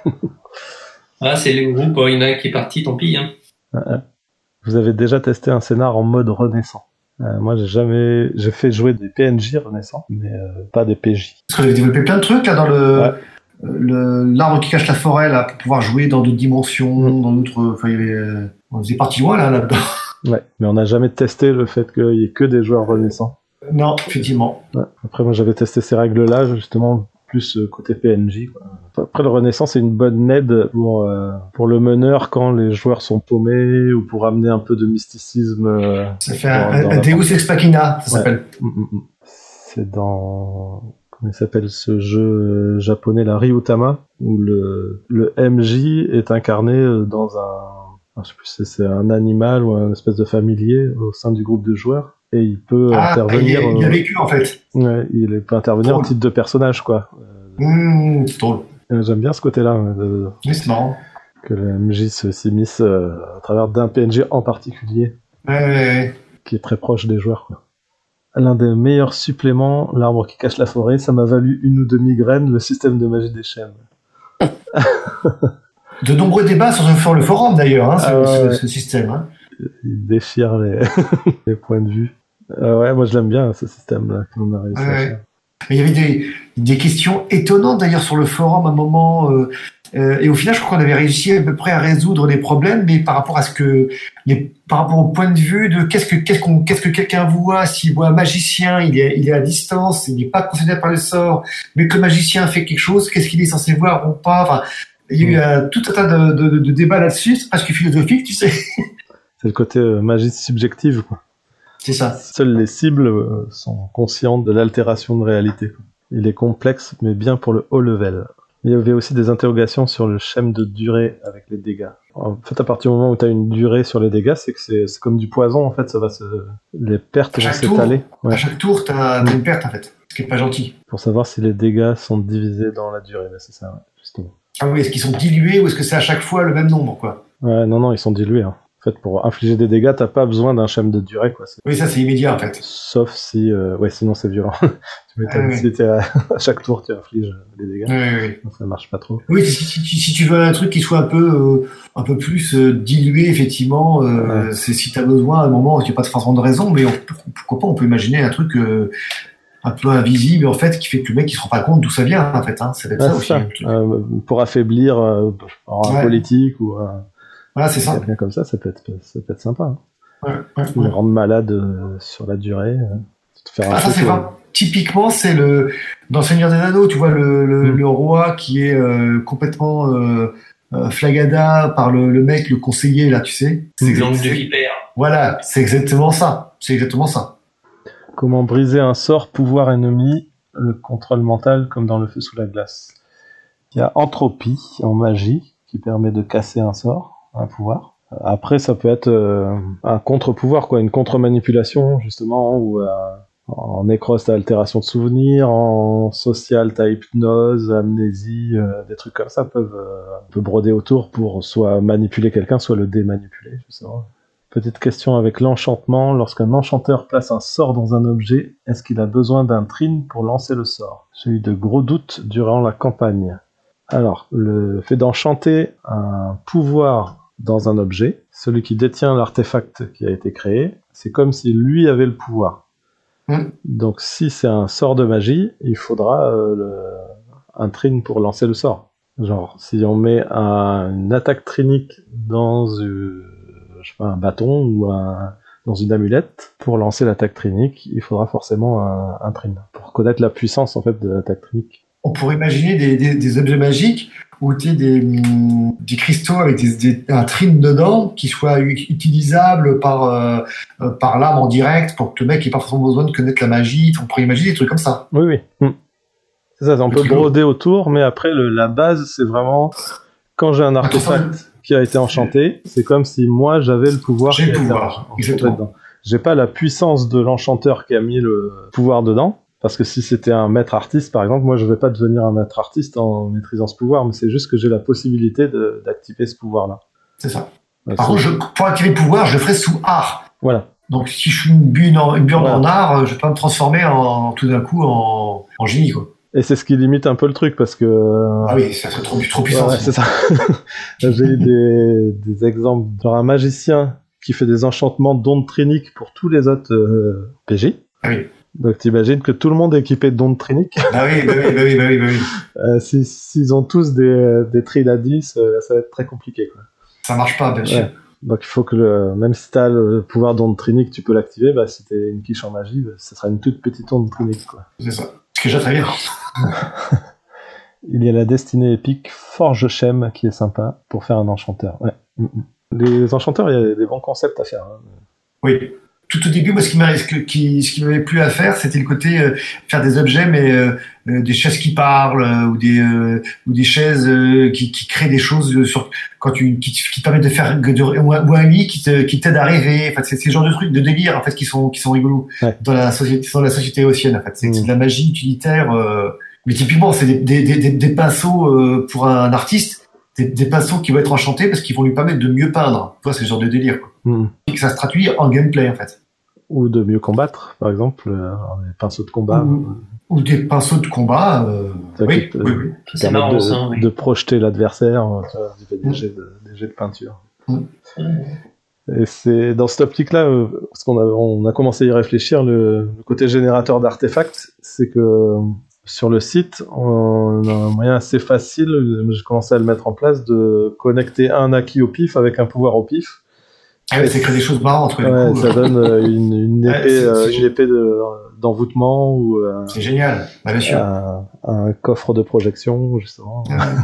Ah, c'est le groupe. Il y en a un qui est parti, tant pis. Hein. Vous avez déjà testé un scénar en mode renaissant. Euh, moi, j'ai jamais, j'ai fait jouer des P N J renaissants, mais euh, pas des P J. Parce que vous avez développé plein de trucs là dans le, ouais. le, l'arbre qui cache la forêt, là, pour pouvoir jouer dans d'autres dimensions, mmh. dans d'autres. Enfin, il y avait, on faisait partie loin là, là-dedans. Ouais, mais on n'a jamais testé le fait qu'il y ait que des joueurs renaissants. Non, effectivement. Ouais. Après, moi, j'avais testé ces règles-là, justement, plus côté P N J, quoi. Après, le Renaissant, c'est une bonne aide pour, euh, pour le meneur quand les joueurs sont paumés ou pour amener un peu de mysticisme. Euh, ça fait un, un, un Deus Ex Machina, ça ouais. s'appelle. C'est dans... Comment il s'appelle ce jeu japonais, la Ryutama, où le, le M J est incarné dans un... Je sais plus si c'est un animal ou un espèce de familier au sein du groupe de joueurs. Et il peut ah, intervenir... Il, il a vécu, en fait. Ouais, il peut intervenir en titre de personnage, quoi. Mmh, c'est drôle. J'aime bien ce côté-là. De, oui, c'est marrant. Que le M J se s'immisce euh, à travers d'un P N J en particulier. Ouais, ouais, ouais. Qui est très proche des joueurs, quoi. L'un des meilleurs suppléments, l'arbre qui cache la forêt, ça m'a valu une ou deux migraines, le système de magie des chaînes. De nombreux débats sur le forum, d'ailleurs, hein, ce, ah, ouais. ce, ce système. Hein. Il déchire les, les points de vue. Euh, ouais, moi je l'aime bien, ce système-là, qu'on a réussi ouais. à faire. Il y avait des, des questions étonnantes d'ailleurs sur le forum à un moment, euh, euh, et au final, je crois qu'on avait réussi à peu près à résoudre les problèmes, mais par rapport à ce que, les, par rapport au point de vue de qu'est-ce que qu'est-ce qu'on qu'est-ce que quelqu'un voit, s'il voit un magicien, il est il est à distance, il n'est pas considéré par le sort, mais que le magicien fait quelque chose, qu'est-ce qu'il est censé voir ou pas. Enfin, il y a eu euh, tout un tas de, de, de, de débats là-dessus, c'est presque philosophique, tu sais. C'est le côté euh, magie subjective, quoi. C'est ça. Seules les cibles sont conscientes de l'altération de réalité. Il est complexe, mais bien pour le haut level. Il y avait aussi des interrogations sur le schème de durée avec les dégâts. En fait, à partir du moment où tu as une durée sur les dégâts, c'est que c'est, c'est comme du poison, en fait, ça va se... les pertes vont s'étaler. Ouais. À chaque tour, tu as une perte, en fait, ce qui n'est pas gentil. Pour savoir si les dégâts sont divisés dans la durée, ben, c'est ça, ouais, justement. Ah oui, est-ce qu'ils sont dilués ou est-ce que c'est à chaque fois le même nombre, quoi? Ouais, non, non, ils sont dilués, hein. En fait, pour infliger des dégâts, t'as pas besoin d'un schème de durée, quoi. C'est... Oui, ça, c'est immédiat, en fait. Sauf si... Euh... Ouais, sinon, c'est violent. Tu m'étonnes, ah, oui. Si t'es à... à chaque tour, tu infliges des dégâts. Oui, oui, oui. Non, ça marche pas trop. Oui, si, si, si, si tu veux un truc qui soit un peu, euh, un peu plus euh, dilué, effectivement, euh, ouais. c'est si t'as besoin, à un moment, il n'y a pas de forcément de raison, mais on, pourquoi pas, on peut imaginer un truc... Euh, un peu invisible, en fait, qui fait que le mec, il se rend pas compte d'où ça vient, en fait, hein. Ça va être ah, ça aussi. Ça. Euh, pour affaiblir euh, un ouais. politique ou un... Voilà, c'est ça. Quelqu'un comme ça, ça peut être, ça peut être sympa. Hein. Ouais, ouais, le ouais. rendre malade euh, sur la durée. Euh, faire un ah, ça, c'est vrai. Typiquement, c'est le dans Seigneur des Anneaux, tu vois le, le, mmh. le roi qui est euh, complètement euh, euh, flagada par le, le mec, le conseiller là, tu sais. C'est l'angle de vipère. Voilà, c'est exactement ça. C'est exactement ça. Comment briser un sort, pouvoir ennemi, le contrôle mental comme dans le feu sous la glace. Il y a entropie en magie qui permet de casser un sort. Un pouvoir. Après, ça peut être euh, un contre-pouvoir, quoi, une contre-manipulation, justement, ou euh, en nécrose, t'as altération de souvenirs, en social, t'as hypnose, amnésie, euh, des trucs comme ça peuvent euh, un peu broder autour pour soit manipuler quelqu'un, soit le démanipuler, je sais pas. Petite question avec l'enchantement. Lorsqu'un enchanteur place un sort dans un objet, est-ce qu'il a besoin d'un trine pour lancer le sort? J'ai eu de gros doutes durant la campagne. Alors, le fait d'enchanter un pouvoir dans un objet, celui qui détient l'artefact qui a été créé, c'est comme si lui avait le pouvoir. Mmh. Donc si c'est un sort de magie, il faudra euh, le... un trine pour lancer le sort. Genre, si on met un... une attaque trinique dans euh, je sais pas, un bâton ou un... dans une amulette, pour lancer l'attaque trinique, il faudra forcément un, un trine, pour connaître la puissance en fait de l'attaque trinique. On pourrait imaginer des, des, des objets magiques où tu as des, des cristaux avec des, des, un trine dedans qui soit utilisable par, euh, par l'âme en direct pour que le mec n'ait pas forcément besoin de connaître la magie. On pourrait imaginer des trucs comme ça. Oui, oui. Mmh. C'est ça, on le peut broder autour, mais après, le, la base, c'est vraiment quand j'ai un artefact qui a été enchanté, c'est comme si moi, j'avais le pouvoir. J'ai le pouvoir, exactement. Dedans. J'ai pas la puissance de l'enchanteur qui a mis le pouvoir dedans. Parce que si c'était un maître artiste, par exemple, moi je vais pas devenir un maître artiste en maîtrisant ce pouvoir, mais c'est juste que j'ai la possibilité de, d'activer ce pouvoir-là. C'est ça. Ouais, Par contre, je, pour activer le pouvoir, je le ferai sous art. Voilà. Donc si je suis une burne en, une burne voilà. en art, je vais pas me transformer en, tout d'un coup en, en génie, quoi. Et c'est ce qui limite un peu le truc, parce que... Ah oui, ça serait trop, trop puissant. Ouais, c'est ça. J'ai eu des, des exemples, genre un magicien qui fait des enchantements d'ondes triniques pour tous les autres euh, P J. Ah oui. Donc t'imagines que tout le monde est équipé de dons de Trinic. Ah oui, bah oui, bah oui, bah oui, bah oui. Euh, si, s'ils ont tous des, des trilles à dix, euh, ça va être très compliqué, quoi. Ça marche pas, bien sûr. Ouais. Donc il faut que, le, même si t'as le pouvoir don de Trinic, tu peux l'activer, bah, si t'es une quiche en magie, bah, ce sera une toute petite onde de Trinic, quoi. C'est ça. Ce qui est déjà très bien. Il y a la destinée épique Forge Shem qui est sympa pour faire un enchanteur. Ouais. Les enchanteurs, il y a des bons concepts à faire. Hein. Oui. Tout au début, moi, ce qui m'avait, ce qui, ce qui m'avait plu à faire, c'était le côté euh, faire des objets, mais euh, euh, des chaises qui parlent euh, ou des euh, ou des chaises euh, qui, qui créent des choses sur quand tu qui, qui te permettent de faire de, ou, un, ou un lit qui te qui t'aide à rêver. Enfin, c'est ces genres de trucs de délire en fait qui sont qui sont rigolos ouais. dans la société dans la société haussienne. En fait, c'est, mmh. c'est de la magie utilitaire. Euh, mais typiquement, c'est des des des, des pinceaux euh, pour un artiste. Des, des pinceaux qui vont être enchantés parce qu'ils vont lui permettre de mieux peindre. Tu vois, c'est ce genre de délire, quoi. Mm. Et que ça se traduit en gameplay, en fait. Ou de mieux combattre, par exemple, euh, des pinceaux de combat. Ou, euh... ou des pinceaux de combat, euh... oui, qui, oui, oui. Qui c'est marrant, de, ça, oui. de projeter l'adversaire, tu vois, des, mm. jets de, des jets de peinture. Mm. Et c'est dans cette optique-là, euh, parce qu'on a, on a commencé à y réfléchir, le, le côté générateur d'artefacts, c'est que sur le site, on a un moyen assez facile, j'ai commencé à le mettre en place, de connecter un acquis au pif avec un pouvoir au pif. Ah oui, ça crée des choses marrantes. Ouais, ça donne une, une épée, ouais, c'est, c'est une épée de, d'envoûtement ou un, c'est génial, bah, bien sûr. Un, un coffre de projection, justement.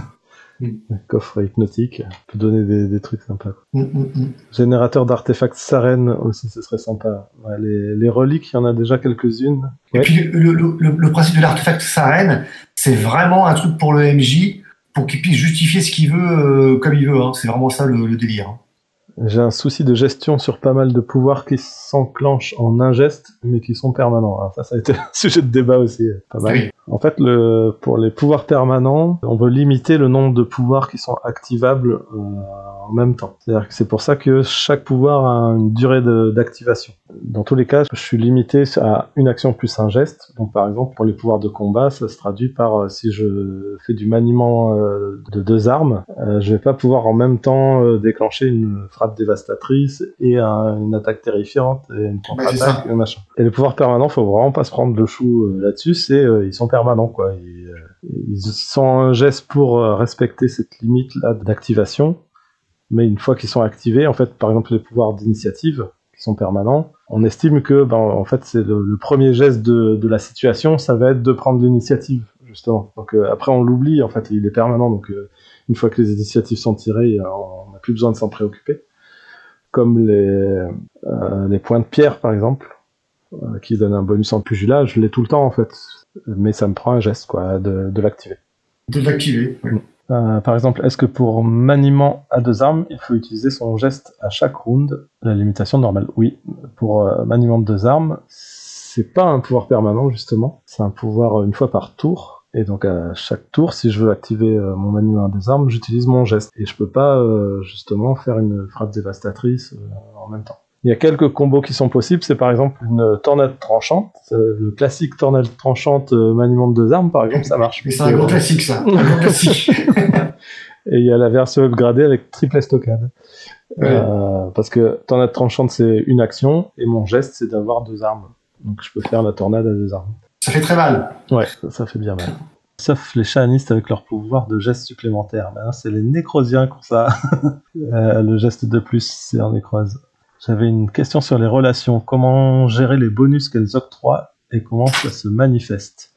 Un coffre hypnotique, peut donner des, des trucs sympas. Mm, mm, mm. Générateur d'artefacts Saren aussi, ce serait sympa. Ouais, les, les reliques, il y en a déjà quelques-unes. Et ouais. puis le, le, le, le principe de l'artefact Saren, c'est vraiment un truc pour le M J, pour qu'il puisse justifier ce qu'il veut euh, comme il veut. Hein. C'est vraiment ça le, le délire. Hein. J'ai un souci de gestion sur pas mal de pouvoirs qui s'enclenchent en un geste, mais qui sont permanents. Alors ça, ça a été un sujet de débat aussi, pas mal. Oui. En fait, le, pour les pouvoirs permanents, on veut limiter le nombre de pouvoirs qui sont activables euh, en même temps. C'est-à-dire que c'est pour ça que chaque pouvoir a une durée de, d'activation. Dans tous les cas, je suis limité à une action plus un geste. Donc par exemple, pour les pouvoirs de combat, ça se traduit par euh, si je fais du maniement euh, de deux armes, euh, je vais pas pouvoir en même temps euh, déclencher une frappe dévastatrice et un, une attaque terrifiante et une contre-attaque et machin. Et les pouvoirs permanents, faut vraiment pas se prendre le chou euh, là-dessus, c'est euh, ils sont permanents quoi. Ils, euh, ils sont un geste pour euh, respecter cette limite là d'activation, mais une fois qu'ils sont activés, en fait, par exemple les pouvoirs d'initiative qui sont permanents, on estime que ben en fait c'est le, le premier geste de, de la situation, ça va être de prendre l'initiative justement. Donc euh, après on l'oublie en fait, il est permanent donc euh, une fois que les initiatives sont tirées, on n'a plus besoin de s'en préoccuper. Comme les, euh, les points de pierre, par exemple, euh, qui donnent un bonus en pugilat, je l'ai tout le temps, en fait. Mais ça me prend un geste, quoi, de, de l'activer. De l'activer, oui. Euh, par exemple, est-ce que pour maniement à deux armes, il faut utiliser son geste à chaque round? La limitation normale, oui. Pour euh, maniement de deux armes, c'est pas un pouvoir permanent, justement. C'est un pouvoir une fois par tour. Et donc à chaque tour, si je veux activer euh, mon maniement à deux armes, j'utilise mon geste. Et je peux pas euh, justement faire une frappe dévastatrice euh, en même temps. Il y a quelques combos qui sont possibles, c'est par exemple une tornade tranchante. Euh, le classique tornade tranchante euh, maniement de deux armes, par exemple, ça marche. Mais c'est un gros classique ça, un gros classique. Et il y a la version upgradée avec triple estocade. Ouais. Euh, parce que tornade tranchante c'est une action, et mon geste c'est d'avoir deux armes. Donc je peux faire la tornade à deux armes. Ça fait très mal. Ouais, ça, ça fait bien mal. Sauf les chamanistes avec leur pouvoir de geste supplémentaire. Maintenant, c'est les nécrosiens qui ont ça. euh, le geste de plus, c'est en nécrose. J'avais une question sur les relations. Comment gérer les bonus qu'elles octroient et comment ça se manifeste?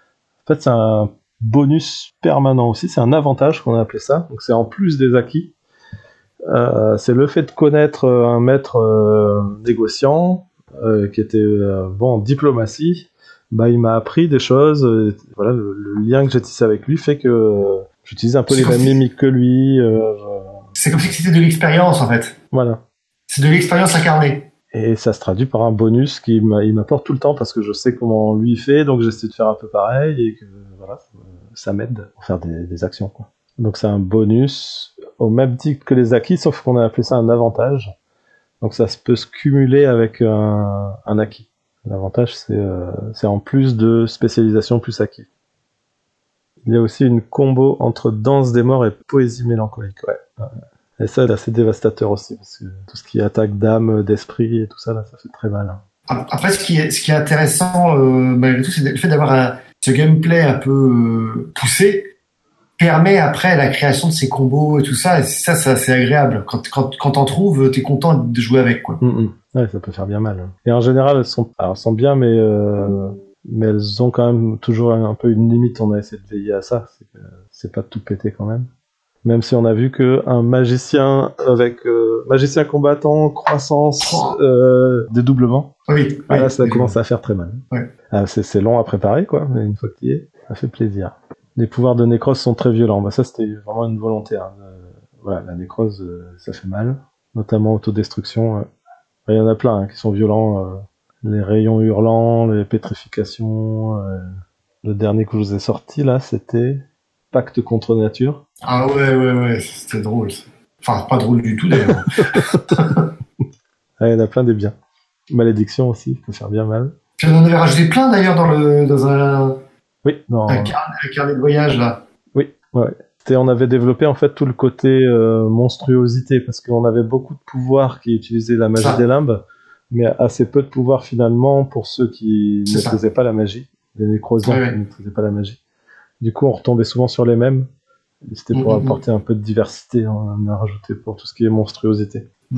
En fait, c'est un bonus permanent aussi. C'est un avantage qu'on a appelé ça. Donc, c'est en plus des acquis. Euh, c'est le fait de connaître un maître euh, négociant euh, qui était euh, bon en diplomatie. Bah, il m'a appris des choses. Euh, voilà, le, le lien que j'ai tissé avec lui fait que euh, j'utilise un peu c'est les mêmes si... mimiques que lui. Euh, je... C'est comme si c'était de l'expérience en fait. Voilà. C'est de l'expérience incarnée. Et ça se traduit par un bonus qui il m'apporte tout le temps parce que je sais comment lui fait, donc j'essaie de faire un peu pareil et que voilà, ça m'aide pour faire des, des actions, quoi. Donc c'est un bonus au même titre que les acquis, sauf qu'on a appelé ça un avantage. Donc ça peut se cumuler avec un, un acquis. L'avantage, c'est, euh, c'est en plus de spécialisation plus acquis. Il y a aussi une combo entre danse des morts et poésie mélancolique. Ouais. Et ça, là, c'est dévastateur aussi, parce que tout ce qui est attaque d'âme, d'esprit et tout ça, là, ça fait très mal. Hein. Après, ce qui est, ce qui est intéressant, euh, malgré tout, c'est le fait d'avoir un, ce gameplay un peu euh, poussé permet après la création de ces combos et tout ça. Et ça, ça c'est agréable. Quand, quand, quand t'en trouves, t'es content de jouer avec, quoi. Mm-hmm. Ouais, ça peut faire bien mal. Et en général, elles sont, alors, elles sont bien, mais euh, mais elles ont quand même toujours un, un peu une limite. On a essayé de veiller à ça. C'est, que c'est pas de tout péter quand même. Même si on a vu que un magicien avec euh, magicien combattant, croissance, euh, dédoublement, oui, ah, là oui, ça oui, commence à faire très mal. Ouais. Ah, c'est, c'est long à préparer, quoi, mais une fois que tu y es, ça fait plaisir. Les pouvoirs de nécrose sont très violents. Bah, ça, c'était vraiment une volonté. Hein. Euh, voilà, la nécrose, euh, ça fait mal, notamment autodestruction. Euh. Il y en a plein hein, qui sont violents. Euh, les rayons hurlants, les pétrifications. Euh. Le dernier que je vous ai sorti, là, c'était Pacte contre nature. Ah ouais, ouais, ouais, c'était drôle. Enfin, pas drôle du tout, d'ailleurs. Ah, il y en a plein des biens. Malédiction aussi, ça peut faire bien mal. Tu en avais rajouté plein, d'ailleurs, dans, le, dans un, oui, dans... un, carnet, un carnet de voyage, là. Oui, ouais. C'était, on avait développé, en fait, tout le côté euh, monstruosité, parce qu'on avait beaucoup de pouvoirs qui utilisaient la magie ça. des limbes, mais assez peu de pouvoirs, finalement, pour ceux qui ne maîtrisaient pas la magie. Les nécrosiens ouais, qui ne maîtrisaient pas la magie. Du coup, on retombait souvent sur les mêmes. Et c'était pour mmh, apporter un peu de diversité, on en a rajouté pour tout ce qui est monstruosité. Mmh.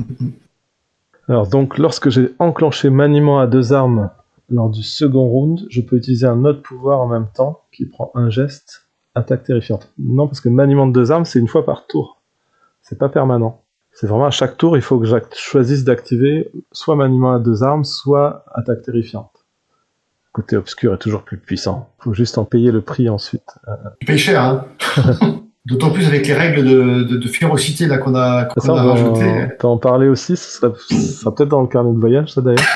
Alors donc, lorsque j'ai enclenché maniement à deux armes lors du second round, je peux utiliser un autre pouvoir en même temps qui prend un geste, attaque terrifiante. Non, parce que maniement de deux armes, c'est une fois par tour. C'est pas permanent. C'est vraiment à chaque tour, il faut que je choisisse d'activer soit maniement à deux armes, soit attaque terrifiante. Le côté obscur est toujours plus puissant. Il faut juste en payer le prix ensuite. Tu payes cher, hein. D'autant plus avec les règles de, de, de férocité là, qu'on a, qu'on ça, a rajoutées. T'en en parler aussi, ça sera, ça sera peut-être dans le carnet de voyage, ça d'ailleurs.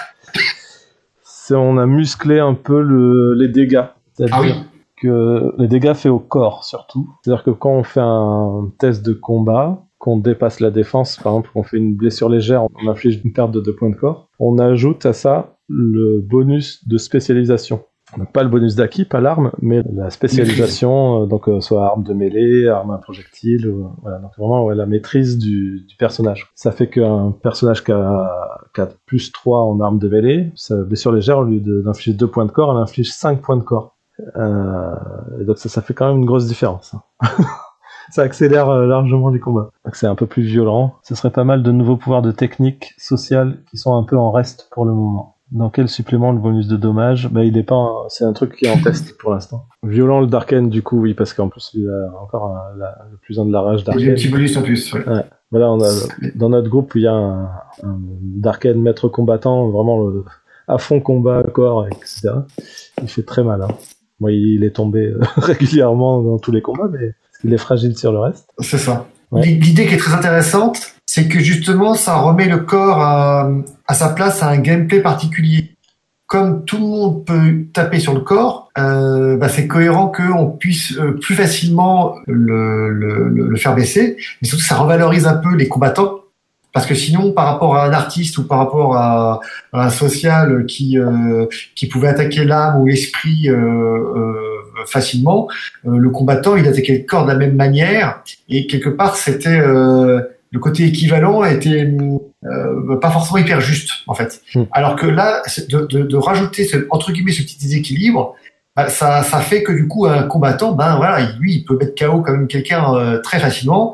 C'est, on a musclé un peu le, les dégâts. C'est-à-dire ah oui. que les dégâts faits au corps, surtout. C'est-à-dire que quand on fait un test de combat, qu'on dépasse la défense, par exemple, qu'on fait une blessure légère, on inflige une perte de deux points de corps, on ajoute à ça le bonus de spécialisation. Donc pas le bonus d'acquis, pas l'arme, mais la spécialisation, euh, donc euh, soit arme de mêlée, arme à projectile, euh, voilà, donc vraiment ouais, la maîtrise du, du personnage. Ça fait qu'un personnage qui a, qui a plus trois en arme de mêlée, sa blessure légère, au lieu de, d'infliger deux points de corps, elle inflige cinq points de corps. Euh, et donc ça, ça fait quand même une grosse différence. Hein. Ça accélère euh, largement les combats. Donc c'est un peu plus violent. Ce serait pas mal de nouveaux pouvoirs de technique sociale qui sont un peu en reste pour le moment. Dans quel supplément le bonus de dommage? Bah il est pas, en... c'est un truc qui est en test pour l'instant. Violent le Darken du coup oui parce qu'en plus il a encore un, la, le plus un de la rage Darken. Il y a un petit bonus en plus. Ouais. Ouais. Voilà on a dans notre groupe il y a un, un Darken maître combattant vraiment le, à fond combat corps et cetera. Il fait très mal. Hein. Moi il est tombé régulièrement dans tous les combats mais il est fragile sur le reste. C'est ça. Ouais. L'idée qui est très intéressante, c'est que justement, ça remet le corps à, à sa place à un gameplay particulier. Comme tout le monde peut taper sur le corps, euh, bah c'est cohérent qu'on puisse euh, plus facilement le, le, le faire baisser, mais surtout ça revalorise un peu les combattants, parce que sinon, par rapport à un artiste ou par rapport à, à un social qui euh, qui pouvait attaquer l'âme ou l'esprit euh, euh, facilement, euh, le combattant il attaquait le corps de la même manière, et quelque part c'était euh, le côté équivalent était euh, pas forcément hyper juste en fait. Mmh. Alors que là, de, de, de rajouter ce, entre guillemets ce petit déséquilibre, bah, ça, ça fait que du coup un combattant, ben voilà, lui il peut mettre K O quand même quelqu'un euh, très facilement,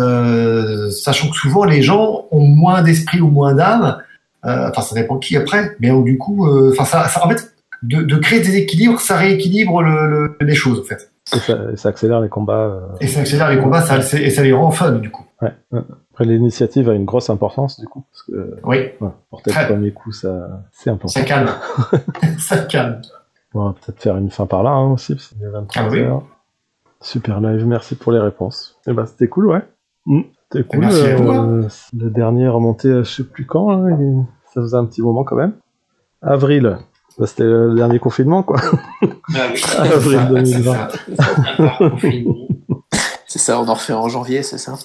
euh, sachant que souvent les gens ont moins d'esprit ou moins d'âme. Euh, enfin ça dépend qui après, mais donc, du coup, enfin euh, ça, ça en fait de, de créer des équilibres, ça rééquilibre le, le, les choses en fait. Et ça, ça accélère les combats. Euh... Et ça accélère les combats, ça, et ça les rend fun du coup. Ouais. Après, l'initiative a une grosse importance, du coup. Parce que, oui. Ouais, porter le premier coup, ça, c'est important. Ça calme. Ça calme. On va peut-être faire une fin par là, hein, aussi, parce qu'il y a vingt-trois ah, heures. Oui. Super live, merci pour les réponses. Et bah, c'était cool, ouais. Mmh, c'était cool. Merci euh, à toi. Euh, le dernier est remonté à je sais plus quand, là, et ça faisait un petit moment quand même. Avril. Bah, c'était le dernier confinement, quoi. Ah oui. Avril deux mille vingt. C'est ça, on en refait en janvier, c'est ça.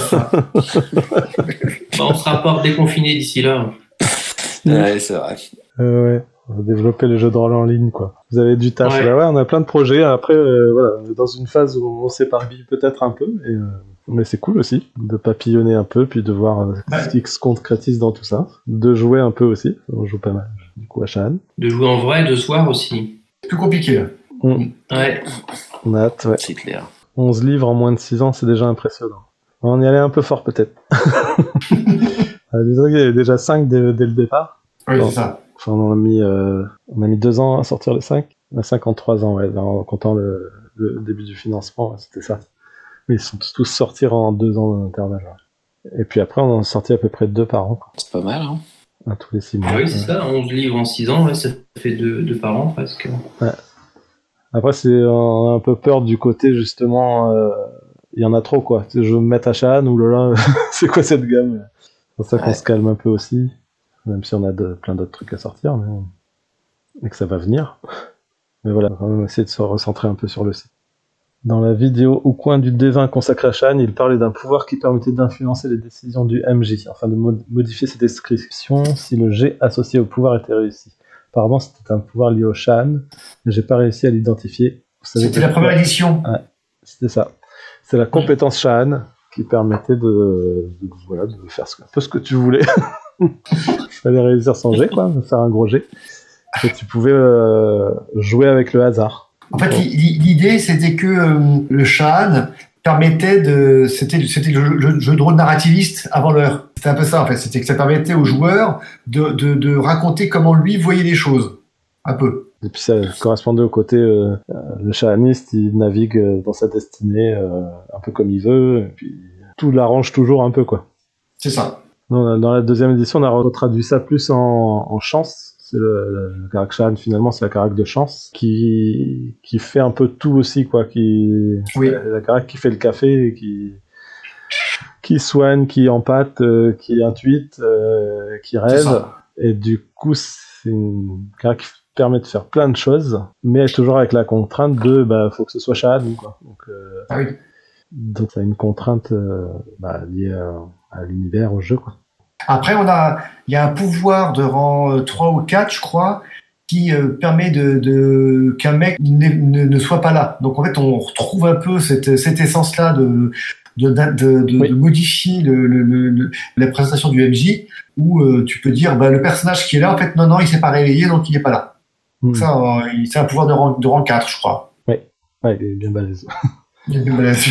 Bon, on sera pas déconfiné d'ici là. Ouais, c'est vrai. Euh, ouais, on va développer les jeux de rôle en ligne, quoi. Vous avez du taf. Ouais. Là, ouais, on a plein de projets. Après, euh, voilà, on est dans une phase où on s'éparpille peut-être un peu, et, euh, mais c'est cool aussi de papillonner un peu, puis de voir euh, ouais. ce qui se concrétise dans tout ça. De jouer un peu aussi. On joue pas mal. du coup, à Shan. De jouer en vrai, de se voir aussi. C'est plus compliqué, là. Mmh. Ouais. On a hâte, ouais. C'est clair. onze livres en moins de six ans, c'est déjà impressionnant. On y allait un peu fort, peut-être. Disons qu'il y avait déjà cinq dès, dès le départ. Oui, bon, c'est ça. Enfin, on a mis, euh, on a mis deux ans à sortir les cinq. On a cinq en trois ans, ouais, en comptant le, le début du financement, ouais, c'était ça. Mais ils sont tous sortis en deux ans d'intervalle. Ouais. Et puis après, on en a sorti à peu près deux par an. Quoi. C'est pas mal, hein. À tous les six mois. Ah oui, c'est ouais. ça, onze livres en six ans, ouais, ça fait deux, deux par an presque. Ouais. Après, c'est on a un peu peur du côté, justement, euh, il y en a trop, quoi. Je veux me mettre à Shan, ou là, c'est quoi cette gamme? C'est pour ça qu'on ouais. se calme un peu aussi, même si on a de, plein d'autres trucs à sortir, mais et que ça va venir. Mais voilà, on va quand même essayer de se recentrer un peu sur le site. Dans la vidéo Au coin du D vingt consacrée à Shan, il parlait d'un pouvoir qui permettait d'influencer les décisions du M J, afin de mod- modifier ses descriptions si le G associé au pouvoir était réussi. Apparemment, c'était un pouvoir lié au Shan, mais j'ai pas réussi à l'identifier. C'était la première édition. Ouais, c'était ça. C'est la compétence Shan qui permettait de, de, voilà, de faire un peu ce que tu voulais. Il fallait réussir son jet, quoi, de faire un gros jet. Et tu pouvais euh, jouer avec le hasard. En fait, l'idée, c'était que euh, le Shan permettait de... C'était, c'était le jeu, jeu de rôle narrativiste avant l'heure. C'était un peu ça, en fait. C'était que ça permettait aux joueurs de, de, de raconter comment lui voyait les choses. Un peu. Et puis ça correspondait au côté... Euh, le Shaniste, il navigue dans sa destinée euh, un peu comme il veut. Et puis tout l'arrange toujours un peu, quoi. C'est ça. Dans, dans la deuxième édition, on a retraduit ça plus en, en chance. C'est le, le, le carac Shan, finalement, c'est la carac de chance qui, qui fait un peu tout aussi, quoi. Qui, oui. C'est la, la carac qui fait le café, et qui, qui soigne, qui empâte, euh, qui intuite, euh, qui rêve. Et du coup, c'est une carac qui permet de faire plein de choses, mais toujours avec la contrainte de, bah, faut que ce soit Shan, quoi. Donc, euh, ah oui. donc, ça a une contrainte euh, bah, liée à, à l'univers, au jeu, quoi. Après, on a, il y a un pouvoir de rang trois ou quatre, je crois, qui euh, permet de, de qu'un mec ne, ne, ne soit pas là. Donc en fait, on retrouve un peu cette, cette essence-là de, de, de, de, oui. de modifier le, le, le, la présentation du M J, où euh, tu peux dire, bah, le personnage qui est là, en fait, non, non, il s'est pas réveillé, donc il n'est pas là. Mmh. Ça, euh, c'est un pouvoir de rang, de rang quatre, je crois. Oui, ouais, il est bien balèze. Il est bien balèze.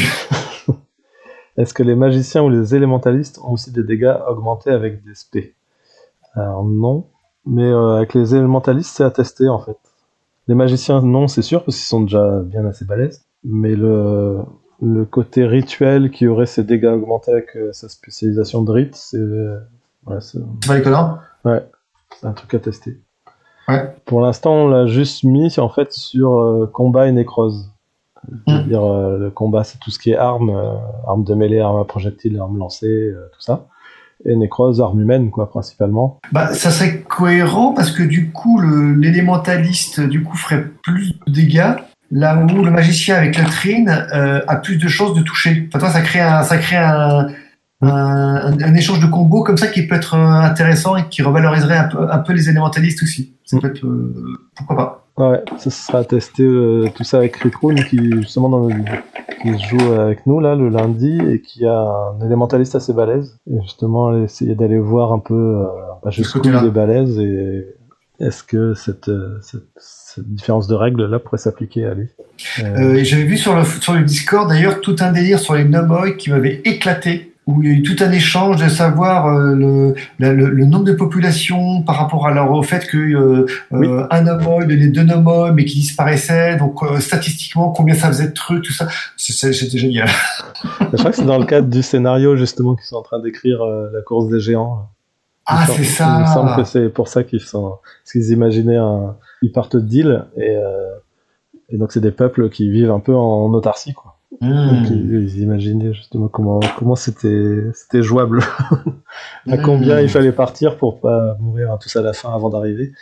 Est-ce que les magiciens ou les élémentalistes ont aussi des dégâts augmentés avec des spés? Alors non, mais euh, avec les élémentalistes, c'est à tester en fait. Les magiciens, non, c'est sûr, parce qu'ils sont déjà bien assez balèzes. Mais le, le côté rituel qui aurait ces dégâts augmentés avec euh, sa spécialisation de rite, c'est... Ouais, c'est... c'est pas déconnant. Ouais, c'est un truc à tester. Ouais. Pour l'instant, on l'a juste mis en fait sur euh, combat et nécrose. C'est-à-dire, euh, le combat, c'est tout ce qui est armes, euh, armes de mêlée, armes à projectiles, armes lancées, euh, tout ça. Et nécrose, armes humaines, quoi, principalement. Bah, ça serait cohérent parce que du coup, le, l'élémentaliste, du coup, ferait plus de dégâts, là où le magicien avec la trine euh, a plus de chances de toucher. Enfin, toi, ça crée un, ça crée un, un, un, un échange de combos comme ça qui peut être intéressant et qui revaloriserait un peu, un peu les élémentalistes aussi. Ça peut être, euh, pourquoi pas. Ouais, ça sera à tester euh, tout ça avec Ritroon qui justement dans le, qui joue avec nous là le lundi et qui a un élémentaliste assez balèze et justement essayer d'aller voir un peu euh, bah, jusqu'où il est balèze et est-ce que cette, cette, cette différence de règles là pourrait s'appliquer à lui. Euh... Euh, j'avais vu sur le sur le Discord d'ailleurs tout un délire sur les Nomoi qui m'avait éclaté. Où il y a eu tout un échange de savoir euh, le, le, le nombre de populations par rapport à leur, au fait que euh, oui. euh, un nomoi, les deux nomoi, mais qui disparaissaient, donc euh, statistiquement combien ça faisait de trucs, tout ça, c'est, c'était génial. Je crois que c'est dans le cadre du scénario justement qu'ils sont en train d'écrire euh, la course des géants. Ah, c'est ça. Il me semble que c'est pour ça qu'ils sont, parce qu'ils imaginaient un, ils partent d'îles et, euh, et donc c'est des peuples qui vivent un peu en autarcie, quoi. Mmh. Donc, ils, ils imaginaient justement comment comment c'était c'était jouable, à mmh. combien il fallait partir pour pas mourir tous à la fin avant d'arriver.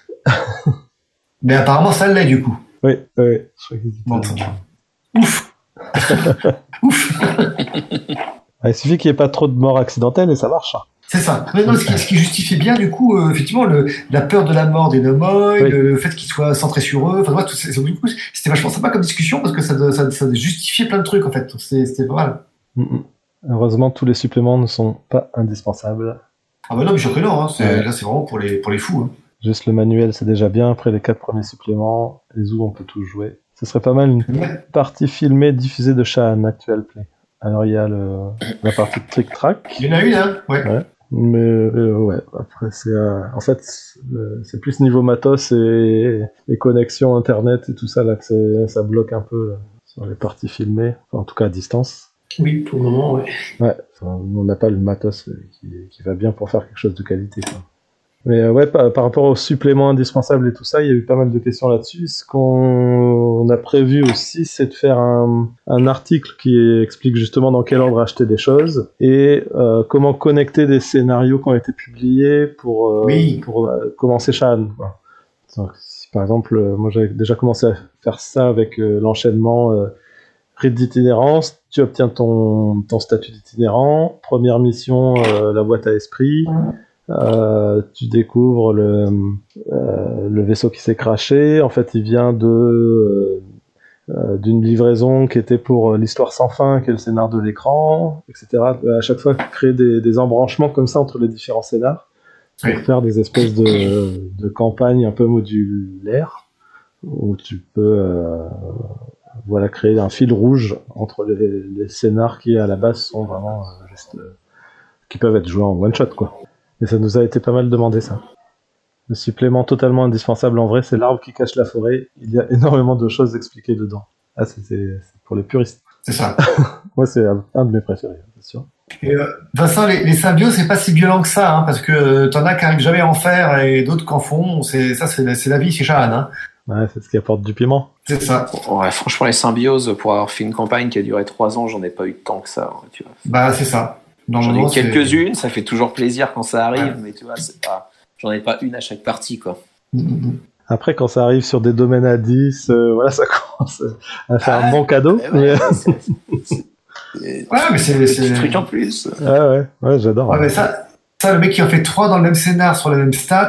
Mais apparemment ça l'est du coup. Oui, oui. Je crois qu'ils bon, ouf. Ouf. Ah, il suffit qu'il n'y ait pas trop de morts accidentelles et ça marche. C'est ça. Mais non, ce, qui, ce qui justifie bien, du coup, euh, effectivement, le, la peur de la mort des nomoi, oui. le, le fait qu'ils soient centrés sur eux. Enfin, ouais, tout, c'est, du coup, c'était vachement sympa comme discussion parce que ça, ça, ça justifiait plein de trucs, en fait. Donc, c'est, c'était pas mal. Mm-mm. Heureusement, tous les suppléments ne sont pas indispensables. Ah, bah non, mais je suis que non. Hein. C'est, ouais. Là, c'est vraiment pour les, pour les fous. Hein. Juste le manuel, c'est déjà bien. Après les quatre premiers suppléments, les où on peut tout jouer. Ce serait pas mal une partie filmée diffusée de Shaan Actual Play. Alors il y a le, la partie Trick Track. Il y en a une, hein. Ouais. ouais. Mais euh, ouais, après c'est euh, en fait c'est plus niveau matos et, et connexion internet et tout ça là que c'est, ça bloque un peu là, sur les parties filmées, enfin, en tout cas à distance. Oui, pour le moment, ouais. Ouais, enfin, on n'a pas le matos qui, qui va bien pour faire quelque chose de qualité, quoi. Mais euh, ouais, par, par rapport aux suppléments indispensables et tout ça, il y a eu pas mal de questions là-dessus. Ce qu'on on a prévu aussi, c'est de faire un, un article qui explique justement dans quel ordre acheter des choses et euh, comment connecter des scénarios qui ont été publiés pour, euh, oui. pour euh, commencer Shaan. Donc, si, par exemple, euh, moi j'avais déjà commencé à faire ça avec euh, l'enchaînement euh, rite d'itinérance. Tu obtiens ton, ton statut d'itinérant. Première mission, euh, la boîte à esprit. Euh, tu découvres le, euh, le vaisseau qui s'est crashé. En fait, il vient de euh, d'une livraison qui était pour l'histoire sans fin, qui est le scénar de l'écran, et cetera. À chaque fois, créer des, des embranchements comme ça entre les différents scénars pour oui. faire des espèces de, de campagnes un peu modulaires où tu peux euh, voilà, créer un fil rouge entre les, les scénars qui à la base sont vraiment euh, juste euh, qui peuvent être joués en one shot, quoi. Et ça nous a été pas mal demandé, ça. Le supplément totalement indispensable en vrai, c'est l'arbre qui cache la forêt. Il y a énormément de choses expliquées dedans. Ah, c'est, c'est, c'est pour les puristes. C'est ça. Moi, c'est un, un de mes préférés, c'est sûr. Et euh, Vincent, les, les symbioses, c'est pas si violent que ça, hein, parce que t'en as qui arrivent jamais à en faire et d'autres qui en font. C'est, ça, c'est, c'est la vie chez Shaan, hein. Ouais, c'est ce qui apporte du piment. C'est ça. Ouais, franchement, les symbioses, pour avoir fait une campagne qui a duré trois ans, j'en ai pas eu tant que ça, hein, tu vois. Bah, c'est ça. J'en ai eu quelques-unes, ça fait toujours plaisir quand ça arrive, ouais. mais tu vois, c'est pas, j'en ai pas une à chaque partie, quoi. Après, quand ça arrive sur des domaines à dix, euh, voilà, ça commence à faire ah, un bon cadeau. Ouais, mais... c'est, c'est, c'est... ouais, mais c'est, c'est... des trucs en plus. Ah ouais, ouais, j'adore. Ouais, mais ça, ça, le mec qui en fait trois dans le même scénar, sur la même stat,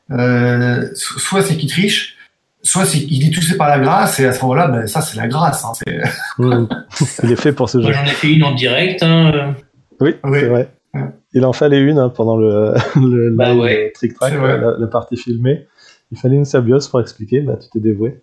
euh, soit c'est qu'il triche, soit c'est qu'il dit tout c'est par la grâce, et à ce moment-là, ben, ça, c'est la grâce. Hein, c'est... Mmh. Il est fait pour ce jeu. Moi, j'en ai fait une en direct, hein. Oui, oui, c'est vrai. Ouais. Il en fallait une hein, pendant le, le bah live ouais. Trick Track, la, la partie filmée. Il fallait une symbiose pour expliquer, bah, tu t'es dévoué.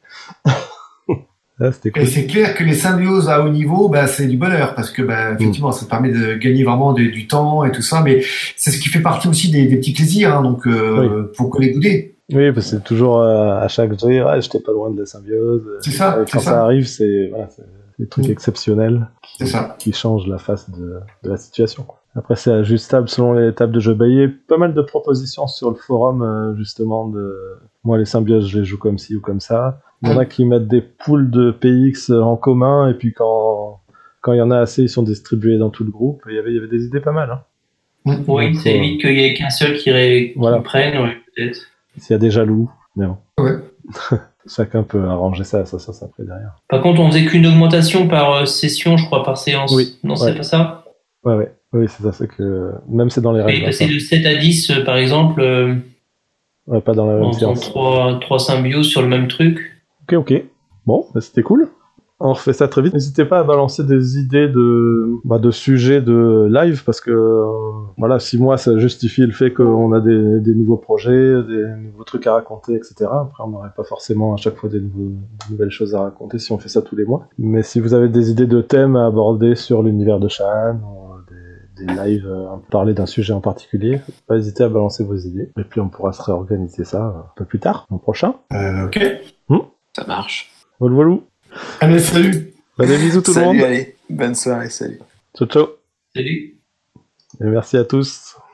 Là, c'était cool. Et c'est clair que les symbioses à haut niveau, bah, c'est du bonheur, parce que bah, effectivement, mmh. ça permet de gagner vraiment de, du temps et tout ça, mais c'est ce qui fait partie aussi des, des petits plaisirs, hein, donc euh, oui. faut les goûter. Oui, parce que c'est toujours euh, à chaque jeu, ah, j'étais pas loin de la symbiose. C'est ça. Et quand c'est ça, ça arrive, c'est, voilà, c'est des trucs mmh. exceptionnels qui, c'est ça. qui changent la face de, de la situation, quoi. Après, c'est ajustable selon les tables de jeu. Bah, il y a pas mal de propositions sur le forum, euh, justement, de... Moi, les symbioses, je les joue comme ci ou comme ça. Il y en a qui mettent des poules de P X en commun, et puis quand quand il y en a assez, ils sont distribués dans tout le groupe. Et il y avait, il y avait des idées pas mal. Hein. Oui, ça évite qu'il y ait qu'un seul qui, ré... voilà. qui prenne, ouais, peut-être. S'il y a des jaloux, mais bon. Ouais. Chacun peut arranger ça, ça, ça, ça après derrière. Par contre, on faisait qu'une augmentation par session, je crois, par séance. Oui. Non, ouais. c'est pas ça? Ouais, ouais. Oui, c'est ça, c'est que même c'est dans les règles. Et passer de sept à dix, euh, par exemple, euh, ouais, pas dans la même en séance. trois, trois symbioses sur le même truc. Ok, ok. Bon, bah, c'était cool. On refait ça très vite. N'hésitez pas à balancer des idées de, bah, de sujets de live, parce que euh, voilà, si moi ça justifie le fait qu'on a des, des nouveaux projets, des nouveaux trucs à raconter, et cetera. Après, on n'aurait pas forcément à chaque fois des, nouveaux, de nouvelles choses à raconter si on fait ça tous les mois. Mais si vous avez des idées de thèmes à aborder sur l'univers de Shaan, des, des lives, euh, parler d'un sujet en particulier, pas hésiter à balancer vos idées. Et puis on pourra se réorganiser ça un peu plus tard, l'an prochain. Euh, ok. Mmh. Ça marche. Voilà, voilà. Allez, salut. Allez, bisous tout salut, le monde. Salut, allez. Bonne soirée, salut. Ciao, ciao. Salut. Et merci à tous.